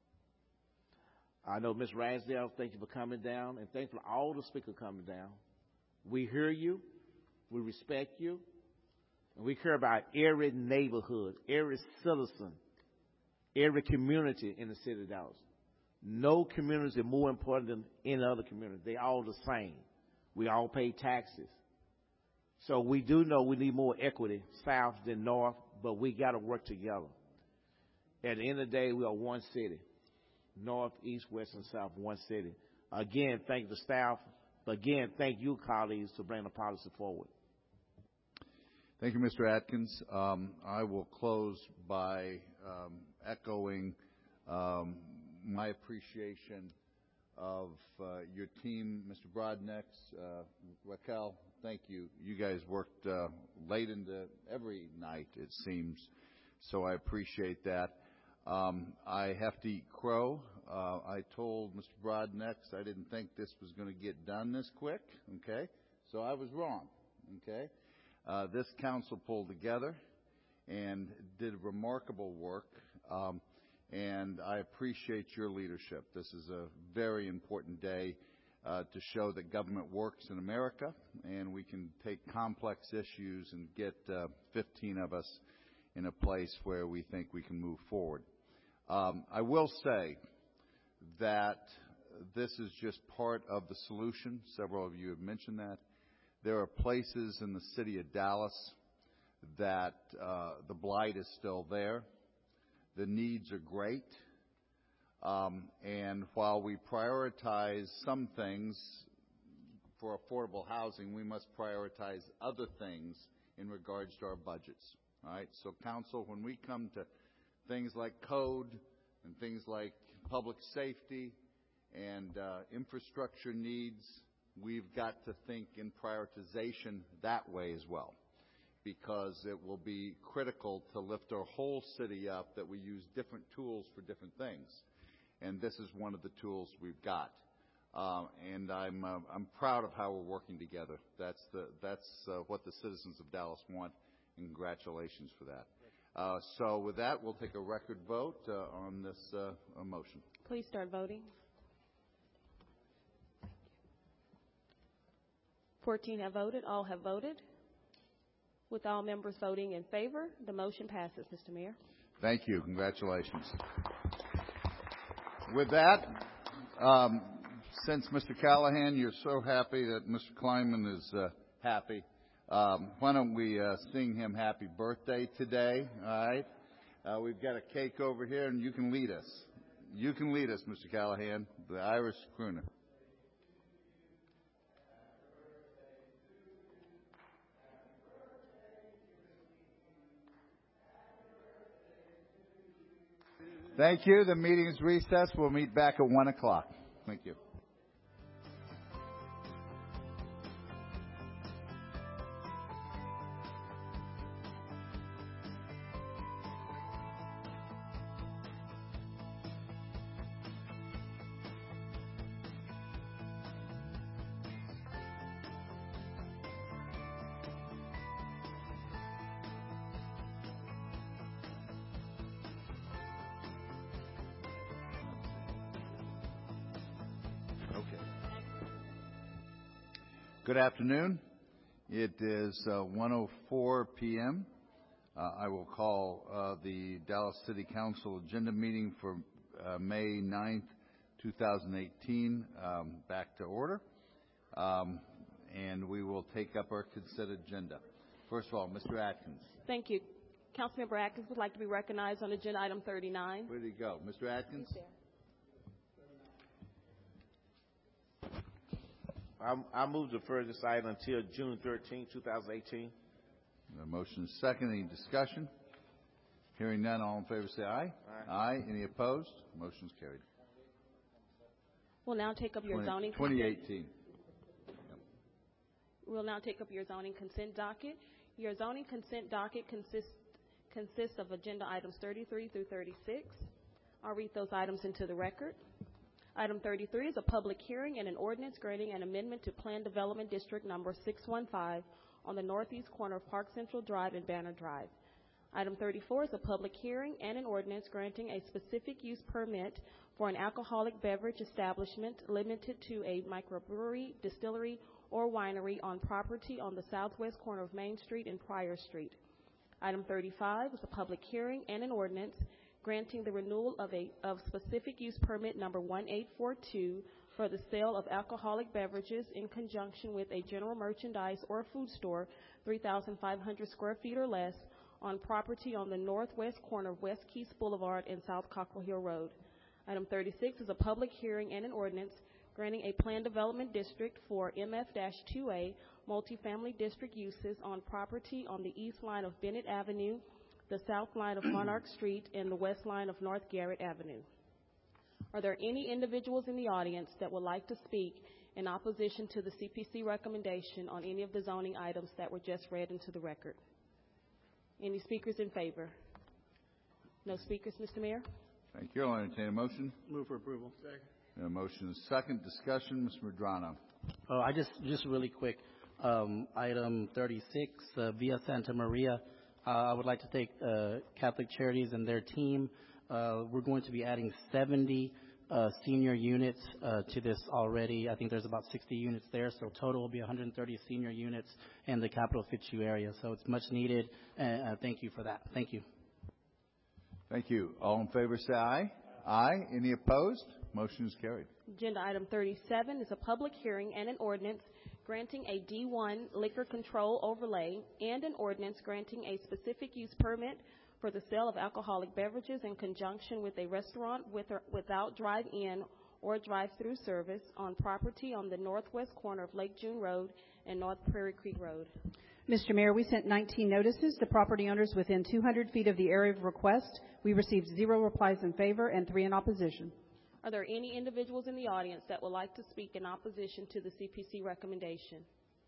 I know Miz Ransdale, thank you for coming down, and thank you for all the speakers coming down. We hear you, we respect you, and we care about every neighborhood, every citizen, every community in the city of Dallas. No community is more important than any other community. They all the same. We all pay taxes. So we do know we need more equity, south than north, but we got to work together. At the end of the day, we are one city. North, east, west, and south, one city. Again, thank the staff. But again, thank you, colleagues, to bring the policy forward. Thank you, Mister Atkins. Um, I will close by um, echoing um, my appreciation of uh, your team, Mister Brodnex, uh, Raquel. Thank you. You guys worked uh, late into every night, it seems, so I appreciate that. Um, I have to eat crow. Uh, I told Mister Brodnex I didn't think this was going to get done this quick, okay? So I was wrong, okay? Uh, this council pulled together and did remarkable work, um, and I appreciate your leadership. This is a very important day uh, to show that government works in America, and we can take complex issues and get uh, fifteen of us in a place where we think we can move forward. Um, I will say that this is just part of the solution. Several of you have mentioned that. There are places in the city of Dallas that uh, the blight is still there. The needs are great. Um, and while we prioritize some things for affordable housing, we must prioritize other things in regards to our budgets. All right? So, council, when we come to things like code and things like public safety and uh, infrastructure needs, we've got to think in prioritization that way as well, because it will be critical to lift our whole city up that we use different tools for different things. And this is one of the tools we've got. Uh, and I'm, uh, I'm proud of how we're working together. That's, the, that's uh, what the citizens of Dallas want. Congratulations for that. Uh, So with that, we'll take a record vote uh, on this uh, motion. Please start voting. fourteen have voted. All have voted. With all members voting in favor, the motion passes, Mister Mayor. Thank you. Congratulations. With that, um, since Mister Callahan, you're so happy that Mister Kleinman is uh, happy, um, why don't we uh, sing him happy birthday today, all right? Uh, we've got a cake over here, and you can lead us. You can lead us, Mister Callahan, the Irish crooner. Thank you. The meeting is recessed. We'll meet back at one o'clock. Thank you. Good afternoon. It is uh, one oh four p.m. Uh, I will call uh, the Dallas City Council agenda meeting for uh, May ninth, two thousand eighteen um, back to order. Um, and we will take up our consent agenda. First of all, Mister Atkins. Thank you. Councilmember Atkins would like to be recognized on agenda item thirty-nine. Where did he go? Mister Atkins? I move to defer this item until June thirteenth, two thousand eighteen. The motion is second. Any discussion? Hearing none, all in favor say aye. Aye. Aye. Any opposed? Motion is carried. We'll now take up your zoning twenty consent. eighteen. We'll now take up your zoning consent docket. Your zoning consent docket consists consists of agenda items thirty-three through thirty-six. I'll read those items into the record. Item thirty-three is a public hearing and an ordinance granting an amendment to Plan Development District Number six one five on the northeast corner of Park Central Drive and Banner Drive. Item thirty-four is a public hearing and an ordinance granting a specific use permit for an alcoholic beverage establishment limited to a microbrewery, distillery, or winery on property on the southwest corner of Main Street and Pryor Street. Item thirty-five is a public hearing and an ordinance granting the renewal of a of specific use permit number one eight four two for the sale of alcoholic beverages in conjunction with a general merchandise or food store, three thousand five hundred square feet or less, on property on the northwest corner of West Keys Boulevard and South Cockrell Hill Road. Item thirty-six is a public hearing and an ordinance granting a planned development district for M F two A multifamily district uses on property on the east line of Bennett Avenue, the south line of Monarch Street, and the west line of North Garrett Avenue. Are there any individuals in the audience that would like to speak in opposition to the C P C recommendation on any of the zoning items that were just read into the record? Any speakers in favor? No speakers, Mister Mayor? Thank you. I'll entertain a motion. Move for approval. Second. A motion is second. Discussion, Mister Medrano. Oh, I just, just really quick, um, item thirty-six, uh, Via Santa Maria. Uh, I would like to thank uh, Catholic Charities and their team. Uh, we're going to be adding seventy uh, senior units uh, to this already. I think there's about sixty units there, so total will be one hundred thirty senior units in the Capital Fitzhugh area. So it's much needed, and uh, thank you for that. Thank you. Thank you. All in favor say aye. Aye. Any opposed? Motion is carried. Agenda item thirty-seven is a public hearing and an ordinance granting a D one liquor control overlay and an ordinance granting a specific use permit for the sale of alcoholic beverages in conjunction with a restaurant with or without drive-in or drive-through service on property on the northwest corner of Lake June Road and North Prairie Creek Road. Mister Mayor, we sent nineteen notices to property owners within two hundred feet of the area of request. We received zero replies in favor and three in opposition. Are there any individuals in the audience that would like to speak in opposition to the C P C recommendation?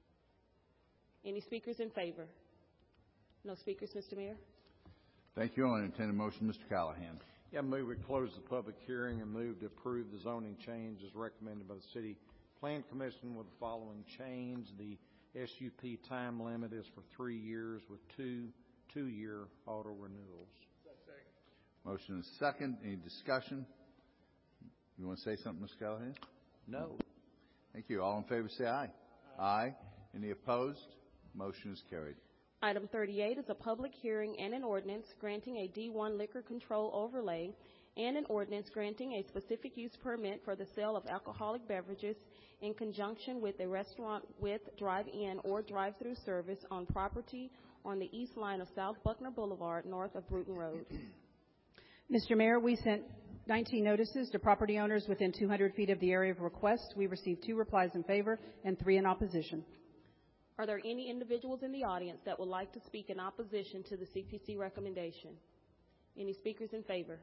Any speakers in favor? No speakers, Mister Mayor? Thank you. I'll entertain a motion. Mister Callahan. Yeah, I move we close the public hearing and move to approve the zoning change as recommended by the City Plan Commission with the following change. The S U P time limit is for three years with two two-year auto renewals. Motion is second. Any discussion? You want to say something, Miz Callahan? No. Thank you. All in favor say aye. Aye. Aye. Any opposed? Motion is carried. Item thirty-eight is a public hearing and an ordinance granting a D one liquor control overlay and an ordinance granting a specific use permit for the sale of alcoholic beverages in conjunction with a restaurant with drive-in or drive-through service on property on the east line of South Buckner Boulevard, north of Bruton Road. Mister Mayor, we sent nineteen notices to property owners within two hundred feet of the area of request. We received two replies in favor and three in opposition. Are there any individuals in the audience that would like to speak in opposition to the C P C recommendation? Any speakers in favor?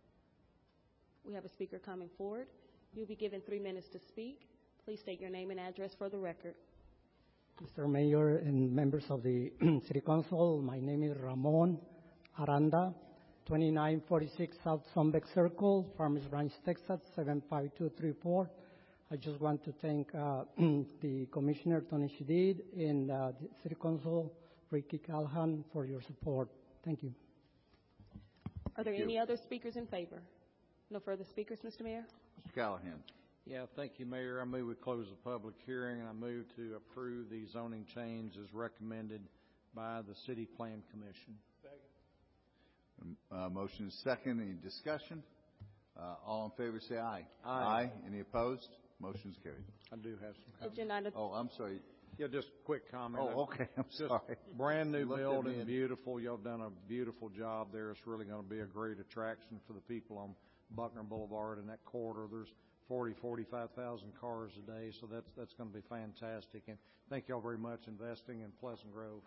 We have a speaker coming forward. You'll be given three minutes to speak. Please state your name and address for the record. Mister Mayor and members of the City Council, my name is Ramon Aranda, twenty-nine forty-six South Sunbeck Circle, Farmers Branch, Texas, seven five two three four. I just want to thank uh, the Commissioner, Tony Shadid, and uh, the City Council, Ricky Callahan, for your support. Thank you. Are there any other speakers in favor? No further speakers, Mister Mayor? Mister Callahan. Yeah, thank you, Mayor. I move we close the public hearing, and I move to approve the zoning change as recommended by the City Plan Commission. Second. Uh, motion is second. Any discussion? Uh, all in favor say aye. Aye. Aye. Any opposed? Motion is carried. I do have some comments. Agenda. Oh, I'm sorry. Yeah, just a quick comment. Oh, okay. I'm just sorry. Brand new Looked at me building, and- beautiful. Y'all done a beautiful job there. It's really going to be a great attraction for the people on Buckner Boulevard and that corridor. There's forty, forty-five thousand cars a day, so that's that's going to be fantastic. And thank y'all very much investing in Pleasant Grove.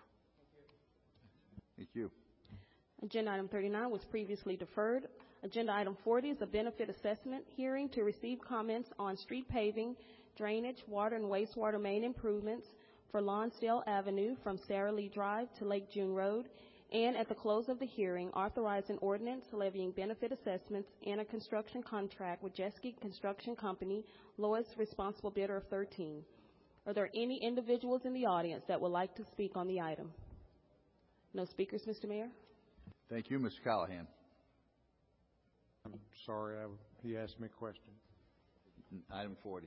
Thank you. Agenda item thirty-nine was previously deferred. Agenda item forty is a benefit assessment hearing to receive comments on street paving, drainage, water and wastewater main improvements for Lonsdale Avenue from Sarah Lee Drive to Lake June Road, and at the close of the hearing, authorize an ordinance levying benefit assessments and a construction contract with Jeske Construction Company, lowest responsible bidder of thirteen. Are there any individuals in the audience that would like to speak on the item? No speakers, Mister Mayor? Thank you, Mister Callahan. I'm sorry, I, he asked me a question. Item forty.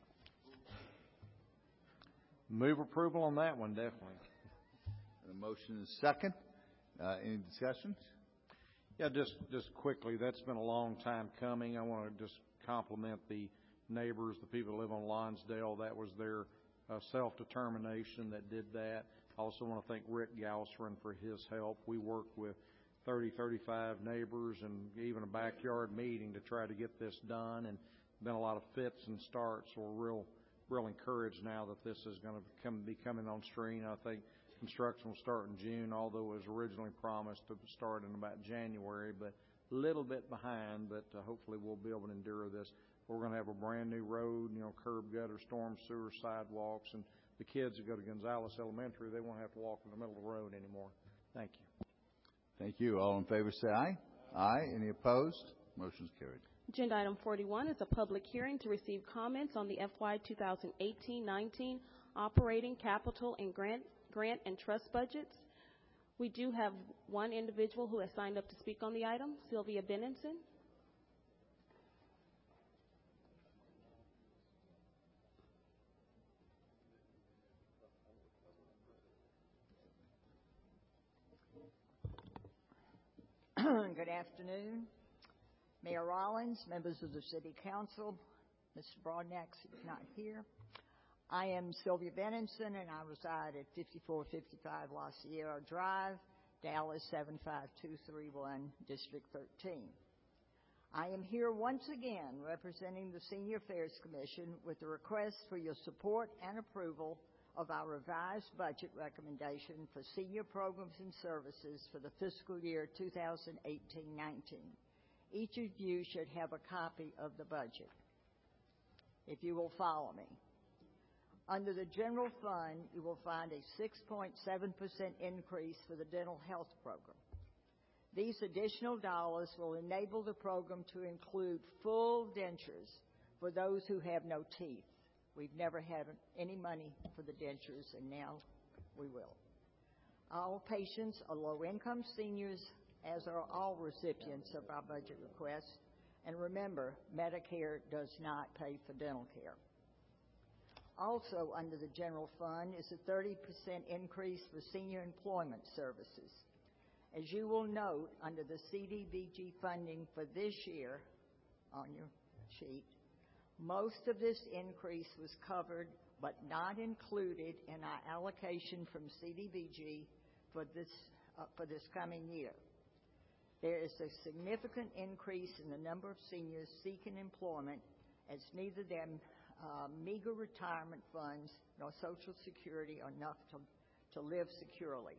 Move approval on that one, definitely. The motion is second. Uh, any discussions? Yeah, just just quickly, that's been a long time coming. I want to just compliment the neighbors, the people that live on Lonsdale. That was their uh, self-determination that did that. I also want to thank Rick Galsron for his help. We worked with thirty, thirty-five neighbors and even a backyard meeting to try to get this done, and been a lot of fits and starts. So we're real, real encouraged now that this is going to come, be coming on stream. I think construction will start in June, although it was originally promised to start in about January, but a little bit behind, but uh, hopefully we'll be able to endure this. We're going to have a brand new road, you know, curb, gutter, storm sewer, sidewalks, and the kids that go to Gonzales Elementary, they won't have to walk in the middle of the road anymore. Thank you. Thank you. All in favor say aye. Aye. Any opposed? Motion is carried. Agenda item forty-one is a public hearing to receive comments on the F Y twenty eighteen nineteen operating, capital, and grant, grant and trust budgets. We do have one individual who has signed up to speak on the item, Sylvia Benenson. Good afternoon. Mayor Rollins, members of the City Council, Mister Broadnax is not here. I am Sylvia Benenson, and I reside at fifty-four fifty-five La Sierra Drive, Dallas seven five two three one, District thirteen. I am here once again representing the Senior Affairs Commission with a request for your support and approval of our revised budget recommendation for senior programs and services for the fiscal year two thousand eighteen nineteen. Each of you should have a copy of the budget, if you will follow me. Under the general fund, you will find a six point seven percent increase for the dental health program. These additional dollars will enable the program to include full dentures for those who have no teeth. We've never had any money for the dentures, and now we will. All patients are low-income seniors, as are all recipients of our budget request. And remember, Medicare does not pay for dental care. Also under the general fund is a thirty percent increase for senior employment services. As you will note, under the C D B G funding for this year on your sheet, most of this increase was covered but not included in our allocation from C D B G for this, uh, for this coming year. There is a significant increase in the number of seniors seeking employment, as neither their uh, meager retirement funds nor Social Security are enough to, to live securely.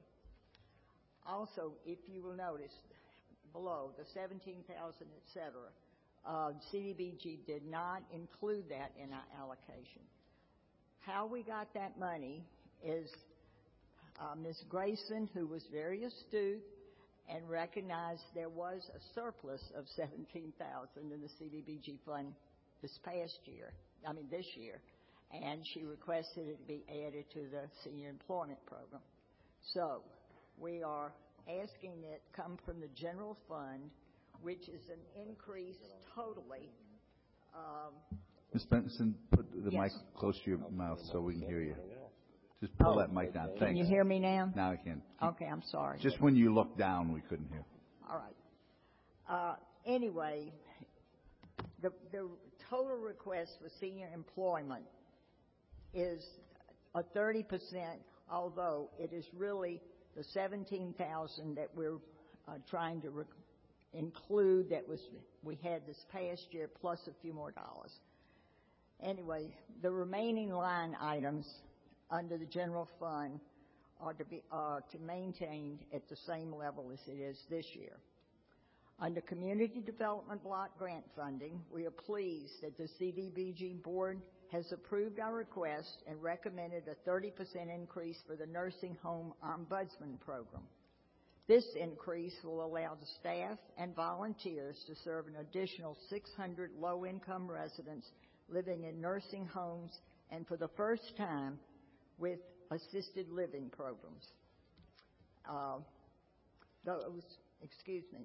Also, if you will notice below the seventeen thousand, et cetera, uh, C D B G did not include that in our allocation. How we got that money is uh, Miz Grayson, who was very astute and recognized there was a surplus of seventeen thousand in the C D B G fund this past year, I mean this year, and she requested it be added to the senior employment program. So we are asking it come from the general fund, which is an increase totally. Um, Miz Benson, put the yes. mic close to your mouth so we can hear you. Just pull oh, that mic down. Can Thanks. you hear me now? Now I can. Okay, I'm sorry. Just when you looked down, we couldn't hear. All right. Uh, anyway, the, the total request for senior employment is a thirty percent, although it is really the seventeen thousand that we're uh, trying to rec- include that was we had this past year plus a few more dollars. Anyway, the remaining line items under the general fund are to be uh, to maintained at the same level as it is this year. Under Community Development Block Grant funding, we are pleased that the C D B G board has approved our request and recommended a thirty percent increase for the Nursing Home Ombudsman Program. This increase will allow the staff and volunteers to serve an additional six hundred low-income residents living in nursing homes, and for the first time with assisted living programs. Uh, those, excuse me,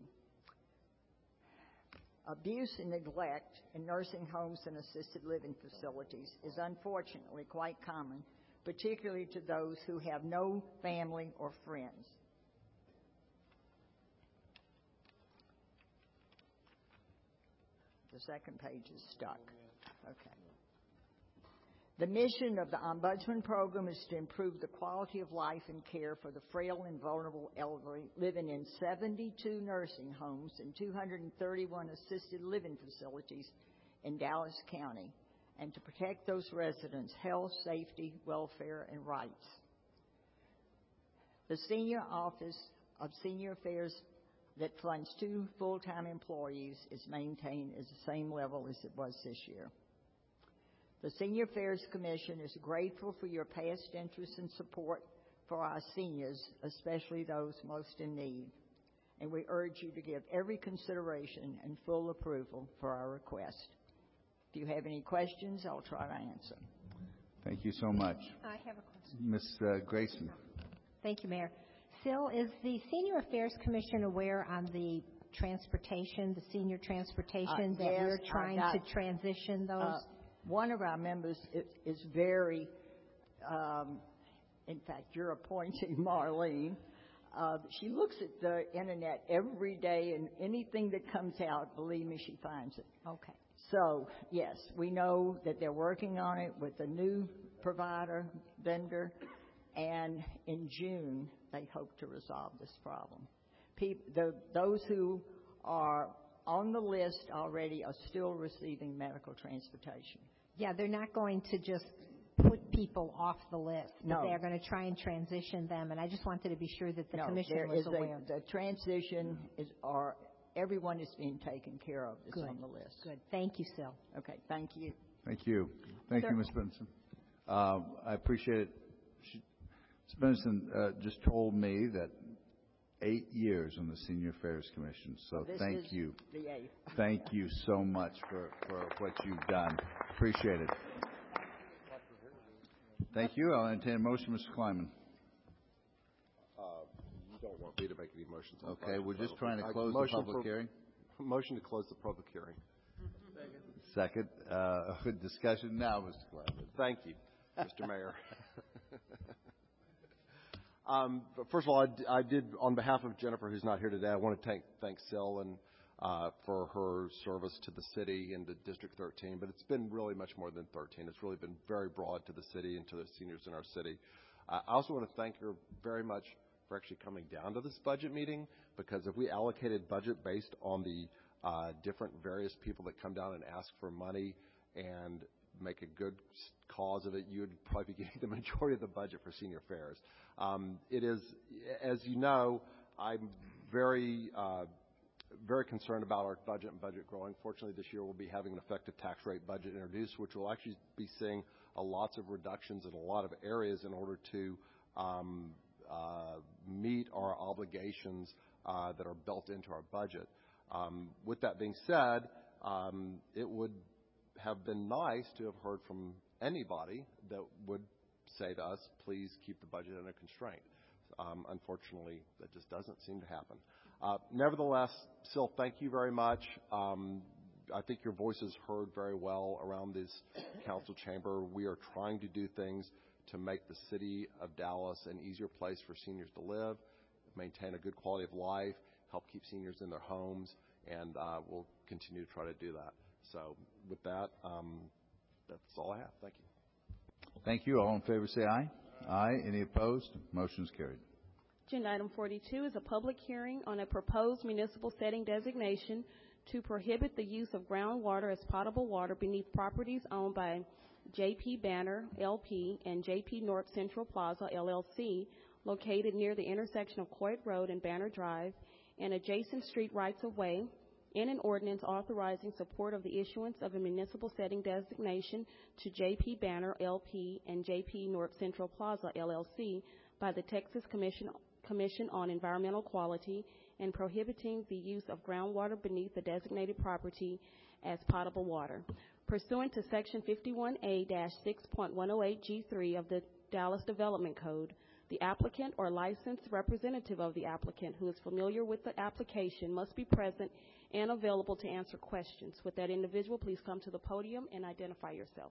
abuse and neglect in nursing homes and assisted living facilities is unfortunately quite common, particularly to those who have no family or friends. The second page is stuck. Okay. The mission of the Ombudsman Program is to improve the quality of life and care for the frail and vulnerable elderly living in seventy-two nursing homes and two hundred thirty-one assisted living facilities in Dallas County, and to protect those residents' health, safety, welfare, and rights. The Senior Office of Senior Affairs that funds two full-time employees is maintained at the same level as it was this year. The Senior Affairs Commission is grateful for your past interest and support for our seniors, especially those most in need. And we urge you to give every consideration and full approval for our request. If you have any questions, I'll try to answer. Thank you so much. I have a question. Miz Uh, Grayson. Thank you, Mayor. Phil, is the Senior Affairs Commission aware on the transportation, the senior transportation, Uh, that yes, we're I trying got- to transition those? Uh, one of our members is, is very, um, in fact, you're appointing Marlene. Uh, she looks at the internet every day, and anything that comes out, believe me, she finds it. Okay. So, yes, we know that they're working on it with a new provider, vendor, and in June, they hope to resolve this problem. People, the, those who are on the list already are still receiving medical transportation. Yeah, they're not going to just put people off the list. But No. they're going to try and transition them, and I just wanted to be sure that the no, commission there was is aware. A, the transition is, or everyone is being taken care of that's Good. on the list. Good. Thank you, Sil. Okay, thank you. Thank you. Thank Sir. you, Miz Benson. Uh, I appreciate it. She, Miz Benson uh, just told me that eight years on the Senior Affairs Commission, so This thank is you. the eighth. Thank you so much for, for what you've done. Appreciate it. Thank you. I'll entertain a motion, Mister Kleiman. Uh, want me to make any motions on the Okay, budget. we're just I- trying to I- close the motion public for- hearing. Motion to close the public hearing. Second, uh, discussion now, Mister Clappert. Thank you, Mister Mayor. um, but first of all, I, d- I did, on behalf of Jennifer, who's not here today, I want to thank, thank Sil and uh, for her service to the city and to District thirteen, but it's been really much more than thirteen. It's really been very broad to the city and to the seniors in our city. Uh, I also want to thank her very much for actually coming down to this budget meeting, because if we allocated budget based on the uh, different various people that come down and ask for money and make a good cause of it, you would probably be getting the majority of the budget for senior affairs. Um, it is, as you know, I'm very, uh, very concerned about our budget and budget growing. Fortunately, this year we'll be having an effective tax rate budget introduced, which will actually be seeing a lots of reductions in a lot of areas in order to um, uh, meet our obligations uh, that are built into our budget. Um, with that being said, um, it would have been nice to have heard from anybody that would say to us, please keep the budget under constraint. Um, unfortunately, that just doesn't seem to happen. Uh, nevertheless, Sil, thank you very much. Um, I think your voice is heard very well around this council chamber. We are trying to do things to make the city of Dallas an easier place for seniors to live, maintain a good quality of life, help keep seniors in their homes, and uh, we'll continue to try to do that. So with that, um, that's all I have. Thank you. Thank you. All in favor say aye. Aye. Any opposed? Motion is carried. Agenda item forty-two is a public hearing on a proposed municipal setting designation to prohibit the use of groundwater as potable water beneath properties owned by J P Banner, L P, and J P North Central Plaza, L L C, located near the intersection of Coit Road and Banner Drive, and adjacent street rights-of-way, in an ordinance authorizing support of the issuance of a municipal setting designation to J P Banner, L P, and J P North Central Plaza, L L C, by the Texas Commission, Commission on Environmental Quality, and prohibiting the use of groundwater beneath the designated property as potable water. Pursuant to Section fifty-one A six point one oh eight G three of the Dallas Development Code, the applicant or licensed representative of the applicant who is familiar with the application must be present and available to answer questions. With that individual, please come to the podium and identify yourself.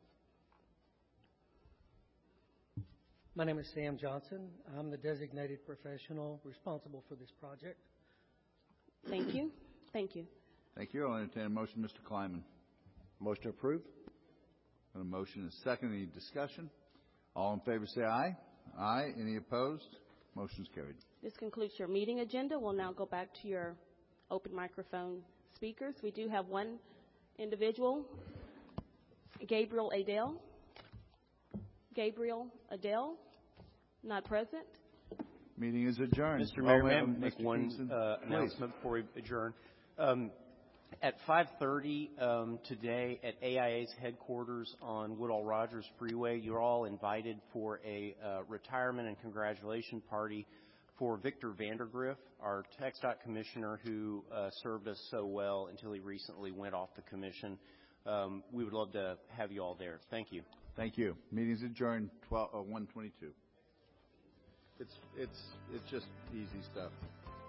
My name is Sam Johnson. I'm the designated professional responsible for this project. Thank you. Thank you. Thank you. I'll entertain a motion, Mister Kleiman. Motion approved. A motion is second. Any discussion? All in favor say aye. Aye. Any opposed? Motion is carried. This concludes your meeting agenda. We'll now go back to your open microphone speakers. We do have one individual, Gabriel Adele. Gabriel Adele, not present. Meeting is adjourned. Mister Mayor, Oh, may I ma'am, make Mister one Kingston? uh, Please. announcement before we adjourn? Um, at five thirty um, today at A I A's headquarters on Woodall Rogers Freeway, you're all invited for a uh, retirement and congratulation party for Victor Vandergriff, our TxDOT commissioner who uh, served us so well until he recently went off the commission. Um, we would love to have you all there. Thank you. Thank you. Meeting's adjourned twelve, uh, one twenty-two. It's, it's, it's just easy stuff.